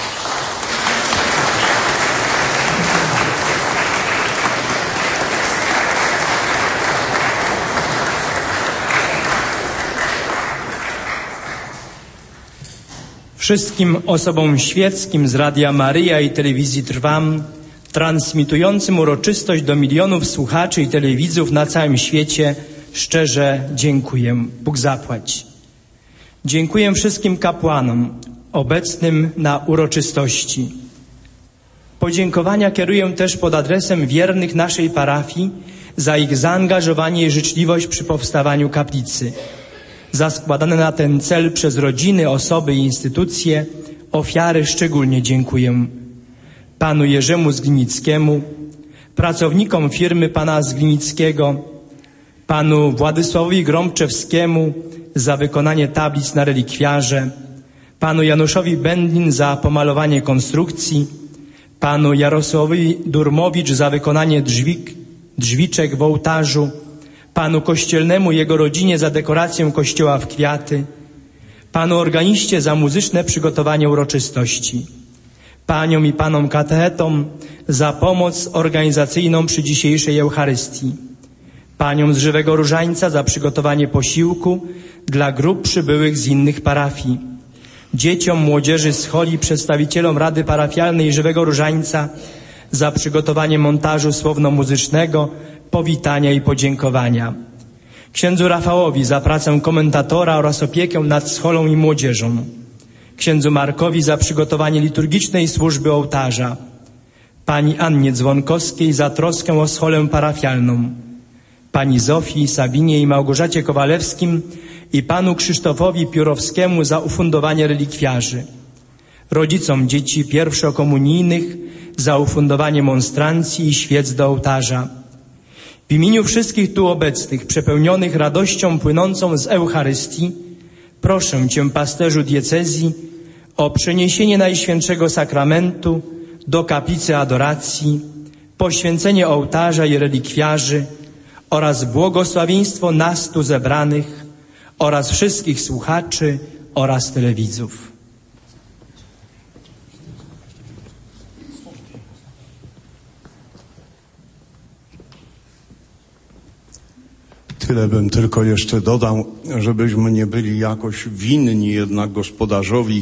Wszystkim osobom świeckim z Radia Maryja i Telewizji Trwam, transmitującym uroczystość do milionów słuchaczy i telewidzów na całym świecie, szczerze dziękuję. Bóg zapłać. Dziękuję wszystkim kapłanom obecnym na uroczystości. Podziękowania kieruję też pod adresem wiernych naszej parafii za ich zaangażowanie i życzliwość przy powstawaniu kaplicy. Za składane na ten cel przez rodziny, osoby i instytucje ofiary szczególnie dziękuję. Panu Jerzemu Zglinickiemu, pracownikom firmy pana Zglinickiego, panu Władysławowi Grąbczewskiemu za wykonanie tablic na relikwiarze, panu Januszowi Bendlin za pomalowanie konstrukcji, panu Jarosławowi Durmowicz za wykonanie drzwik, drzwiczek w ołtarzu, panu Kościelnemu i jego rodzinie za dekorację kościoła w kwiaty, panu organiście za muzyczne przygotowanie uroczystości, paniom i panom katechetom za pomoc organizacyjną przy dzisiejszej Eucharystii, paniom z Żywego Różańca za przygotowanie posiłku dla grup przybyłych z innych parafii, dzieciom, młodzieży z Choli, przedstawicielom Rady Parafialnej Żywego Różańca za przygotowanie montażu słowno-muzycznego, powitania i podziękowania, księdzu Rafałowi za pracę komentatora oraz opiekę nad scholą i młodzieżą, księdzu Markowi za przygotowanie liturgicznej służby ołtarza, pani Annie Dzwonkowskiej za troskę o scholę parafialną, pani Zofii, Sabinie i Małgorzacie Kowalewskim i panu Krzysztofowi Piórowskiemu za ufundowanie relikwiarzy, rodzicom dzieci pierwszokomunijnych za ufundowanie monstrancji i świec do ołtarza. W imieniu wszystkich tu obecnych, przepełnionych radością płynącą z Eucharystii, proszę Cię, pasterzu diecezji, o przeniesienie Najświętszego Sakramentu do kaplicy adoracji, poświęcenie ołtarza i relikwiarzy oraz błogosławieństwo nas tu zebranych oraz wszystkich słuchaczy oraz telewidzów. Tyle bym tylko jeszcze dodał, żebyśmy nie byli jakoś winni jednak gospodarzowi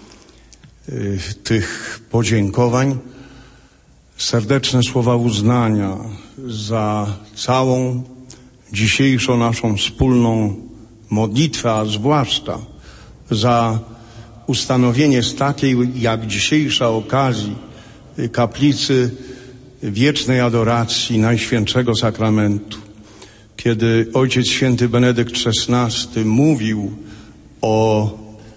y, tych podziękowań. Serdeczne słowa uznania za całą dzisiejszą naszą wspólną modlitwę, a zwłaszcza za ustanowienie z takiej jak dzisiejsza okazji kaplicy wiecznej adoracji Najświętszego Sakramentu. Kiedy Ojciec Święty Benedykt szesnasty mówił o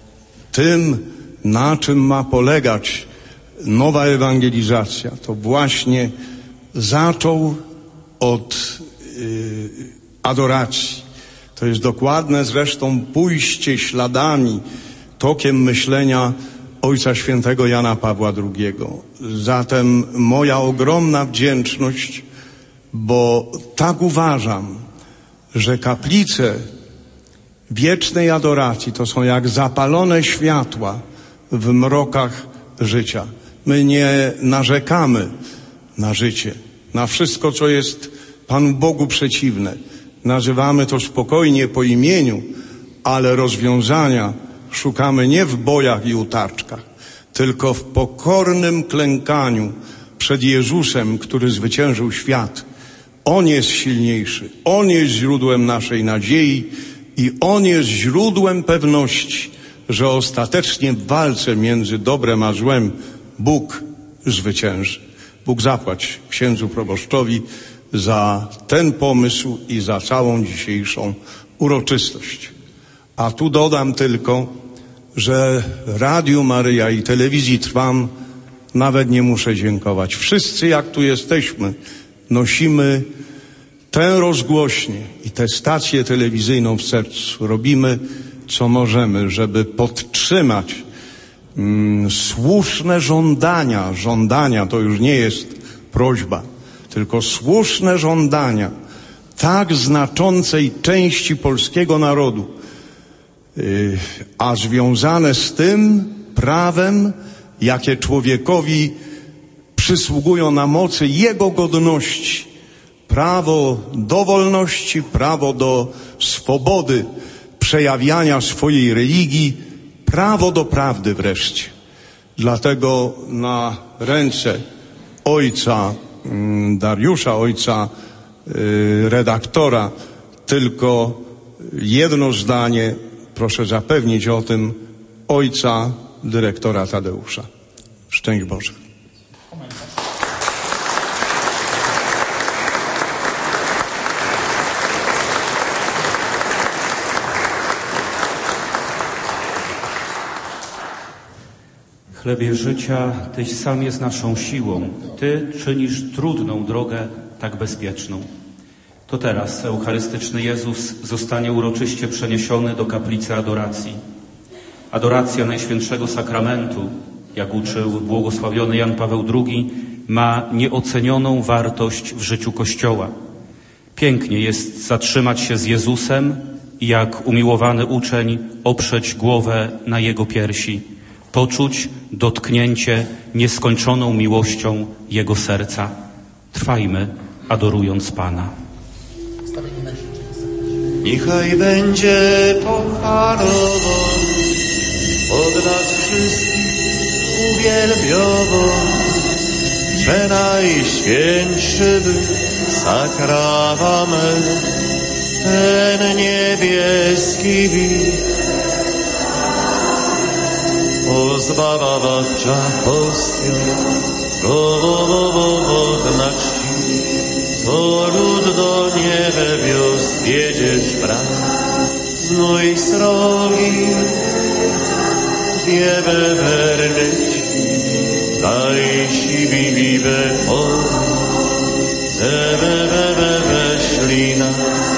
tym, na czym ma polegać nowa ewangelizacja, to właśnie zaczął od yy, adoracji. To jest dokładne zresztą pójście śladami, tokiem myślenia Ojca Świętego Jana Pawła drugiego. Zatem moja ogromna wdzięczność, bo tak uważam, że kaplice wiecznej adoracji to są jak zapalone światła w mrokach życia. My nie narzekamy na życie, na wszystko, co jest Panu Bogu przeciwne. Nazywamy to spokojnie po imieniu, ale rozwiązania szukamy nie w bojach i utarczkach, tylko w pokornym klękaniu przed Jezusem, który zwyciężył świat. On jest silniejszy, On jest źródłem naszej nadziei i On jest źródłem pewności, że ostatecznie w walce między dobrem a złem Bóg zwycięży. Bóg zapłać księdzu proboszczowi za ten pomysł i za całą dzisiejszą uroczystość. A tu dodam tylko, że Radiu Maryja i Telewizji Trwam nawet nie muszę dziękować. Wszyscy, jak tu jesteśmy, nosimy tę rozgłośnię i tę stację telewizyjną w sercu. Robimy, co możemy, żeby podtrzymać mm, słuszne żądania. Żądania to już nie jest prośba, tylko słuszne żądania tak znaczącej części polskiego narodu, yy, a związane z tym prawem, jakie człowiekowi przysługują na mocy jego godności. Prawo do wolności, prawo do swobody przejawiania swojej religii, prawo do prawdy wreszcie. Dlatego na ręce ojca Dariusza, ojca redaktora, tylko jedno zdanie, proszę zapewnić o tym ojca dyrektora Tadeusza. Szczęść Boże. Chlebie życia, Tyś sam jest naszą siłą. Ty czynisz trudną drogę tak bezpieczną. To teraz eucharystyczny Jezus zostanie uroczyście przeniesiony do kaplicy adoracji. Adoracja Najświętszego Sakramentu, jak uczył błogosławiony Jan Paweł drugi, ma nieocenioną wartość w życiu Kościoła. Pięknie jest zatrzymać się z Jezusem i jak umiłowany uczeń oprzeć głowę na Jego piersi, poczuć dotknięcie nieskończoną miłością Jego serca. Trwajmy, adorując Pana. Niechaj będzie pochwalowany od nas wszystkich uwielbiony, że najświętszy był sakrament, ten niebieski wid. Pozbawawacza postia, go na czci, co lud do niebios wiedziesz brat, znój srogi, wiebe wernyci, daj sibi wibe on, zebe bebe ślina,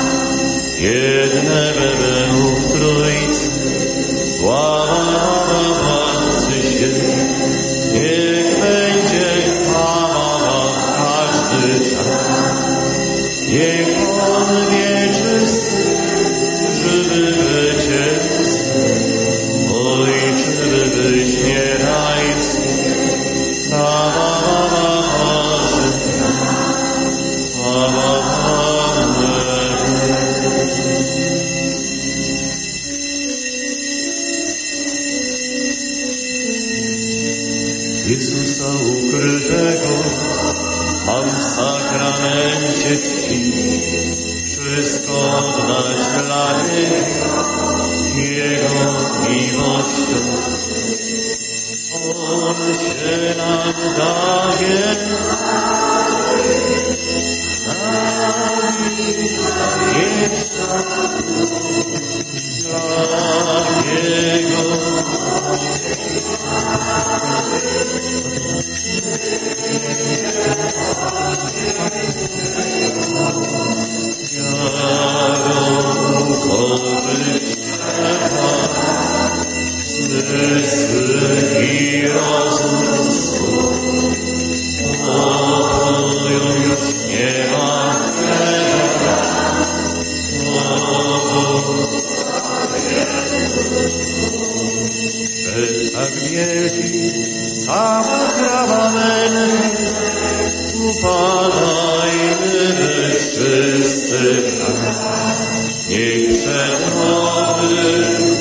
jedne bebe u trójcy, sława Władcy się, niech będzie chwała każdy czas, niech On wieczysty, żywy wycieczny, Ojcze wyśmierajcy, chwała Władcy, chwała Jezusa ukrytego mam w sakramencie czci, wszystko oddać dla Niego, Jego miłością. On się nam daje, dla Niego. I rozum pokoju już nie ma tak wielki sakrament upadajmy wszyscy niech przed nowym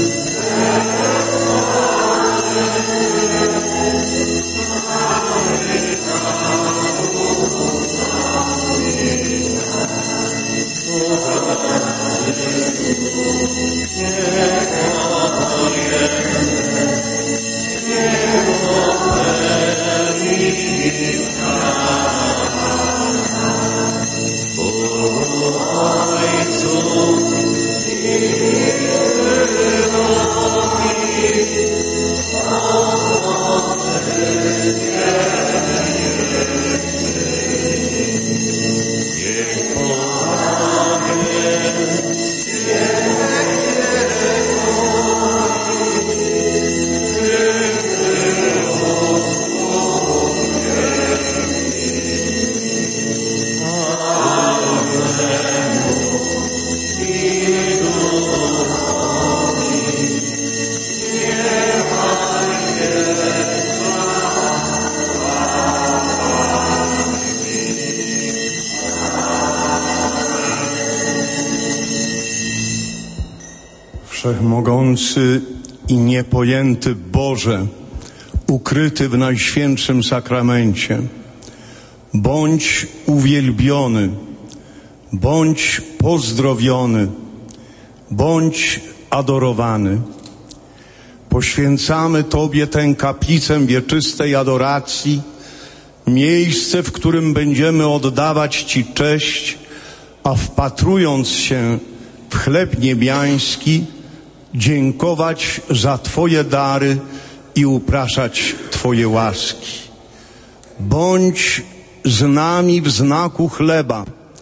Wszechmogący i niepojęty Boże, ukryty w Najświętszym Sakramencie, bądź uwielbiony, bądź pozdrowiony, bądź adorowany. Poświęcamy Tobie tę kaplicę wieczystej adoracji, miejsce, w którym będziemy oddawać Ci cześć, a wpatrując się w chleb niebiański, dziękować za Twoje dary i upraszać Twoje łaski. Bądź z nami w znaku chleba,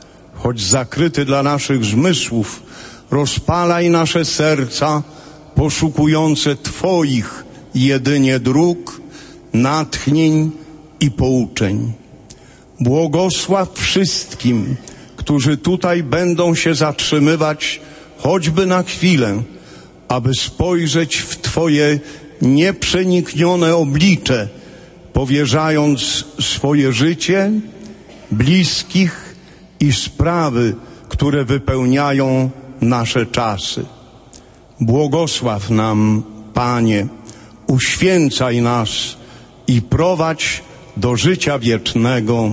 choć zakryty dla naszych zmysłów, rozpalaj nasze serca poszukujące Twoich jedynie dróg, natchnień i pouczeń. Błogosław wszystkim, którzy tutaj będą się zatrzymywać choćby na chwilę, aby spojrzeć w Twoje nieprzeniknione oblicze, powierzając swoje życie, bliskich i sprawy, które wypełniają nasze czasy. Błogosław nam, Panie, uświęcaj nas i prowadź do życia wiecznego.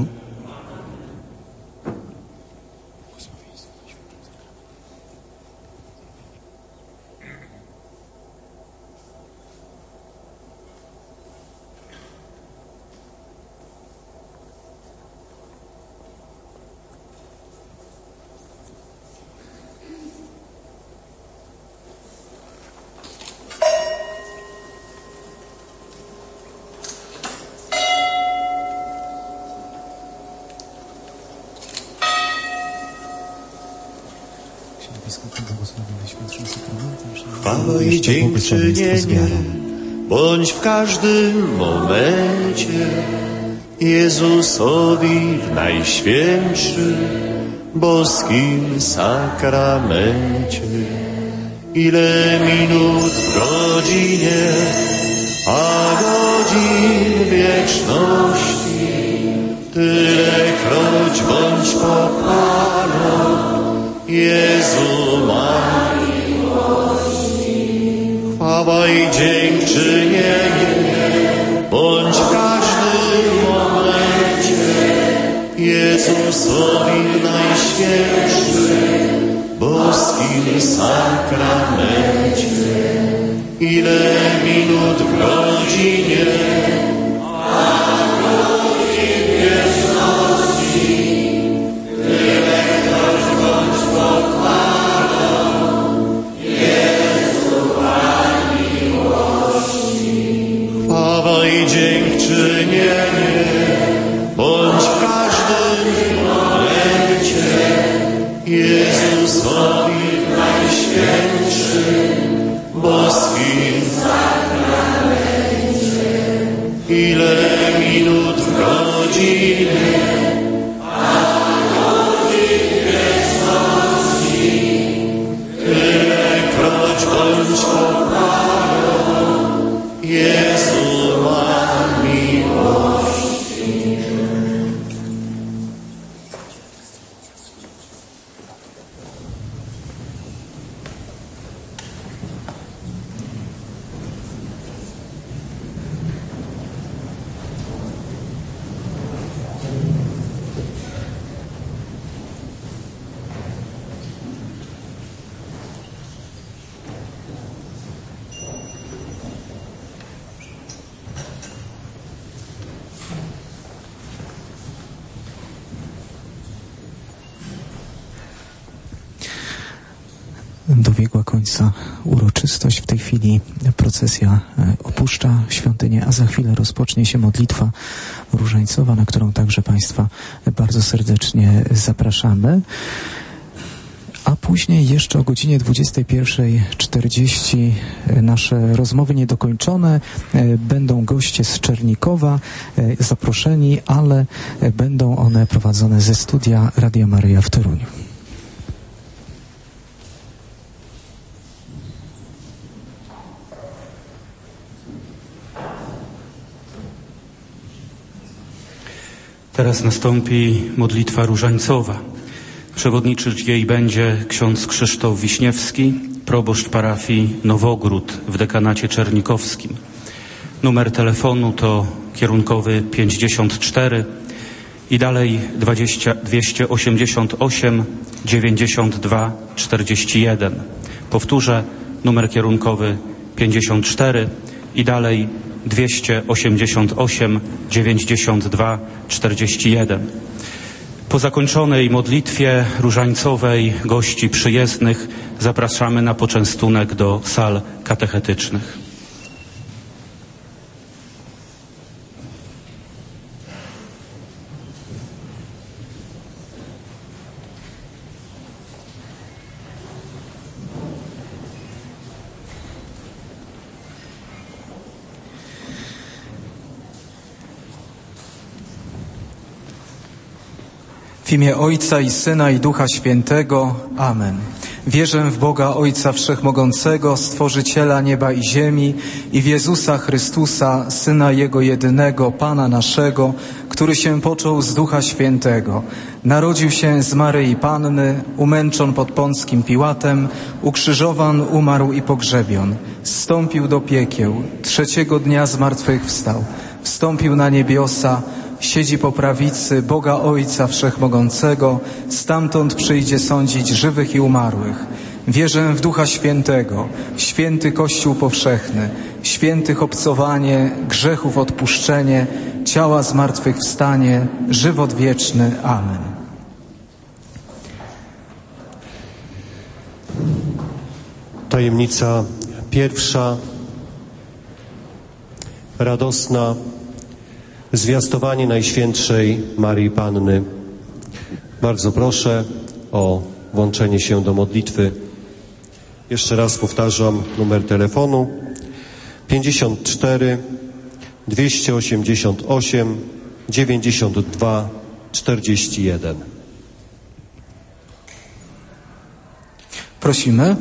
Chwała i dziękczynienie bądź w każdym momencie Jezusowi w najświętszym boskim sakramencie. Ile minut w godzinie, a godzin wieczności, tylekroć bądź pochwalą Jezu ma miłości. Chwała i dziękczynienie bądź w każdym momencie Jezusowi w najświętszym boskim sakramencie. Ile minut w godzinie, a godzin wieczności, tylekroć bądź pochwalą Jezu ma miłości. Chwała i dziękczynienie bądź w każdym momencie Jezusowi w najświętszym boskim sakramencie. Ile minut w godzinie, a godzin wieczności, tylekroć bądź pochwalą Jezu ma miłości. Dobiegła końca uroczystość. W tej chwili procesja opuszcza świątynię, a za chwilę rozpocznie się modlitwa różańcowa, na którą także Państwa bardzo serdecznie zapraszamy. A później jeszcze o godzinie dwudziestej pierwszej czterdzieści nasze rozmowy niedokończone. Będą goście z Czernikowa zaproszeni, ale będą one prowadzone ze studia Radia Maryja w Toruniu. Teraz nastąpi modlitwa różańcowa. Przewodniczyć jej będzie ksiądz Krzysztof Wiśniewski, proboszcz parafii Nowogród w dekanacie czernikowskim. Numer telefonu to kierunkowy pięćdziesiąt cztery i dalej dwadzieścia, dwieście osiemdziesiąt osiem dziewięćdziesiąt dwa czterdzieści jeden. Powtórzę, numer kierunkowy pięćdziesiąt cztery i dalej dwieście osiemdziesiąt osiem dziewięćdziesiąt dwa czterdzieści jeden. Po zakończonej modlitwie różańcowej gości przyjezdnych zapraszamy na poczęstunek do sal katechetycznych. W imię Ojca i Syna i Ducha Świętego. Amen. Wierzę w Boga Ojca Wszechmogącego, Stworzyciela nieba i ziemi i w Jezusa Chrystusa, Syna Jego jedynego, Pana naszego, który się począł z Ducha Świętego. Narodził się z Maryi Panny, umęczon pod Pąckim Piłatem, ukrzyżowan, umarł i pogrzebion. Zstąpił do piekieł, trzeciego dnia zmartwychwstał. Wstąpił na niebiosa, siedzi po prawicy Boga Ojca Wszechmogącego, stamtąd przyjdzie sądzić żywych i umarłych. Wierzę w Ducha Świętego, święty Kościół powszechny, świętych obcowanie, grzechów odpuszczenie, ciała zmartwychwstanie, żywot wieczny. Amen. Tajemnica pierwsza, radosna, zwiastowanie Najświętszej Maryi Panny. Bardzo proszę o włączenie się do modlitwy. Jeszcze raz powtarzam numer telefonu pięćdziesiąt cztery dwieście osiemdziesiąt osiem dziewięćdziesiąt dwa czterdzieści jeden. Prosimy.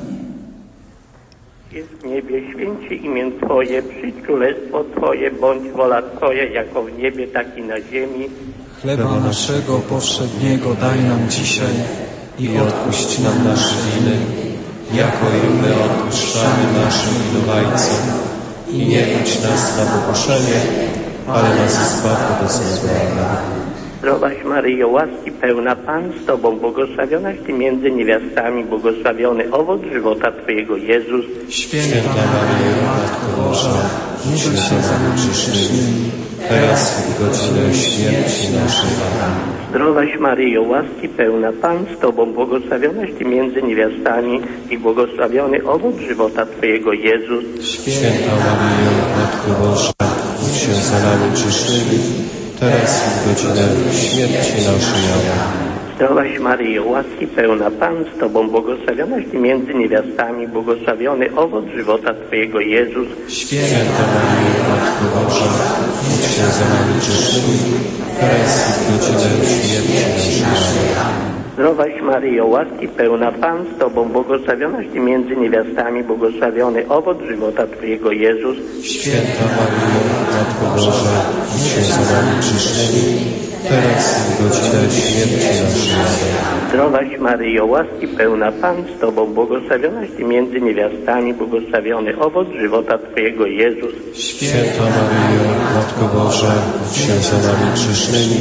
Jest w niebie, święci imię Twoje, przyjdź królestwo Twoje, bądź wola Twoja, jako w niebie, tak i na ziemi. Chleba naszego powszedniego daj nam dzisiaj i odpuść nam nasze winy, jako i my odpuszczamy naszym winowajcom. I nie wódź nas na pokuszenie, ale nas zbaw od złego. Zdrowaś Maryjo, łaski pełna, Pan z Tobą, błogosławionaś Ty między niewiastami, błogosławiony owoc żywota Twojego, Jezus. Święta Maryjo, Matko Boża, módl się za nami grzesznymi, teraz i w godzinę śmierci naszej. Amen. Zdrowaś Maryjo, łaski pełna, Pan z Tobą, błogosławionaś Ty między niewiastami i błogosławiony owoc żywota Twojego, Jezus. Święta Maryjo, Matko Boża, módl się za nami grzesznymi, teraz i w godzinę śmierci naszej. Amen. Zdrowaś Maryjo, łaski pełna, Pan z Tobą, błogosławionaś Ty między niewiastami, błogosławiony owoc żywota Twojego, Jezus. Święta Maryjo, Matko Boża, módl się za nami grzesznymi, teraz i w godzinę śmierci naszej. Amen. Zdrowaś Maryjo, łaski pełna, Pan z Tobą, błogosławionaś Ty między niewiastami, błogosławiony owoc żywota Twojego, Jezus. Święta Maryjo, Matko Boża, módl się za nami grzesznymi, teraz i w godzinę śmierci naszej. Amen. Zdrowaś Maryjo, łaski pełna, Pan z Tobą, błogosławionaś Ty między niewiastami, błogosławiony owoc żywota Twojego, Jezus. Święta Maryjo, Matko Boża, módl się za nami grzesznymi,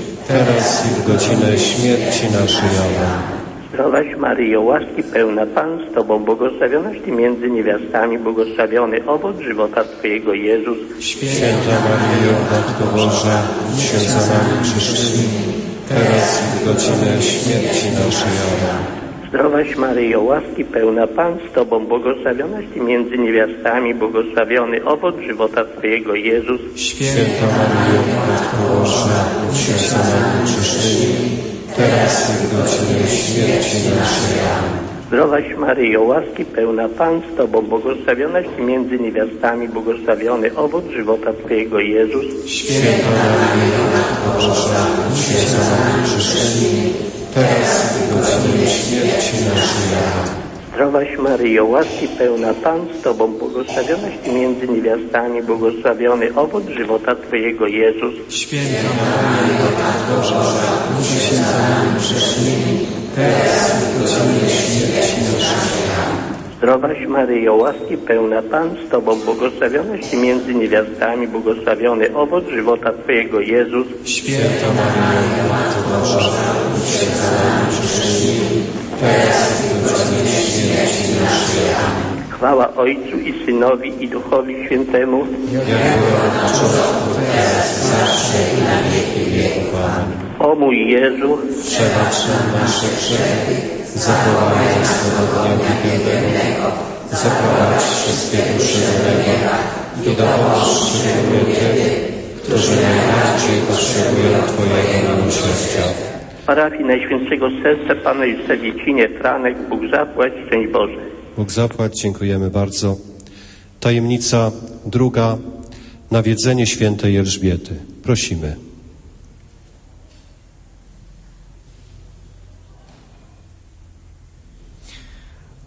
teraz i w godzinę śmierci naszej. Amen. Zdrowaś Maryjo, łaski pełna, Pan z Tobą, błogosławionaś Ty między niewiastami, błogosławiony owoc żywota Twojego, Jezus. Święta Maryjo, Matko Boża, módl się za nami grzesznymi, teraz i w godzinę śmierci naszej. Amen. Zdrowaś Maryjo, łaski pełna, Pan z Tobą, błogosławionaś Ty między niewiastami, błogosławiony owoc żywota Twojego, Jezus. Święta Maryjo, Matko Boża, módl się za nami grzesznymi, teraz i w godzinę śmierci naszej. Amen. Zdrowaś Maryjo, łaski pełna, Pan z Tobą, błogosławionaś Ty między niewiastami, błogosławiony owoc żywota Twojego, Jezus. Święta Maryjo, Matko Boża, módl się za nami grzesznymi, teraz i w godzinę śmierci naszej. Amen. Zdrowaś Maryjo, łaski pełna, Pan z Tobą, błogosławionaś Ty między niewiastami, błogosławiony owoc żywota Twojego, Jezus. Święta Maryjo, Matko Boża, módl się za nami grzesznymi, teraz i w godzinę śmierci naszej. Zdrowaś Maryjo, łaski pełna, Pan z Tobą, błogosławionaś Ty między niewiastami, błogosławiony owoc żywota Twojego, Jezus. Święta Maryjo, Matko Boża, módl się za nami grzesznymi, teraz i w godzinę śmierci naszej. Chwała Ojcu i Synowi i Duchowi Świętemu. Jak było od początku, teraz, zawsze i na wieki wieków. Amen. O mój Jezu, przebacz nam nasze grzechy, zachowaj nas do dnia piekielnego, zaprowadź wszystkie dusze do nieba i dopomóż szczególnie tym, którzy najbardziej potrzebują Twojego miłosierdzia. W parafii Najświętszego Serca Pana Józefa w Dziecinie Franek, Bóg zapłać, szczęść Boże. Bóg zapłać, dziękujemy bardzo. Tajemnica druga, nawiedzenie świętej Elżbiety. Prosimy.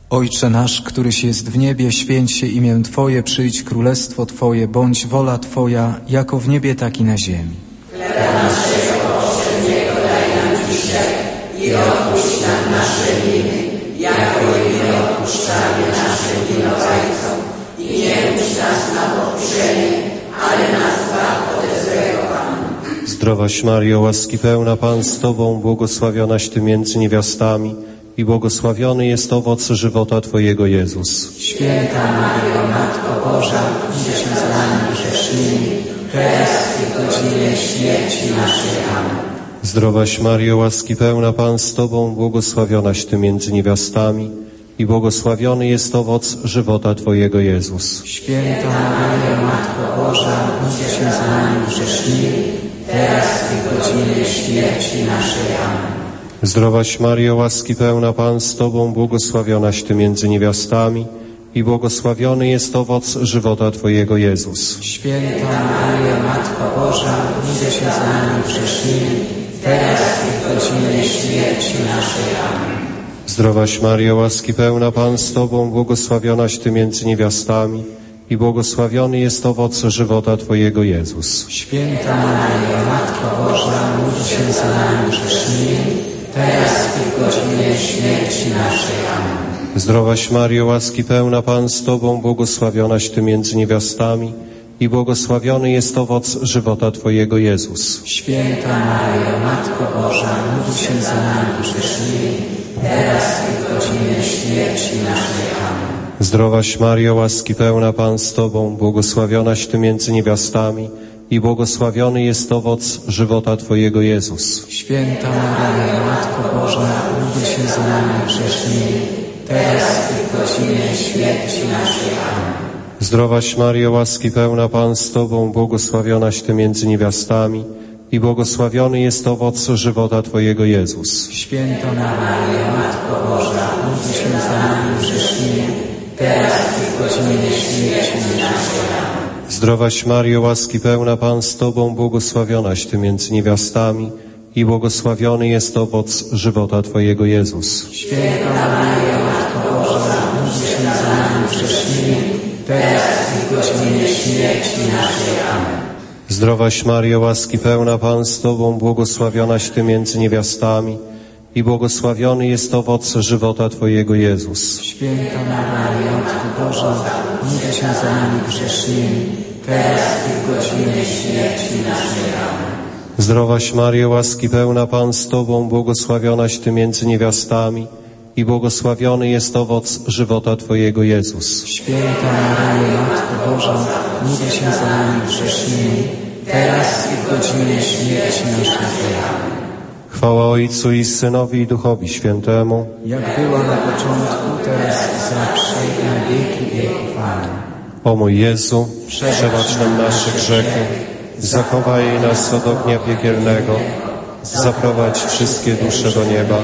Ojcze nasz, któryś jest w niebie, święć się imię Twoje, przyjdź królestwo Twoje, bądź wola Twoja, jako w niebie, tak i na ziemi. Chleba naszego powszedniego daj nam dzisiaj i odpuść nam nasze winy, jako i my odpuszczamy naszym winowajcom. I nie puść nas na pokuszenie, ale nas zbaw ode złego, Pan. Zdrowaś Maryjo, łaski pełna, Pan z Tobą, błogosławionaś Ty między niewiastami i błogosławiony jest owoc żywota Twojego, Jezus. Święta Maryjo, Matko Boża, módl się za nami grzesznymi, teraz i w godzinie śmierci naszej. Amen. Zdrowaś Maryjo, łaski pełna, Pan z Tobą, błogosławionaś Ty między niewiastami i błogosławiony jest owoc żywota Twojego, Jezus. Święta Maryjo, Matko Boża, módl się za nami grzesznymi, teraz i w godzinie śmierci naszej. Amen. Zdrowaś Maryjo, łaski pełna, Pan z Tobą, błogosławionaś Ty między niewiastami i błogosławiony jest owoc żywota Twojego, Jezus. Święta Maryjo, Matko Boża, módl się za nami grzesznymi, teraz i w godzinie śmierci naszej. Amen. Zdrowaś Maryjo, łaski pełna, Pan z Tobą, błogosławionaś Ty między niewiastami i błogosławiony jest owoc żywota Twojego, Jezus. Święta Maryjo, Matko Boża, módl się za nami grzesznymi, teraz i w godzinie śmierci naszej. Amen. Zdrowaś Maryjo, łaski pełna, Pan z Tobą, błogosławionaś Ty między niewiastami i błogosławiony jest owoc żywota Twojego, Jezus. Święta Maryjo, Matko Boża, módl się za nami grzesznymi, teraz i w godzinie śmierci naszej. Amen. Zdrowaś Maryjo, łaski pełna, Pan z Tobą, błogosławionaś Ty między niewiastami i błogosławiony jest owoc żywota Twojego, Jezus. Święta Maryjo, Matko Boża, módl się za nami grzesznymi, teraz i w godzinie śmierci naszej. Amen. Zdrowaś Maryjo, łaski pełna, Pan z Tobą, błogosławionaś Ty między niewiastami i błogosławiony jest owoc żywota Twojego, Jezus. Święta Maryjo, Matko Boża, módl się za nami grzesznymi, teraz i w godzinie śmierci naszej. Amen. Zdrowaś Maryjo, łaski pełna, Pan z Tobą, błogosławionaś Ty między niewiastami i błogosławiony jest owoc żywota Twojego, Jezus. Święta Maryjo, Matko Boża, módl się za nami grzesznymi, teraz i w godzinie śmierci naszej. Amen. Zdrowaś Maryjo, łaski pełna, Pan z Tobą, błogosławionaś Ty między niewiastami i błogosławiony jest owoc żywota Twojego, Jezus. Święta Maryjo, Matko Boża, módl się za nami grzesznymi, teraz i w godzinie śmierci naszej. Amen. Zdrowaś Maryjo, łaski pełna, Pan z Tobą, błogosławionaś Ty między niewiastami i błogosławiony jest owoc żywota Twojego, Jezus. Święta Maryjo, Matko Boża, módl się za nami grzesznymi, teraz i w godzinie śmierci naszej. Amen. Chwała Ojcu i Synowi i Duchowi Świętemu, jak była na początku, teraz i zawsze i na wieki wieków. Amen. O mój Jezu, przebacz nam nasze grzechy, zachowaj nas od ognia piekielnego, zaprowadź wszystkie dusze do nieba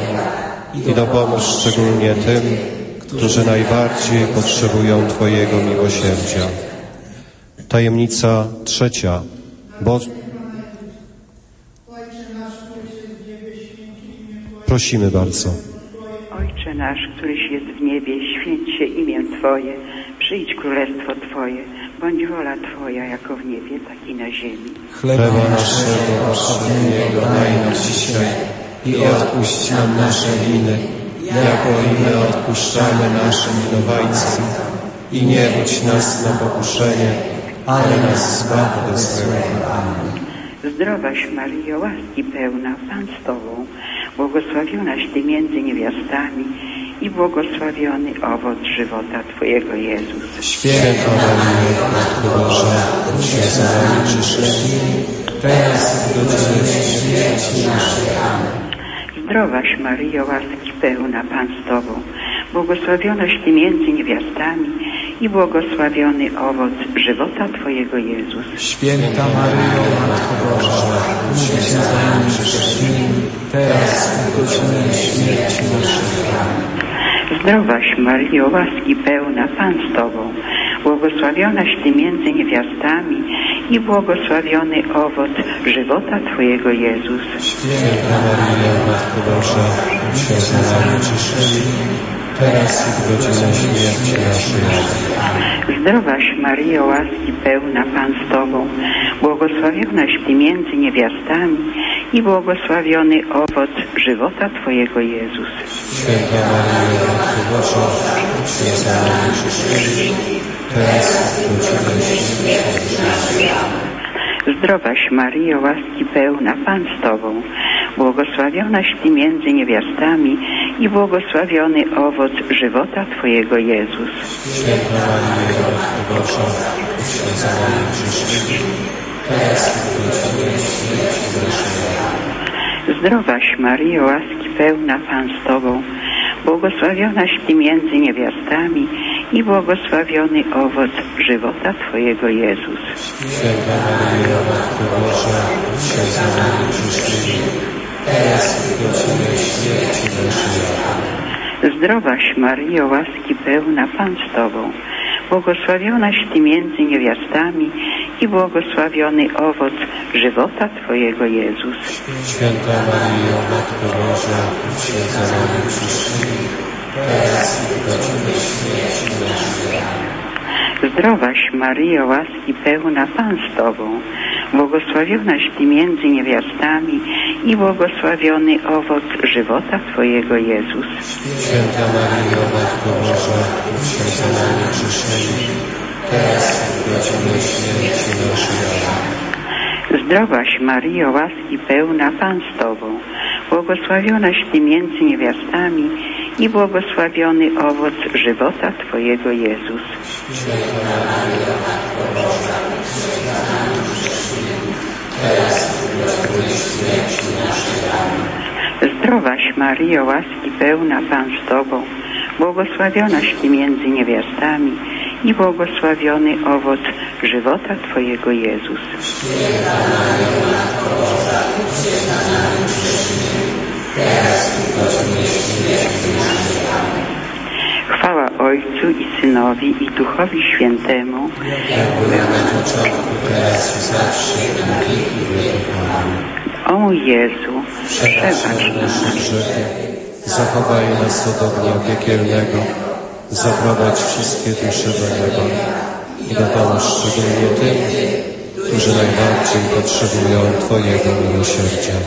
i dopomóż szczególnie tym, którzy najbardziej potrzebują Twojego miłosierdzia. Tajemnica trzecia. Bo... Prosimy bardzo. Ojcze nasz, któryś jest w niebie, święć się imię Twoje, przyjdź królestwo Twoje, bądź wola Twoja, jako w niebie, tak i na ziemi. Chleba naszego powszedniego daj nam dzisiaj i odpuść nam nasze winy, jako i my odpuszczamy naszym winowajcom. I nie budź nas na pokuszenie, ale nas zbaw ode złego. Amen. Zdrowaś Maryjo, łaski pełna, Pan z Tobą, błogosławionaś Ty między niewiastami i błogosławiony owoc żywota Twojego, Jezus. Święta Maryjo, Matko Boża, módl się za nami grzesznymi, teraz i w godzinie śmierci naszej. Amen. Zdrowaś Maryjo, łaski pełna, Pan z Tobą, błogosławionaś Ty między niewiastami i błogosławiony owoc żywota Twojego, Jezus. Święta Maryjo, Matko Boża, módl się za nami grzesznymi, teraz i w godzinie śmierci naszej. Amen. Zdrowaś Maryjo, łaski pełna, Pan z Tobą, błogosławionaś Ty między niewiastami i błogosławiony owoc żywota Twojego, Jezus. Święta Maryjo, Matko Boża, módl się za nami grzesznymi, teraz i w godzinę śmierci naszej. Amen. Zdrowaś Maryjo, łaski pełna, Pan z Tobą, błogosławionaś Ty między niewiastami i błogosławiony owoc żywota Twojego Jezus. Święta Maryjo, Matko Boża, módl za nami grzesznymi, teraz i w godzinę śmierci naszej. Amen. Zdrowaś Maryjo, łaski pełna, Pan z Tobą, błogosławionaś Ty między niewiastami i błogosławiony owoc żywota Twojego Jezus. Święta Maryjo, Matko Boża, módl za nami grzesznymi, teraz i w godzinę śmierci naszej. Amen. Zdrowaś Maryjo, łaski pełna, Pan z Tobą, błogosławionaś Ty między niewiastami i błogosławiony owoc żywota Twojego Jezus. Święta Maryjo, Matko Boża, módl za nami grzesznymi, teraz i w godzinę śmierci naszej. Amen. Zdrowaś Maryjo, łaski pełna, Pan z Tobą, błogosławionaś Ty między niewiastami i błogosławiony owoc żywota Twojego Jezus. Święta Maryjo, Matko Boża, módl za nami grzesznymi, teraz i w godzinę śmierci naszej. Amen. Zdrowaś Maryjo, łaski pełna, Pan z Tobą, błogosławionaś Ty między niewiastami i błogosławiony owoc żywota Twojego Jezus. Święta Maryjo, Matko Boża, módl za nami grzesznymi, teraz i w godzinę śmierci naszej. Amen. Zdrowaś Maryjo, łaski pełna, Pan z Tobą, błogosławionaś Ty między niewiastami i błogosławiony owoc żywota Twojego Jezus. Święta Maryjo, Matko Boża, módl za nami grzesznymi, teraz i w godzinę śmierci naszej. Amen. Zdrowaś Maryjo, łaski pełna, Pan z Tobą, błogosławionaś Ty między niewiastami i błogosławiony owoc żywota Twojego Jezus. Święta Maryjo, Matko Boża, módl za nami grzesznymi, teraz i w godzinę śmierci naszej. Amen. Chwała Ojcu i Synowi i Duchowi Świętemu, jak było na początku, teraz i zawsze, i na wieki wieków. Amen. O mój Jezu, przebacz nam nasze grzechy, zachowaj nas od ognia piekielnego, zaprowadź wszystkie dusze do nieba i dopomóż szczególnie tym, którzy najbardziej potrzebują Twojego miłosierdzia.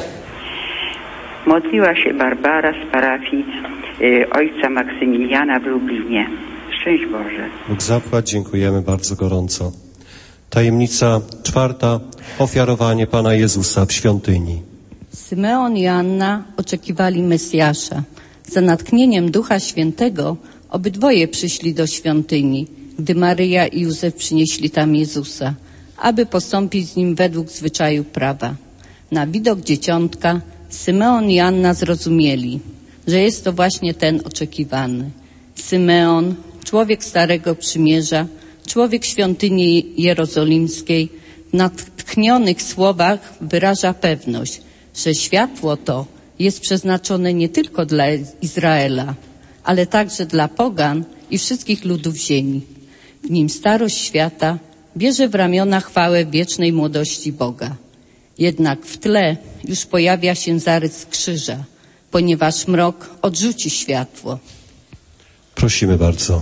Modliła się Barbara z parafii y, ojca Maksymiliana w Lublinie. Szczęść Boże. Bóg zapłać, dziękujemy bardzo gorąco. Tajemnica czwarta. Ofiarowanie Pana Jezusa w świątyni. Symeon i Anna oczekiwali Mesjasza. Za natchnieniem Ducha Świętego obydwoje przyszli do świątyni, gdy Maryja i Józef przynieśli tam Jezusa, aby postąpić z Nim według zwyczaju prawa. Na widok dzieciątka Symeon i Anna zrozumieli, że jest to właśnie ten oczekiwany. Symeon, człowiek Starego Przymierza, człowiek świątyni jerozolimskiej, w natchnionych słowach wyraża pewność, że światło to jest przeznaczone nie tylko dla Izraela, ale także dla pogan i wszystkich ludów ziemi. W nim starość świata bierze w ramiona chwałę wiecznej młodości Boga. Jednak w tle już pojawia się zarys krzyża, ponieważ mrok odrzuci światło. Prosimy bardzo.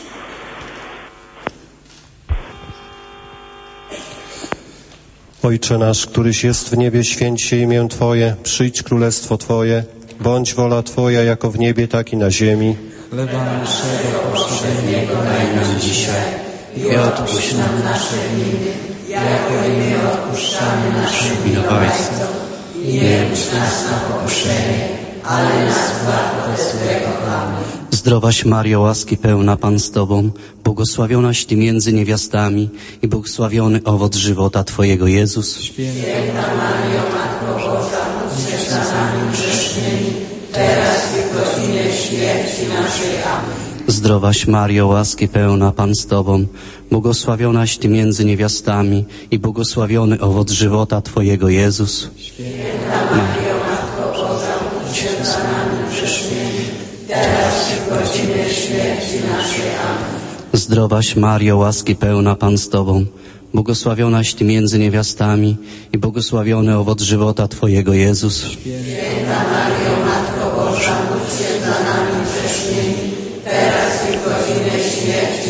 Ojcze nasz, któryś jest w niebie, święć się imię Twoje, przyjdź królestwo Twoje, bądź wola Twoja jako w niebie, tak i na ziemi. Chleba naszego powszedniego daj nam dzisiaj i odpuść nam nasze winy, jako i my odpuszczamy naszym winowajcom. I nie wódź nas na pokuszenie, ale nas zbaw od złego. Amen. Zdrowaś Mario, łaski pełna, Pan z Tobą, błogosławionaś Ty między niewiastami i błogosławiony owoc żywota Twojego, Jezus. Święta Maryjo, Matko Boża, módl się za nami grzesznymi, teraz i w godzinie śmierci naszej. Amen. Zdrowaś Mario, łaski pełna, Pan z Tobą, błogosławionaś Ty między niewiastami i błogosławiony owoc żywota Twojego, Jezus. Święta Maryjo, Matko Boża, módl się za nami grzesznymi, teraz i w godzinie śmierci naszej. Amen. Zdrowaś Mario, łaski pełna, Pan z Tobą, błogosławionaś Ty między niewiastami i błogosławiony owoc żywota Twojego, Jezus. Święta Maryjo, Matko Boża, módl się za nami grzesznymi,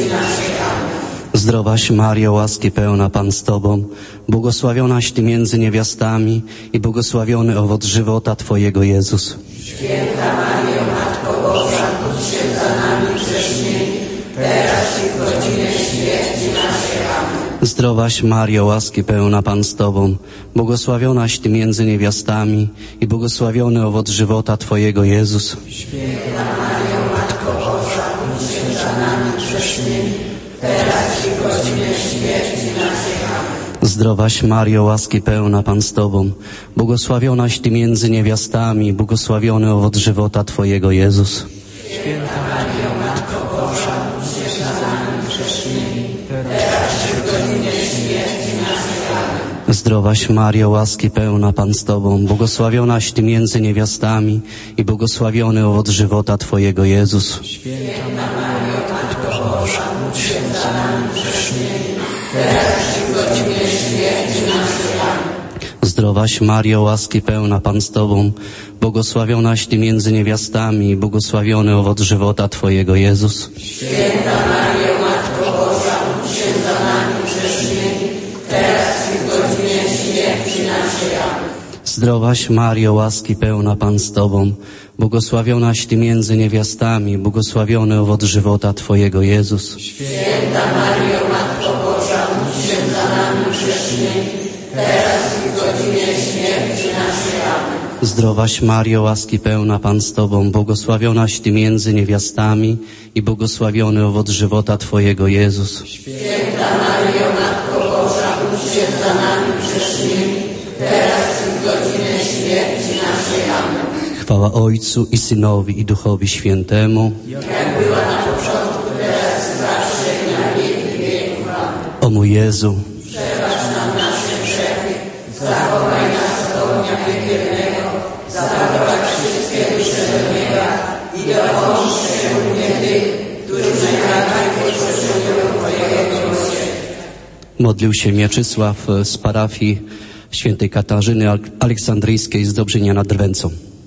naszej. Amen. Zdrowaś Mario, łaski pełna Pan z Tobą, błogosławionaś Ty między niewiastami i błogosławiony owoc żywota Twojego Jezus. Święta Maryjo, Matko Boża, módl się za nami grzesznymi, teraz i w godzinę śmierci naszej. Amen. Zdrowaś Mario, łaski pełna Pan z Tobą, błogosławionaś Ty między niewiastami i błogosławiony owoc żywota Twojego Jezus. Święta Maryjo, Matko Boża, módl się za nami grzesznymi, teraz i w godzinę śmierci naszej. Amen. Zdrowaś Mario, łaski pełna Pan z Tobą, błogosławionaś Ty między niewiastami i błogosławiony owoc żywota Twojego Jezus. Święta Maryjo, Matko Boża, módl się za nami grzesznymi, teraz i w godzinę śmierci naszej. Amen. Zdrowaś Mario, łaski pełna Pan z Tobą, błogosławionaś Ty między niewiastami i błogosławiony owoc żywota Twojego Jezus. Święta Maryjo, Matko Boża, módl się za nami grzesznymi, teraz i w godzinę śmierci naszej. Amen. Zdrowaś Mario, łaski pełna Pan z Tobą, błogosławionaś Ty między niewiastami i błogosławiony owoc żywota Twojego Jezus. Święta Maryjo, Matko Boża, módl się za nami grzesznymi, teraz i w godzinę śmierci naszej. Amen. Zdrowaś Mario, łaski pełna Pan z Tobą, błogosławionaś Ty między niewiastami, błogosławiony owoc żywota Twojego Jezus. Święta Maryjo, Matko Boża, módl się za nami grzesznymi, teraz i w godzinę śmierci naszej. Amen. Zdrowaś Mario, łaski pełna Pan z Tobą, błogosławionaś Ty między niewiastami i błogosławiony owoc żywota Twojego Jezus. Święta Maryjo, Matko Boża, módl się za nami grzesznymi, teraz i w godzinę śmierci naszej. Amen. Chwała Ojcu i Synowi i Duchowi Świętemu, Jak była na początku, teraz i zawsze i na wieki wieków. Amen. o mój Jezu, Przebacz nam nasze grzechy, zachowaj nas od ognia piekielnego, zaprowadź wszystkie dusze do nieba i dopomóż szczególnie tych, którzy najbardziej potrzebują Twojego miłosierdzia. modlił się Mieczysław z parafii świętej Katarzyny Aleksandryjskiej z Dobrzynia nad Drwęcą.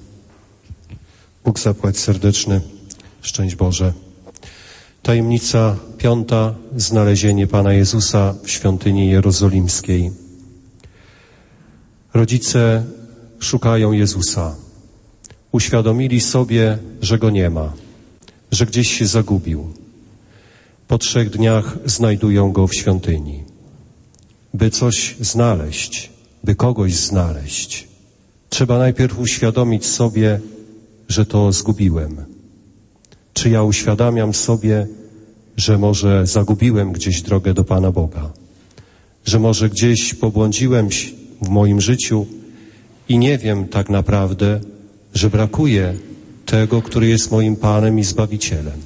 Bóg zapłać serdeczny, szczęść Boże. Tajemnica piąta, znalezienie Pana Jezusa w świątyni jerozolimskiej. Rodzice szukają Jezusa. Uświadomili sobie, że Go nie ma, że gdzieś się zagubił. Po trzech dniach znajdują Go w świątyni. By coś znaleźć, by kogoś znaleźć, trzeba najpierw uświadomić sobie, że to zgubiłem. Czy ja uświadamiam sobie, że może zagubiłem gdzieś drogę do Pana Boga, że może gdzieś pobłądziłem w moim życiu i nie wiem tak naprawdę, że brakuje tego, który jest moim Panem i Zbawicielem.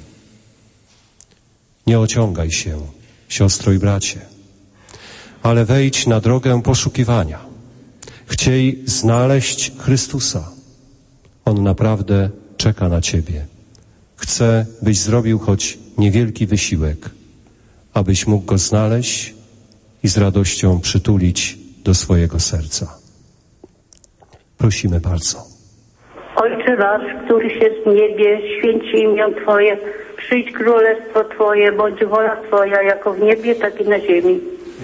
Nie ociągaj się, siostro i bracie, ale wejdź na drogę poszukiwania. Chciej znaleźć Chrystusa. On naprawdę czeka na Ciebie. Chce, byś zrobił choć niewielki wysiłek, abyś mógł Go znaleźć i z radością przytulić do swojego serca. Prosimy bardzo. Ojcze nasz, któryś jest w niebie, święć się imię Twoje, przyjdź królestwo Twoje, bądź wola Twoja, jako w niebie, tak i na ziemi.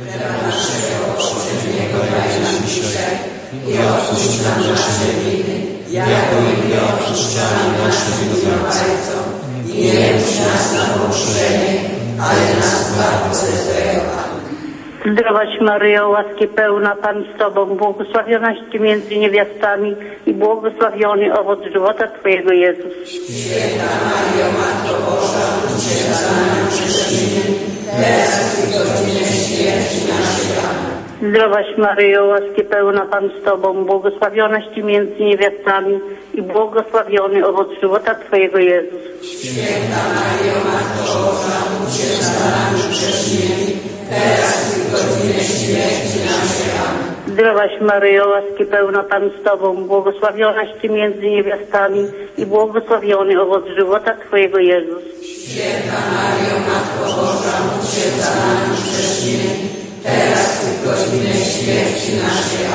I odpuść nam nasze winy, jako i my odpuszczamy naszym winowajcom. I nie puść nas na pokuszenie, ale nas zbaw ze złego. Zdrowaś Maryjo, łaski pełna, Pan z Tobą, błogosławionaś Ty między niewiastami i błogosławiony owoc żywota Twojego Jezus. Święta Maryjo, Matko Boża, módl się za nami grzesznymi, teraz i w godzinę śmierci naszej. Amen. Zdrowaś Maryjo, łaski pełna, Pan z Tobą, błogosławionaś Ty między niewiastami i błogosławiony owoc żywota Twojego Jezus. Święta Maryjo, Matko Boża, módl się za nami grzesznymi, teraz i w godzinę śmierci naszej. Amen. Zdrowaś Maryjo, łaski pełna, Pan z Tobą, błogosławionaś Ty między niewiastami i błogosławiony owoc żywota Twojego Jezus. Święta Maryjo, Matko Boża, módl się za nami grzesznymi, teraz i w godzinę śmierci naszej. Amen.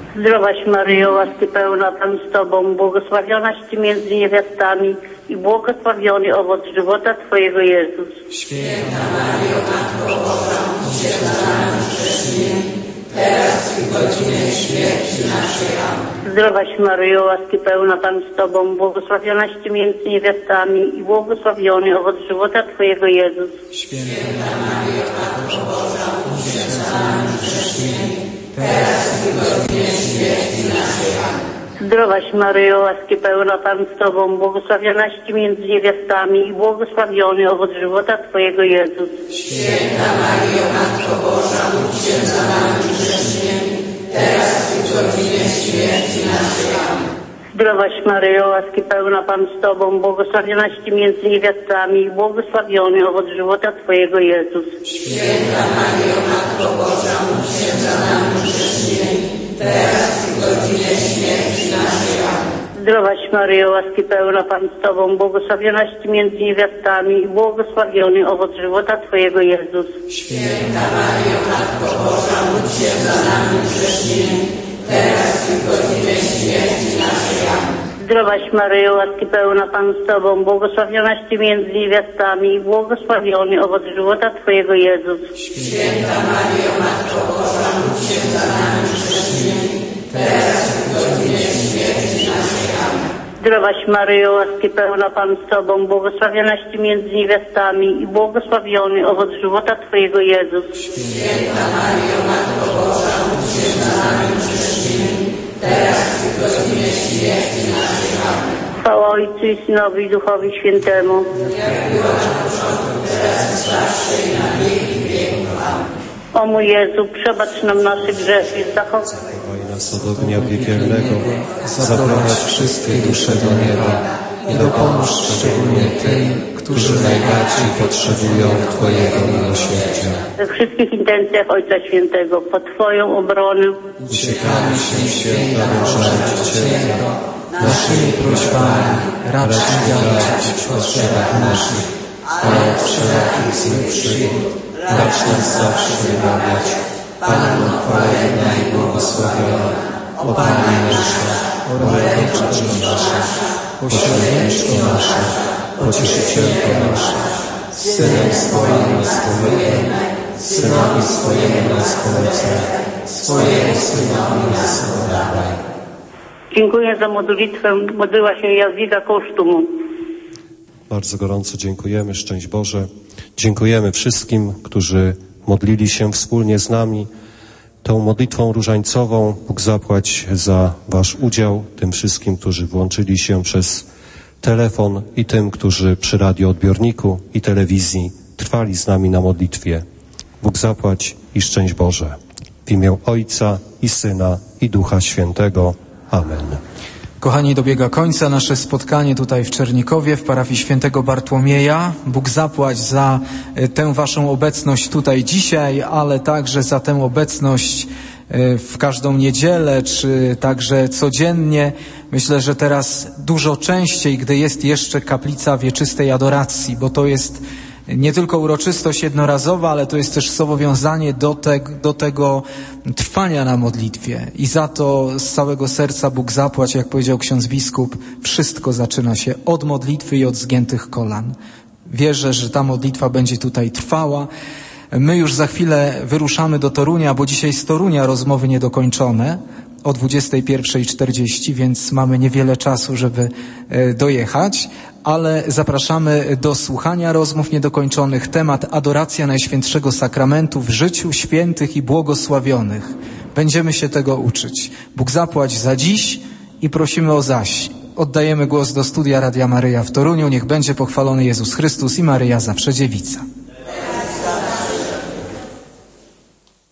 Zdrowaś Maryjo, łaski pełna, Pan z Tobą, błogosławionaś Ty między niewiastami i błogosławiony owoc żywota Twojego Jezus. Święta Maryjo, Matko Boża, módl się za nami grzesznymi, teraz i w godzinę śmierci naszej. Amen. Zdrowaś Maryjo, łaski pełna, Pan z Tobą, błogosławionaś Ty między niewiastami i błogosławiony owoc żywota Twojego Jezus. Święta Maryjo, Matko Boża, módl się za nami grzesznymi, teraz i w godzinę śmierci naszej. Amen. Zdrowaś Maryjo, łaski pełna, Pan z Tobą, błogosławionaś Ty między niewiastami i błogosławiony owoc żywota Twojego Jezus. Święta Maryjo, Matko Boża, módl się za nami grzesznymi, teraz i w godzinę śmierci naszej. Amen. Zdrowaś Maryjo, łaski pełna, Pan z Tobą, błogosławionaś Ty między niewiastami i błogosławiony owoc żywota Twojego Jezus. Święta Maryjo, Matko Boża, módl się za nami grzesznymi, teraz i w godzinę śmierci naszej. Amen. Zdrowaś Maryjo, łaski pełna, Pan z Tobą, błogosławionaś Ty między niewiastami i błogosławiony owoc żywota Twojego Jezus. Święta Maryjo, Matko Boża, módl się za nami grzesznymi, teraz i w godzinę śmierci naszej. Amen. Zdrowaś Maryjo, łaski pełna, Pan z Tobą, błogosławionaś Ty między niewiastami i błogosławiony owoc żywota Twojego Jezus. Święta Maryjo, Matko Boża, módl się za nami grzesznymi, teraz i w godzinę śmierci naszej. Amen. Zdrowaś Maryjo, łaski pełna, Pan z Tobą, błogosławionaś Ty między niewiastami i błogosławiony owoc żywota Twojego Jezus. Święta Maryjo, Matko Boża, módl się za nami grzesznymi, teraz i w godzinę śmierci naszej. Amen. Chwała Ojcu i Synowi i Duchowi Świętemu. Jak było na początku, teraz i zawsze i na wieki wieków. Amen. O mój Jezu, przebacz nam nasze grzechy, zachowaj Zachowaj nas od ognia piekielnego, zaprowadź wszystkie dusze do nieba i dopomóż szczególnie tym, którzy najbardziej potrzebują Twojego miłosierdzia. we wszystkich intencjach Ojca Świętego, pod Twoją obronę. Uciekamy się, święta Boża Rodzicielko, naszymi prośbami racz świadczyć w potrzebach naszych, a od wszelakich złych przygód racz nas zawsze wybawiać. Panno chwalebna i błogosławiona, o Pani nasza, orędowczyni nasza, pośredniczko nasza, pocieszycielko nasza, Synem swoim nas pojednaj, Synowi swojemu nas polecaj, swojego Synowi nas oddawaj. Dziękuję za modlitwę, modliła się Jadwiga Kosztumu. Bardzo gorąco dziękujemy, szczęść Boże. Dziękujemy wszystkim, którzy modlili się wspólnie z nami tą modlitwą różańcową. Bóg zapłać za Wasz udział, tym wszystkim, którzy włączyli się przez telefon i tym, którzy przy radioodbiorniku i telewizji trwali z nami na modlitwie. Bóg zapłać i szczęść Boże. W imię Ojca i Syna i Ducha Świętego. Amen. Kochani, dobiega końca nasze spotkanie tutaj w Czernikowie, w parafii świętego Bartłomieja. Bóg zapłać za tę Waszą obecność tutaj dzisiaj, ale także za tę obecność w każdą niedzielę, czy także codziennie. Myślę, że teraz dużo częściej, gdy jest jeszcze kaplica wieczystej adoracji, bo to jest nie tylko uroczystość jednorazowa, ale to jest też zobowiązanie do, te, do tego trwania na modlitwie. I za to z całego serca Bóg zapłać, jak powiedział ksiądz biskup, wszystko zaczyna się od modlitwy i od zgiętych kolan. Wierzę, że ta modlitwa będzie tutaj trwała. My już za chwilę wyruszamy do Torunia, bo dzisiaj z Torunia rozmowy niedokończone o dwudziestej pierwszej czterdzieści, więc mamy niewiele czasu, żeby dojechać, ale zapraszamy do słuchania rozmów niedokończonych. Temat adoracja Najświętszego Sakramentu w życiu świętych i błogosławionych. Będziemy się tego uczyć. Bóg zapłać za dziś i prosimy o zaś. Oddajemy głos do studia Radia Maryja w Toruniu. Niech będzie pochwalony Jezus Chrystus i Maryja zawsze dziewica.